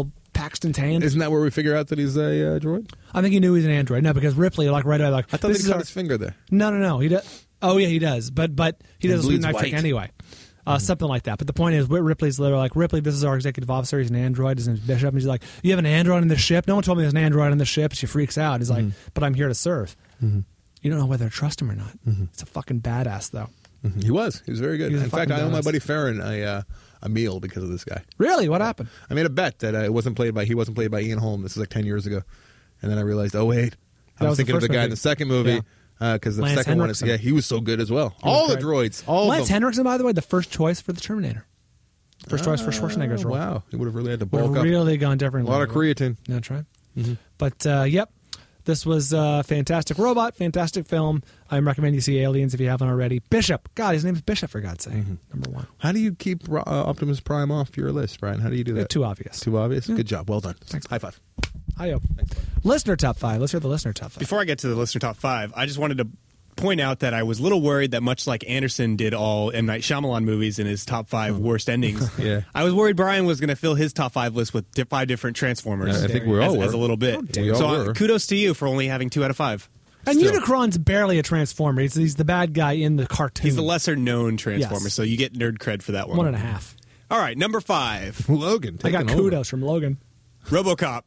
S1: Paxton's hand.
S2: Isn't that where we figure out that he's a uh, droid?
S1: I think he knew he's an android. No, because Ripley, like right away, like
S2: I thought
S1: this
S2: he
S1: is
S2: cut
S1: our-
S2: his finger there.
S1: No, no, no. He does. Oh yeah, he does. But but he
S2: It
S1: does a sweet
S2: bleeds
S1: knife
S2: white.
S1: trick anyway. Uh, something like that. But the point is, Ripley's literally like, Ripley, this is our executive officer. He's an android. His name's Bishop. And he's like, you have an android on the ship? No one told me there's an android on the ship. She freaks out. He's like, but I'm here to serve.
S2: Mm-hmm.
S1: You don't know whether to trust him or not.
S2: Mm-hmm.
S1: It's a fucking badass, though.
S2: Mm-hmm. He was. He was very good.
S1: He was a
S2: In fact, I
S1: fucking
S2: owe my
S1: badass.
S2: buddy Farron a uh, a meal because of this guy.
S1: Really? What happened?
S2: I made a bet that uh, it wasn't played by he wasn't played by Ian Holm. This is like ten years ago, and then I realized, oh wait, I
S1: That
S2: was,
S1: was the
S2: thinking of the
S1: first
S2: guy
S1: movie.
S2: in the second movie because the
S1: Lance
S2: second one is
S1: Henriksen.
S2: yeah he was so good as well. All the
S1: great.
S2: droids, all
S1: Lance
S2: of them.
S1: Henriksen, by the way, the first choice for the Terminator. First choice for Schwarzenegger's
S2: Oh,
S1: role.
S2: wow, he would have really had to
S1: Would
S2: bulk
S1: have
S2: up.
S1: really gone
S2: A
S1: differently.
S2: lot of creatine.
S1: That's right. But uh, yep, this was uh, fantastic robot, fantastic film. I recommend you see Aliens if you haven't already. Bishop, God, his name is Bishop for God's sake. Number one.
S2: How do you keep uh, Optimus Prime off your list, Brian? How do you do
S1: Uh,
S2: that?
S1: Too obvious.
S2: Too obvious. Good job. Well done.
S1: Thanks.
S2: High five.
S1: Hi-yo. Listener top five. Let's hear the listener top five.
S3: Before I get to the listener top five, I just wanted to point out that I was a little worried that much like Anderson did all M. Night Shyamalan movies in his top five worst endings,
S2: Yeah.
S3: I was worried Brian was going to fill his top five list with di- five different Transformers.
S2: Yeah, I think we all
S3: as,
S2: were.
S3: as a little bit.
S2: We all
S3: so uh,
S2: were.
S3: kudos to you for only having two out of five.
S1: And
S2: Still.
S1: Unicron's barely a Transformer. He's, he's the bad guy in the cartoon.
S3: He's the lesser known Transformer,
S1: Yes.
S3: so you get nerd cred for that one.
S1: One and a half.
S3: All right, number five,
S2: Logan.
S1: I got
S2: taking over.
S1: kudos from Logan.
S3: RoboCop.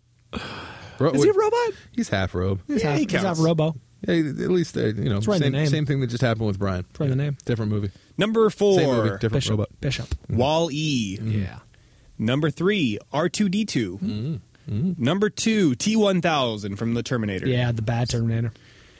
S2: Bro,
S1: Is he a robot?
S2: He's half robe.
S1: He's
S3: Yeah,
S1: half,
S3: he
S1: he's half
S3: counts.
S1: Robo.
S2: Yeah, at least uh, you know
S1: It's right in the
S2: same,
S1: name.
S2: same thing that just happened with Brian.
S1: It's right in the name.
S2: Different movie.
S3: Number four,
S2: Same movie, different
S1: Bishop.
S2: robot.
S1: Bishop.
S3: Wall-E.
S1: Yeah.
S3: Number three, R two D two.
S2: Mm-hmm.
S3: Number two, T one thousand from the Terminator.
S1: Yeah, the bad Terminator.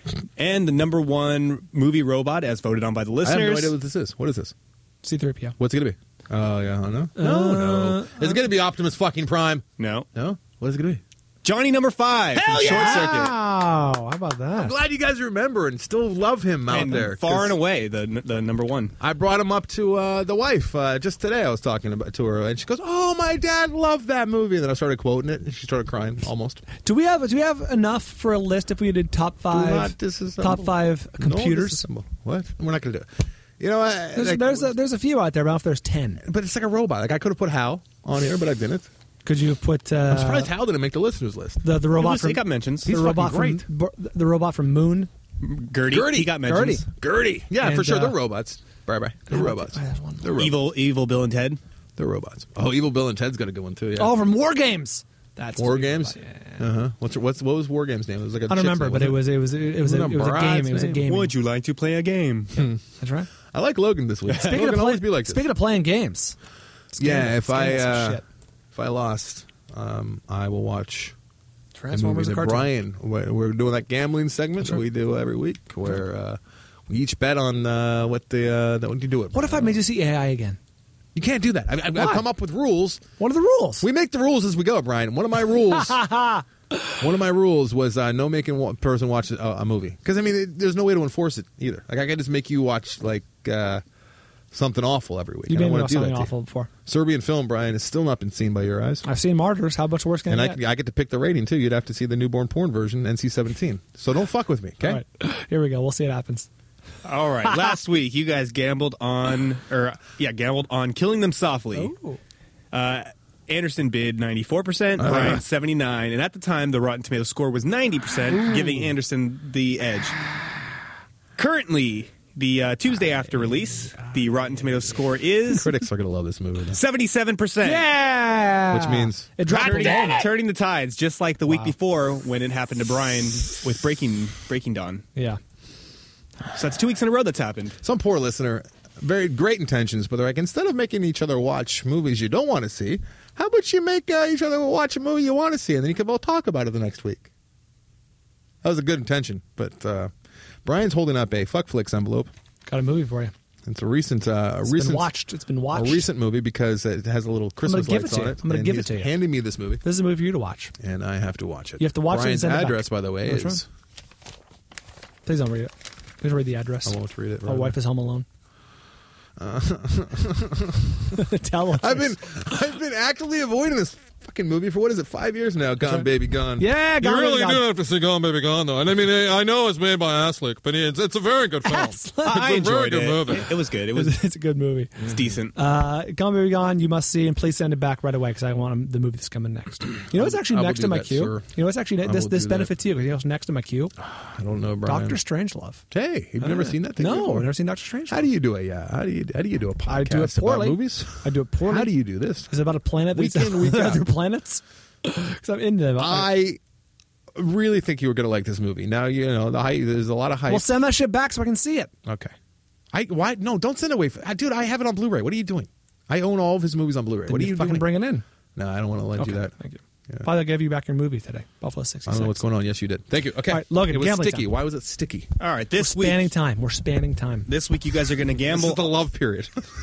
S3: And the number one movie robot, as voted on by the
S2: I
S3: listeners.
S2: have no idea what this is. What is this?
S1: C three P O.
S2: What's it gonna be? Oh yeah, I don't know.
S1: Uh,
S2: No, no. Is it gonna be Optimus fucking Prime?
S3: No.
S2: No. What is it gonna be?
S3: Johnny number five from
S2: Hell yeah!
S3: Short Circuit.
S1: Wow. How about that?
S2: I'm glad you guys remember and still love him out
S3: And
S2: there.
S3: far
S2: 'cause
S3: and away, the the number one.
S2: I brought him up to uh, the wife uh, just today. I was talking about to her, and she goes, "Oh, my dad loved that movie." And then I started quoting it, and she started crying almost.
S1: Do we have do we have enough for a list if we did top five
S2: not disassemble.
S1: top five computers?
S2: No disassemble. What? We're not going to do it. You know, I,
S1: There's,
S2: like,
S1: there's, a, there's a few out there, but I don't know if there's ten.
S2: but it's like a robot. Like I could have put Hal on here, but I didn't.
S1: Could you have put uh,
S2: I'm surprised Hal didn't make the listeners list.
S1: the the
S3: It,
S1: robot
S3: was,
S1: from
S3: it got mentions.
S1: the
S2: He's
S1: robot
S2: fucking
S1: from Bo- the robot from Moon?
S3: Gertie,
S2: Gertie.
S3: he got mentions.
S2: Gertie. Yeah,
S1: And,
S2: for sure.
S1: uh,
S2: They're robots. Bye bye. They're
S1: Yeah,
S2: robots.
S1: there's one more.
S2: They're robots.
S3: Evil, evil Bill and Ted.
S2: They're robots. Oh, Evil Bill and Ted's got a good one too. Yeah.
S1: Oh, from War Games. That's
S2: War
S1: a
S2: Games.
S1: robot, yeah.
S2: Uh huh. What's what's what was War Games name? It was like a
S1: I don't
S2: chick's
S1: remember,
S2: name,
S1: but it
S2: wasn't
S1: was it was it was a,
S2: Wasn't
S1: it was a
S2: it
S1: game. It was a
S2: Brad's
S1: game.
S3: Would you like to play a game?
S1: That's right.
S2: I like Logan this week.
S1: Speaking
S2: Logan
S1: of play,
S2: always be like this.
S1: speaking of playing games,
S2: Yeah, if I
S1: Scanning some
S2: uh,
S1: shit.
S2: if I lost, um, I will watch a movie
S1: Transformers
S2: that
S1: a cartoon.
S2: Brian. We're we're doing that gambling segment
S1: That's
S2: that
S1: right.
S2: we do every week, where uh, we each bet on uh, what the uh, that when you do it.
S1: What if I made you see A I again?
S2: You can't do that. I've, I've, I've
S1: Why?
S2: come up with rules.
S1: What are the rules?
S2: We make the rules as we go, Brian. One of my rules. One of my rules was uh, no making one person watch a, a movie because I mean it, there's no way to enforce it either. Like I can just make you watch like uh, something awful every week.
S1: you
S2: I don't
S1: made me
S2: want
S1: watch
S2: to do
S1: something
S2: that to you.
S1: awful before.
S2: Serbian film, Brian, has still not been seen by your eyes.
S1: I've seen Martyrs. How much worse can
S2: And
S1: it
S2: I,
S1: get?
S2: I get to pick the rating too. You'd have to see the newborn porn version, N C seventeen. So don't fuck with me, okay?
S1: All right. Here we go. We'll see what happens.
S3: All right. Last week, you guys gambled on, or yeah, gambled on Killing Them Softly. Uh, Anderson bid ninety-four percent,
S2: Uh-huh.
S3: Brian seventy-nine, and at the time, the Rotten Tomatoes score was ninety percent, giving Anderson the edge. Currently, the uh, Tuesday after release, the Rotten Tomatoes score is
S2: Critics are going to love this movie. Though.
S3: seventy-seven percent.
S1: Yeah.
S2: Which means-
S1: it dropped
S3: Turning,
S1: down.
S3: turning the tides, just like the week
S1: Wow.
S3: before when it happened to Brian with Breaking Breaking Dawn.
S1: Yeah.
S3: So that's two weeks in a row that's happened.
S2: Some poor listener, very great intentions, but they're like, instead of making each other watch movies you don't want to see, how about you make uh, each other watch a movie you want to see, and then you can both talk about it the next week. That was a good intention, but uh, Brian's holding up a fuck flicks envelope.
S1: Got a movie for you.
S2: It's a recent, uh, a
S1: It's
S2: recent,
S1: been watched. It's been watched.
S2: a recent movie because it has a little Christmas
S1: give
S2: lights
S1: it to
S2: on
S1: you.
S2: it.
S1: I'm gonna
S2: and
S1: give
S2: he's
S1: it to you.
S2: Handing me this movie,
S1: This is a movie for you to watch.
S2: and I have to watch it.
S1: You have to watch it and
S2: Brian's
S1: send it back.
S2: address, by the way,
S1: That's
S2: is.
S1: Please don't read it. Please read the address.
S2: I won't read it.
S1: My
S2: right
S1: wife
S2: now.
S1: is home alone. Tell us.
S2: I've been, I've been actively avoiding this fucking movie for what is it? Five years now. Gone
S1: right.
S2: Baby Gone.
S1: Yeah, Gone
S4: You really
S1: Baby
S4: do
S1: Gone.
S4: have to say Gone Baby Gone, though. And I mean, I know it's made by Aslick, but it's, it's a very good film.
S1: Aslick.
S4: It's
S3: I
S4: a very
S3: enjoyed
S4: good
S3: it.
S4: movie.
S3: It, it was good. It
S1: It's,
S3: was
S1: it's a good movie.
S3: it's decent.
S1: Uh, Gone Baby Gone, you must see, and please send it back right away because I want the movie that's coming next. You know what's actually
S2: I will
S1: next
S2: do
S1: to my
S2: that,
S1: queue?
S2: sir.
S1: You know what's actually
S2: I
S1: this
S2: will
S1: this
S2: do that.
S1: benefits you because you know what's next to my queue?
S2: I don't know, Brian.
S1: Doctor Strangelove.
S2: Hey, you've never seen that thing
S1: No,
S2: before?
S1: I've never seen Doctor Strangelove.
S2: How do you do a yeah? How do you how do you do a podcast
S1: I do it poorly.
S2: about movies?
S1: I do it poorly.
S2: How do you do this?
S1: Is it about a planet
S2: Week
S1: that's
S2: in, week out.
S1: other planets? Because I'm into them.
S2: I really think you were going to like this movie. Now you know the hype, there's a lot of hype.
S1: Well, send that shit back so I can see it.
S2: Okay. I why no? Don't send it away, for, dude. I have it on Blu-ray. What are you doing? I own all of his movies on Blu-ray.
S1: Then
S2: What are you
S1: fucking
S2: doing?
S1: bring it in?
S2: No, I don't want to lend
S1: Okay,
S2: you that.
S1: thank you.
S2: Yeah.
S1: Probably gave you back your movie today, Buffalo
S2: I
S1: sixty-six.
S2: don't know what's going on. Yes, you did. Thank you. Okay.
S1: All right, Logan,
S2: it was
S1: gambling
S2: sticky.
S1: time.
S2: Why was it sticky?
S3: All right,
S1: We're
S3: this week.
S1: spanning time. We're spanning time.
S3: This week, you guys are going to
S2: This
S3: gamble.
S2: is the love period.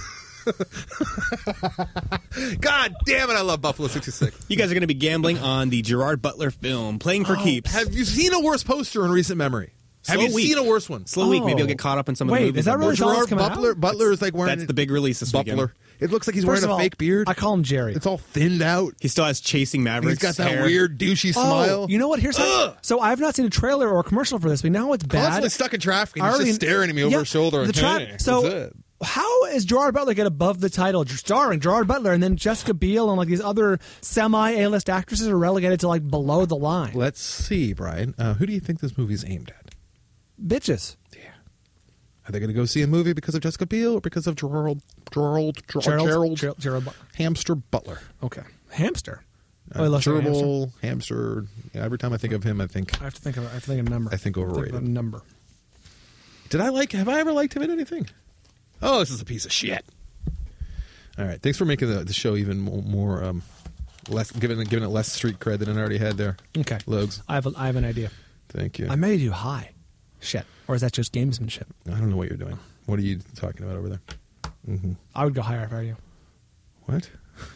S2: God damn it! I love Buffalo sixty-six.
S3: You guys are going to be gambling on the Gerard Butler film, Playing for Keeps.
S2: Have you seen a worse poster in recent memory? Have
S3: Slow
S2: you
S3: week.
S2: seen a worse one?
S3: Slow week. Maybe
S1: Oh.
S3: you'll get caught up in some of
S1: Wait,
S3: the movies.
S1: is that
S3: I'm
S1: really
S3: watching.
S1: all
S2: Gerard
S1: that's coming
S2: Butler.
S1: out?
S2: Butler is like wearing
S3: That's the big release this
S2: Butler.
S3: weekend.
S2: It looks like he's
S1: First
S2: wearing
S1: of
S2: a
S1: all,
S2: fake beard.
S1: I call him Jerry.
S2: It's all thinned out.
S3: He still has Chasing Mavericks.
S2: He's got that
S3: hair.
S2: weird douchey
S1: Oh,
S2: smile.
S1: you know what? Here's how,
S2: Ugh!
S1: so I've not seen a trailer or a commercial for this, but now it's bad.
S2: Constantly stuck in traffic. And
S1: I
S2: he's
S1: already-
S2: just staring at me over
S1: Yeah,
S2: his shoulder.
S1: the
S2: and,
S1: tra-
S2: hey,
S1: so
S2: what's it?
S1: how is Gerard Butler get above the title starring Gerard Butler, and then Jessica Biel and like these other semi A-list actresses are relegated to like below the line?
S2: Let's see, Brian. Uh, who do you think this movie's aimed at?
S1: Bitches.
S2: Yeah. Are they going to go see a movie because of Jessica Biel or because of Gerald Gerald Gerald
S1: Gerald,
S2: Gerald,
S1: Gerald, Gerald Butler.
S2: Hamster Butler?
S1: Okay. Hamster.
S2: Uh,
S1: Oh, he looks like a hamster.
S2: Gerbil, hamster. Yeah, every time I think of him, I think.
S1: I have to think of I have to think of a number.
S2: I think overrated.
S1: of a number.
S2: Did I like? Have I ever liked him in anything? Oh, this is a piece of shit. All right, thanks for making the, the show even more, more um, less, giving it, giving it less street cred than it already had there.
S1: Okay.
S2: Logs.
S1: I have a, I have an idea.
S2: Thank you.
S1: I made you high. Shit. Or is that just gamesmanship?
S2: I don't know what you're doing. What are you talking about over there? Mm-hmm.
S1: I would go higher if I were you.
S2: What?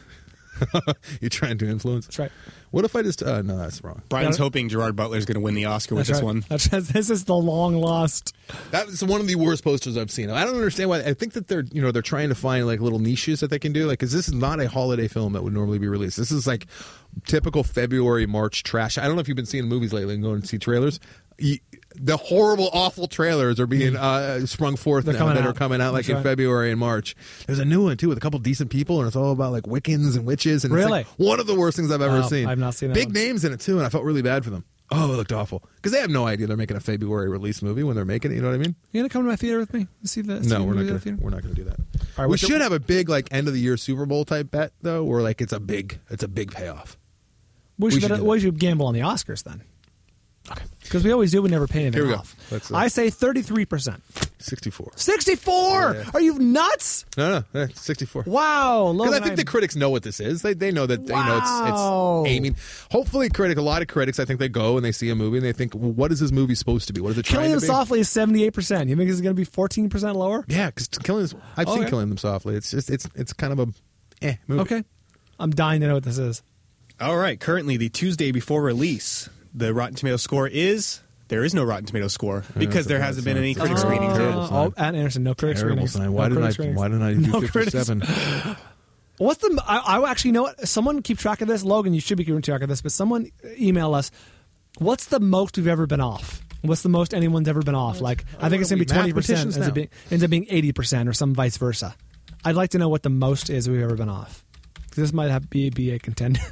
S2: You're trying to influence?
S1: That's right.
S2: What if I just? Uh, no, that's wrong.
S3: Brian's
S1: Yeah.
S3: hoping Gerard Butler's going to win the Oscar with
S1: That's
S3: this
S1: right.
S3: one.
S1: That's, this is the long lost.
S2: That was one of the worst posters I've seen. I don't understand why. I think that they're, you know, they're trying to find like little niches that they can do. Like, because this is not a holiday film that would normally be released. This is like typical February, March trash. I don't know if you've been seeing movies lately and going to see trailers. You, the horrible, awful trailers are being uh, sprung forth
S1: They're
S2: now
S1: coming
S2: that
S1: out.
S2: are coming out like
S1: That's
S2: in
S1: right.
S2: February and March. There's a new one too with a couple decent people, and it's all about like Wiccans and witches. And
S1: Really?
S2: it's like one of the worst things I've ever
S1: Oh,
S2: seen.
S1: I've not seen that
S2: Big
S1: one.
S2: names in it too, and I felt really bad for them. Oh, it looked awful because they have no idea they're making a February release movie when they're making it. You know what I mean?
S1: You gonna come to my theater with me? See the see
S2: No,
S1: the
S2: we're not
S1: movie at
S2: gonna.
S1: the theater?
S2: We're not gonna do that.
S1: right,
S2: we
S1: what's
S2: should
S1: your-
S2: have a big like end of the year Super Bowl type bet though, where like it's a big, it's a big payoff.
S1: We
S2: We
S1: should,
S2: should
S1: bet-
S2: do that.
S1: we should gamble on the Oscars then,
S2: Okay,
S1: because we always do. We never pay anything
S2: Here we go.
S1: off.
S2: Let's, uh,
S1: I say thirty-three percent.
S2: sixty-four.
S1: Sixty-four.
S2: Yeah.
S1: Are you nuts?
S2: No, no, eh, sixty-four.
S1: Wow.
S2: Because I
S1: Logan,
S2: think the
S1: I'm-
S2: critics know what this is. They they know that you know
S1: Wow.
S2: it's it's aiming. Hopefully, critic a lot of critics. I think they go and they see a movie and they think, well, what is this movie supposed to be? What is it trying
S1: Killing
S2: to
S1: Them
S2: be?
S1: Softly is seventy-eight percent. You think it's going to be fourteen percent lower?
S2: Yeah, because killing. Them, I've seen
S1: Okay.
S2: Killing Them Softly. It's just it's it's kind of a eh movie.
S1: Okay. I'm dying to know what this is.
S3: All right. Currently, the Tuesday before release, the Rotten Tomatoes score is there is no Rotten Tomatoes score because
S2: that's a
S3: there
S2: bad
S3: hasn't been
S2: sign.
S3: any
S2: It's a
S3: critic
S2: terrible,
S3: screenings.
S2: terrible
S3: yet.
S2: sign.
S1: Oh, At Anderson, no critic
S2: Terrible
S1: screenings.
S2: sign. Why
S1: no
S2: didn't I?
S1: critic screenings.
S2: Why didn't I do
S1: No critics.
S2: fifty-seven?
S1: What's the? I, I actually know what. Someone keep track of this. Logan, you should be keeping track of this. But someone email us. What's the most we've ever been off? What's the most anyone's ever been off? Like I think it's
S2: are
S1: going to be
S2: we,
S1: twenty percent.
S2: mathematicians
S1: Ends up
S2: now?
S1: being ends up being eighty percent, or some vice versa. I'd like to know what the most is we've ever been off. 'Cause this might have be be a contender.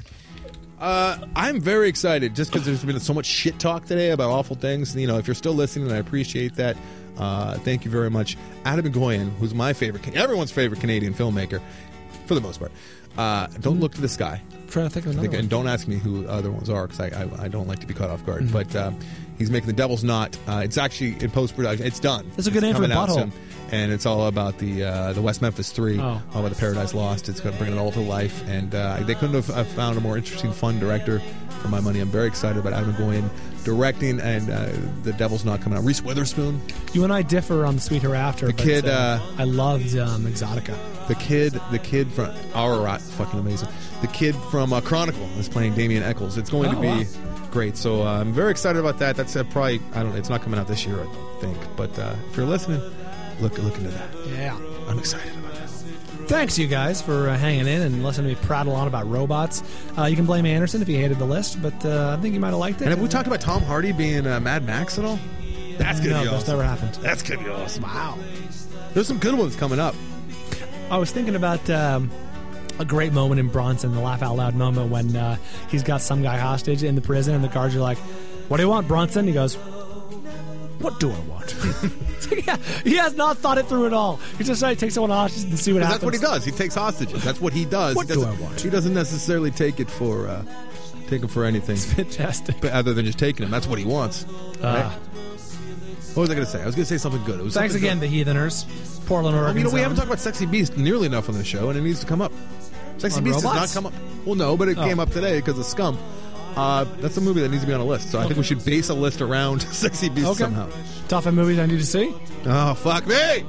S2: Uh, I'm very excited just because there's been so much shit talk today about awful things. You know, if you're still listening, I appreciate that. Uh, thank you very much. Adam Goyan, who's my favorite, everyone's favorite Canadian filmmaker, for the most part. Uh, don't look to the sky.
S1: I'm trying to think of
S2: I
S1: another
S2: think,
S1: one.
S2: and don't ask me who the other ones are because I, I I don't like to be caught off guard.
S1: Mm-hmm.
S2: But uh, he's making The Devil's Knot. Uh, it's actually in post production. It's done.
S1: That's a good
S2: It's
S1: name for
S2: coming
S1: a
S2: out
S1: butthole.
S2: soon. And it's all about the uh, the West Memphis Three,
S1: Oh.
S2: all about the Paradise Lost. It's going to bring it all to life, and uh, they couldn't have uh, found a more interesting, fun director for my money. I'm very excited about Adam Goyan directing, and uh, The Devil's Knot coming out. Reese Witherspoon,
S1: You and I differ on the Sweet Hereafter.
S2: The
S1: but,
S2: kid,
S1: uh,
S2: uh,
S1: I loved um, Exotica.
S2: the kid, the kid from Ararat, fucking amazing. The kid from uh, Chronicle is playing Damien Eccles. It's going
S1: Oh,
S2: to be
S1: wow.
S2: great. So uh, I'm very excited about that. That's uh, probably I don't. It's not coming out this year, I don't think. But uh, if you're listening, look look into that.
S1: Yeah.
S2: I'm excited about that.
S1: Thanks, you guys, for uh, hanging in and listening to me prattle on about robots. Uh, you can blame Anderson if he hated the list, but uh, I think he might have liked it.
S2: And have we talked about Tom Hardy being uh, Mad Max at all? That's gonna
S1: no,
S2: be
S1: that's
S2: awesome.
S1: never happened.
S2: That's gonna be awesome. Wow. There's some good ones coming up.
S1: I was thinking about um, a great moment in Bronson, the laugh out loud moment when uh, he's got some guy hostage in the prison, and the guards are like, "What do you want, Bronson?" He goes, "What do I want?" It's like, yeah, he has not thought it through at all. He just trying to take someone hostage and see what happens.
S2: That's what he does. He takes hostages. That's what he does.
S1: What
S2: he
S1: do
S2: doesn't-
S1: I want?
S2: He doesn't necessarily take it for uh, take it for anything,
S1: Fantastic.
S2: but other than just taking him. That's what he wants. Right?
S1: Uh,
S2: What was I going to say? I was going to say something good. It was
S1: thanks
S2: something
S1: again,
S2: good.
S1: the Heatheners, Portland, Oregon.
S2: Oh, you know, we
S1: zone.
S2: haven't talked about Sexy Beast nearly enough on the show, and it needs to come up. Sexy
S1: On
S2: Beast
S1: robots?
S2: does not come up. Well, no, but it
S1: Oh.
S2: came up today because of Scum. Uh, that's a movie that needs to be on a list. So I think we should base a list around Sexy Beast
S1: Okay.
S2: somehow.
S1: Top five movies I need to see.
S2: Oh, fuck me!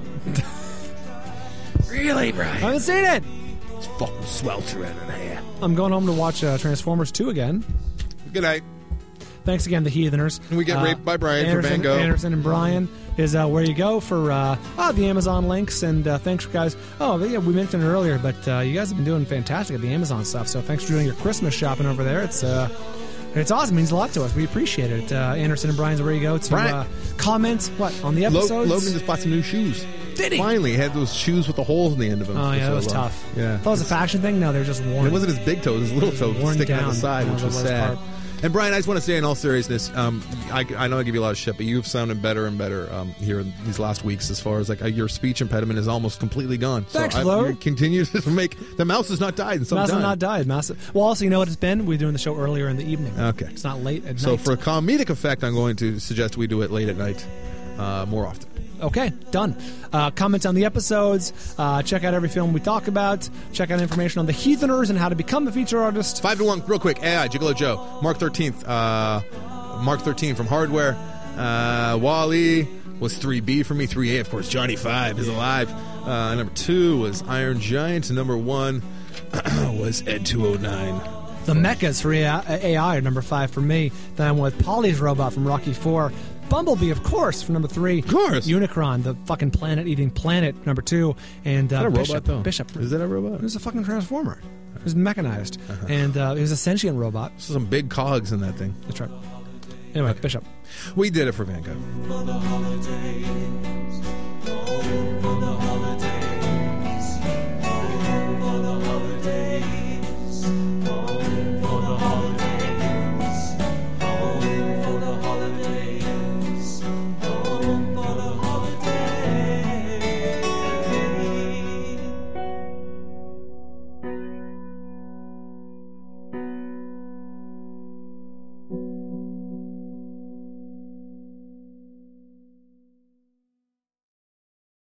S2: Really,
S1: I
S2: Brian?
S1: haven't seen it.
S2: It's fucking sweltering in here.
S1: I'm going home to watch uh, Transformers two again.
S2: Good night.
S1: Thanks again, the Heatheners.
S2: We get
S1: Uh,
S2: raped by Brian for
S1: Anderson,
S2: Van Gogh.
S1: Anderson and Brian is uh, where you go for uh, ah, the Amazon links. And uh, thanks, guys. Oh, yeah, we mentioned it earlier, but uh, you guys have been doing fantastic at the Amazon stuff. So thanks for doing your Christmas shopping over there. It's uh, it's awesome. It means a lot to us. We appreciate it. Uh, Anderson and Brian's where you go to
S2: Brian.
S1: uh, comment what on the
S2: Lo-
S1: episodes.
S2: Logan just bought some new shoes.
S1: Did he?
S2: Finally, he had those shoes with the holes in the end of them.
S1: Oh
S2: which
S1: yeah,
S2: I
S1: that was
S2: love.
S1: tough.
S2: Yeah.
S1: That was a fashion thing. No, they're just worn.
S2: It wasn't his big toe, it was his little toe
S1: Worn
S2: sticking out
S1: down.
S2: the side,
S1: That
S2: which
S1: was
S2: was
S1: the worst
S2: sad.
S1: part.
S2: And Brian, I just want to say in all seriousness, um, I, I know I give you a lot of shit, but you've sounded better and better um, here in these last weeks as far as like uh, your speech impediment is almost completely gone.
S1: Thanks,
S2: so I,
S1: Flo.
S2: you continue to make the mouse has not died in some
S1: Mouse has
S2: time.
S1: not died. Mouse. Well, also, you know what it's been? We're doing the show earlier in the evening.
S2: Okay.
S1: It's not late at
S2: So
S1: night.
S2: for a comedic effect, I'm going to suggest we do it late at night uh, more often.
S1: Okay, done. Uh, comments on the episodes. Uh, check out every film we talk about. Check out information on the Heatheners and how to become a feature artist.
S2: Five to one, real quick. A I, Gigolo Joe, Mark thirteenth, uh, Mark thirteen from Hardware. Uh, Wally was three B for me. three A, of course. Johnny Five is alive. Uh, number two was Iron Giant. Number one was Ed two oh nine.
S1: The Mechas for A I are number five for me. Then I'm with Polly's Robot from Rocky Four. Bumblebee, of course, for number three. Of
S2: course.
S1: Unicron, the fucking planet-eating planet, number two. And uh,
S2: Is that a
S1: Bishop.
S2: robot, though?
S1: Bishop.
S2: Is that a robot?
S1: It was a fucking transformer. It was mechanized. And uh, it was a sentient robot.
S2: There's some big cogs in that thing.
S1: That's right. Anyway, Bishop.
S2: We did it for Van Gogh.
S5: For the holidays, oh, for the holidays.